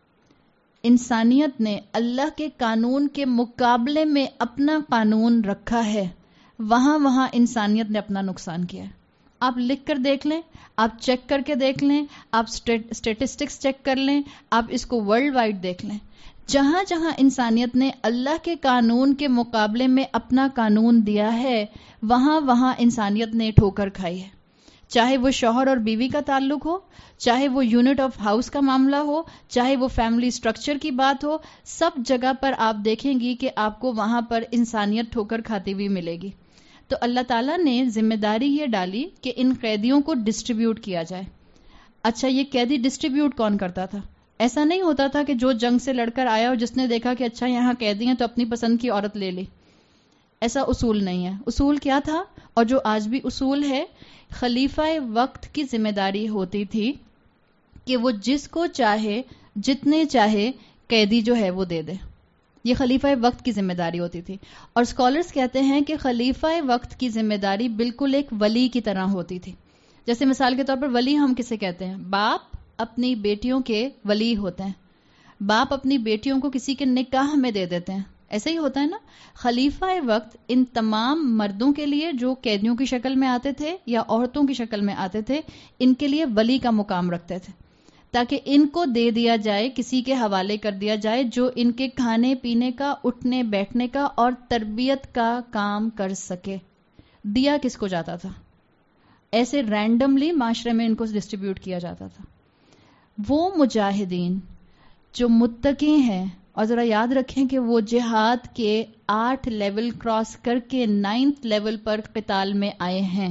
انسانیت نے اللہ کے قانون کے مقابلے میں اپنا قانون رکھا ہے وہاں وہاں انسانیت نے اپنا نقصان کیا ہے. آپ لکھ کر دیکھ لیں, آپ چیک کر کے دیکھ لیں, آپ اسٹیٹسٹکس چیک کر لیں, آپ اس کو ورلڈ وائڈ دیکھ لیں. جہاں جہاں انسانیت نے اللہ کے قانون کے مقابلے میں اپنا قانون دیا ہے وہاں وہاں انسانیت نے ٹھوکر کھائی ہے. چاہے وہ شوہر اور بیوی کا تعلق ہو, چاہے وہ یونٹ آف ہاؤس کا معاملہ ہو, چاہے وہ فیملی سٹرکچر کی بات ہو, سب جگہ پر آپ دیکھیں گی کہ آپ کو وہاں پر انسانیت ٹھوکر کھاتی ہوئی ملے گی. تو اللہ تعالیٰ نے ذمہ داری یہ ڈالی کہ ان قیدیوں کو ڈسٹریبیوٹ کیا جائے. اچھا, یہ قیدی ڈسٹریبیوٹ کون کرتا تھا؟ ایسا نہیں ہوتا تھا کہ جو جنگ سے لڑ کر آیا اور جس نے دیکھا کہ اچھا یہاں قیدی ہیں تو اپنی پسند کی عورت لے لی. ایسا اصول نہیں ہے. اصول کیا تھا, اور جو آج بھی اصول ہے, خلیفہ وقت کی ذمہ داری ہوتی تھی کہ وہ جس کو چاہے جتنے چاہے قیدی جو ہے وہ دے دے. یہ خلیفہ وقت کی ذمہ داری ہوتی تھی. اور اسکالرز کہتے ہیں کہ خلیفہ وقت کی ذمہ داری بالکل ایک ولی کی طرح ہوتی تھی. جیسے مثال کے طور پر ولی ہم کسے کہتے ہیں؟ باپ اپنی بیٹیوں کے ولی ہوتے ہیں. باپ اپنی بیٹیوں کو کسی کے نکاح میں دے دیتے ہیں. ایسا ہی ہوتا ہے نا. خلیفہ وقت ان تمام مردوں کے لیے جو قیدیوں کی شکل میں آتے تھے یا عورتوں کی شکل میں آتے تھے, ان کے لیے ولی کا مقام رکھتے تھے تاکہ ان کو دے دیا جائے, کسی کے حوالے کر دیا جائے جو ان کے کھانے پینے کا, اٹھنے بیٹھنے کا اور تربیت کا کام کر سکے. دیا کس کو جاتا تھا؟ ایسے رینڈملی معاشرے میں ان کو ڈسٹریبیوٹ کیا جاتا تھا. وہ مجاہدین جو متقی ہیں, اور ذرا یاد رکھیں کہ وہ جہاد کے آٹھ لیول کراس کر کے نائنتھ لیول پر قتال میں آئے ہیں,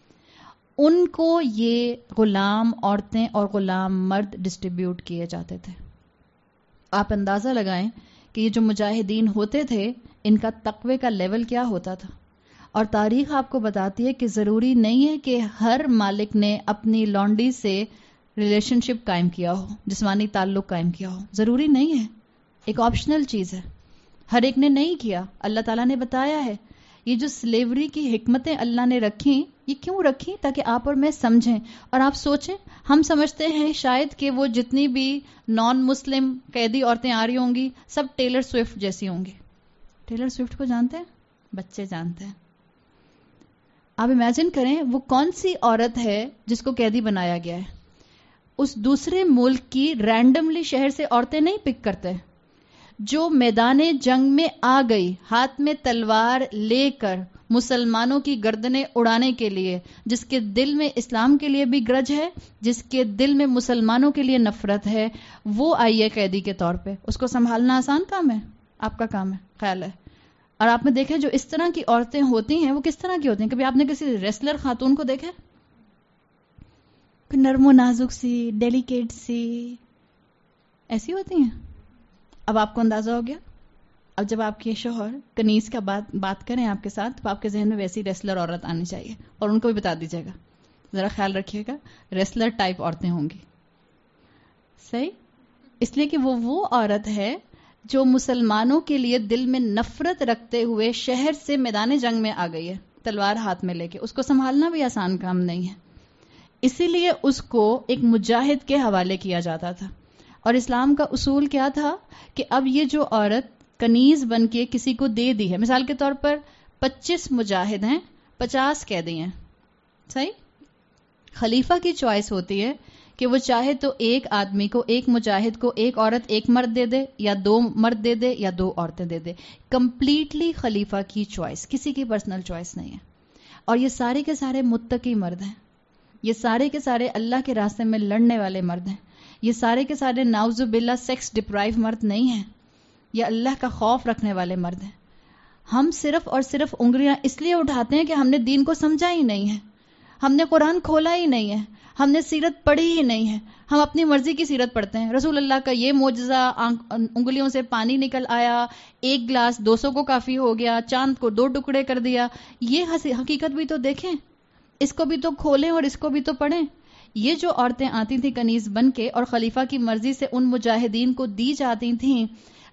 ان کو یہ غلام عورتیں اور غلام مرد ڈسٹریبیوٹ کیے جاتے تھے. آپ اندازہ لگائیں کہ یہ جو مجاہدین ہوتے تھے ان کا تقوی کا لیول کیا ہوتا تھا. اور تاریخ آپ کو بتاتی ہے کہ ضروری نہیں ہے کہ ہر مالک نے اپنی لونڈی سے ریلیشن شپ قائم کیا ہو, جسمانی تعلق قائم کیا ہو. ضروری نہیں ہے, ایک آپشنل چیز ہے. ہر ایک نے نہیں کیا. اللہ تعالیٰ نے بتایا ہے. یہ جو سلیوری کی حکمتیں اللہ نے رکھیں, یہ کیوں رکھیں؟ تاکہ آپ اور میں سمجھیں اور آپ سوچیں. ہم سمجھتے ہیں شاید کہ وہ جتنی بھی نان مسلم قیدی عورتیں آ رہی ہوں گی سب ٹیلر سوئفٹ جیسی ہوں گی. ٹیلر سوئفٹ کو جانتے ہیں؟ بچے جانتے ہیں. آپ امیجن کریں وہ کون سی عورت ہے جس کو قیدی بنایا گیا ہے. اس دوسرے ملک کی رینڈملی شہر سے عورتیں نہیں پک کرتے, جو میدان جنگ میں آ گئی ہاتھ میں تلوار لے کر مسلمانوں کی گردنیں اڑانے کے لیے, جس کے دل میں اسلام کے لیے بھی گرج ہے, جس کے دل میں مسلمانوں کے لیے نفرت ہے, وہ آئی ہے قیدی کے طور پہ. اس کو سنبھالنا آسان کام ہے؟ آپ کا کام ہے, خیال ہے. اور آپ نے دیکھا جو اس طرح کی عورتیں ہوتی ہیں وہ کس طرح کی ہوتی ہیں؟ کبھی آپ نے کسی ریسلر خاتون کو دیکھا؟ نرم و نازک سی, ڈیلیکیٹ سی, ایسی ہوتی ہیں. اب آپ کو اندازہ ہو گیا. اب جب آپ کے شوہر کنیز کا بات بات کریں آپ کے ساتھ تو آپ کے ذہن میں ویسی ریسلر عورت آنی چاہیے, اور ان کو بھی بتا دیجیے گا. ذرا خیال رکھیے گا, ریسلر ٹائپ عورتیں ہوں گی. صحیح, اس لیے کہ وہ وہ عورت ہے جو مسلمانوں کے لیے دل میں نفرت رکھتے ہوئے شہر سے میدان جنگ میں آ گئی ہے تلوار ہاتھ میں لے کے. اس کو سنبھالنا بھی آسان کام نہیں ہے. اسی لیے اس کو ایک مجاہد کے حوالے کیا جاتا تھا. اور اسلام کا اصول کیا تھا کہ اب یہ جو عورت کنیز بن کے کسی کو دے دی ہے, مثال کے طور پر پچیس مجاہد ہیں, پچاس قیدی ہیں, صحیح, خلیفہ کی چوائس ہوتی ہے کہ وہ چاہے تو ایک آدمی کو, ایک مجاہد کو ایک عورت ایک مرد دے دے, یا دو مرد دے دے, یا دو عورتیں دے دے. کمپلیٹلی خلیفہ کی چوائس, کسی کی پرسنل چوائس نہیں ہے. اور یہ سارے کے سارے متقی مرد ہیں, یہ سارے کے سارے اللہ کے راستے میں لڑنے والے مرد ہیں, یہ سارے کے سارے ناؤذ باللہ سیکس ڈپرائیو مرد نہیں ہیں, یہ اللہ کا خوف رکھنے والے مرد ہیں. ہم صرف اور صرف انگلیاں اس لیے اٹھاتے ہیں کہ ہم نے دین کو سمجھا ہی نہیں ہے, ہم نے قرآن کھولا ہی نہیں ہے, ہم نے سیرت پڑھی ہی نہیں ہے, ہم اپنی مرضی کی سیرت پڑھتے ہیں. رسول اللہ کا یہ معجزہ, انگلیوں سے پانی نکل آیا, ایک گلاس دو سو کو کافی ہو گیا, چاند کو دو ٹکڑے کر دیا, یہ حقیقت بھی تو دیکھیں, اس کو بھی تو کھولیں اور اس کو بھی تو پڑھیں. یہ جو عورتیں آتی تھیں کنیز بن کے اور خلیفہ کی مرضی سے ان مجاہدین کو دی جاتی تھیں,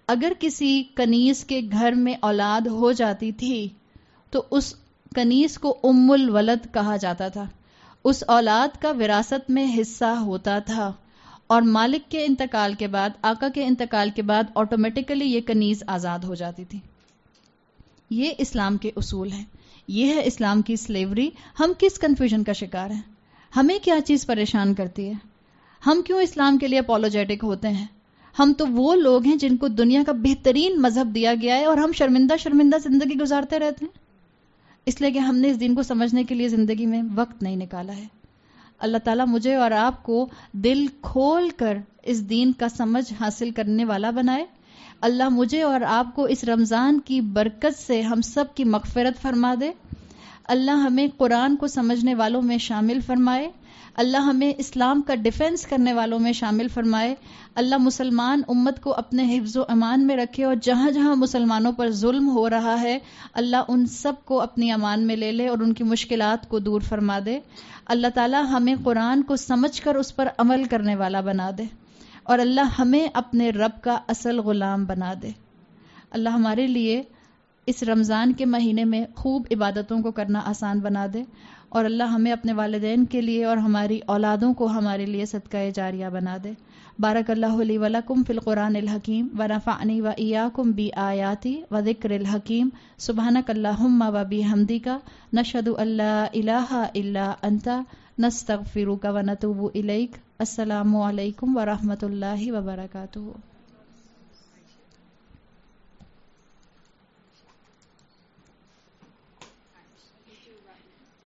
اگر کسی کنیز کے گھر میں اولاد ہو جاتی تھی تو اس کنیز کو ام الولد کہا جاتا تھا. اس اولاد کا وراثت میں حصہ ہوتا تھا اور مالک کے انتقال کے بعد، آقا کے انتقال کے بعد آٹومیٹیکلی یہ کنیز آزاد ہو جاتی تھی. یہ اسلام کے اصول ہیں، یہ ہے اسلام کی سلیوری. ہم کس کنفیوژن کا شکار ہیں؟ ہمیں کیا چیز پریشان کرتی ہے؟ ہم کیوں اسلام کے لیے اپولوجیٹک ہوتے ہیں؟ ہم تو وہ لوگ ہیں جن کو دنیا کا بہترین مذہب دیا گیا ہے اور ہم شرمندہ شرمندہ زندگی گزارتے رہتے ہیں، اس لیے کہ ہم نے اس دین کو سمجھنے کے لیے زندگی میں وقت نہیں نکالا ہے. اللہ تعالیٰ مجھے اور آپ کو دل کھول کر اس دین کا سمجھ حاصل کرنے والا بنائے. اللہ مجھے اور آپ کو اس رمضان کی برکت سے ہم سب کی مغفرت فرما دے. اللہ ہمیں قرآن کو سمجھنے والوں میں شامل فرمائے. اللہ ہمیں اسلام کا ڈیفنس کرنے والوں میں شامل فرمائے. اللہ مسلمان امت کو اپنے حفظ و امان میں رکھے اور جہاں جہاں مسلمانوں پر ظلم ہو رہا ہے اللہ ان سب کو اپنی امان میں لے لے اور ان کی مشکلات کو دور فرما دے. اللہ تعالی ہمیں قرآن کو سمجھ کر اس پر عمل کرنے والا بنا دے اور اللہ ہمیں اپنے رب کا اصل غلام بنا دے. اللہ ہمارے لیے اس رمضان کے مہینے میں خوب عبادتوں کو کرنا آسان بنا دے اور اللہ ہمیں اپنے والدین کے لیے اور ہماری اولادوں کو ہمارے لیے صدقہ جاریہ بنا دے. بارک اللہ لی و لکم فی القرآن الحکیم ونفعنی و ایاکم بآیاتی و ذکر الحکیم. سبحانک اللہم و بحمدک نشہد ان لا الہ الا انت نستغفرک و نتوب الیک. السلام علیکم ورحمۃ اللہ وبرکاتہ.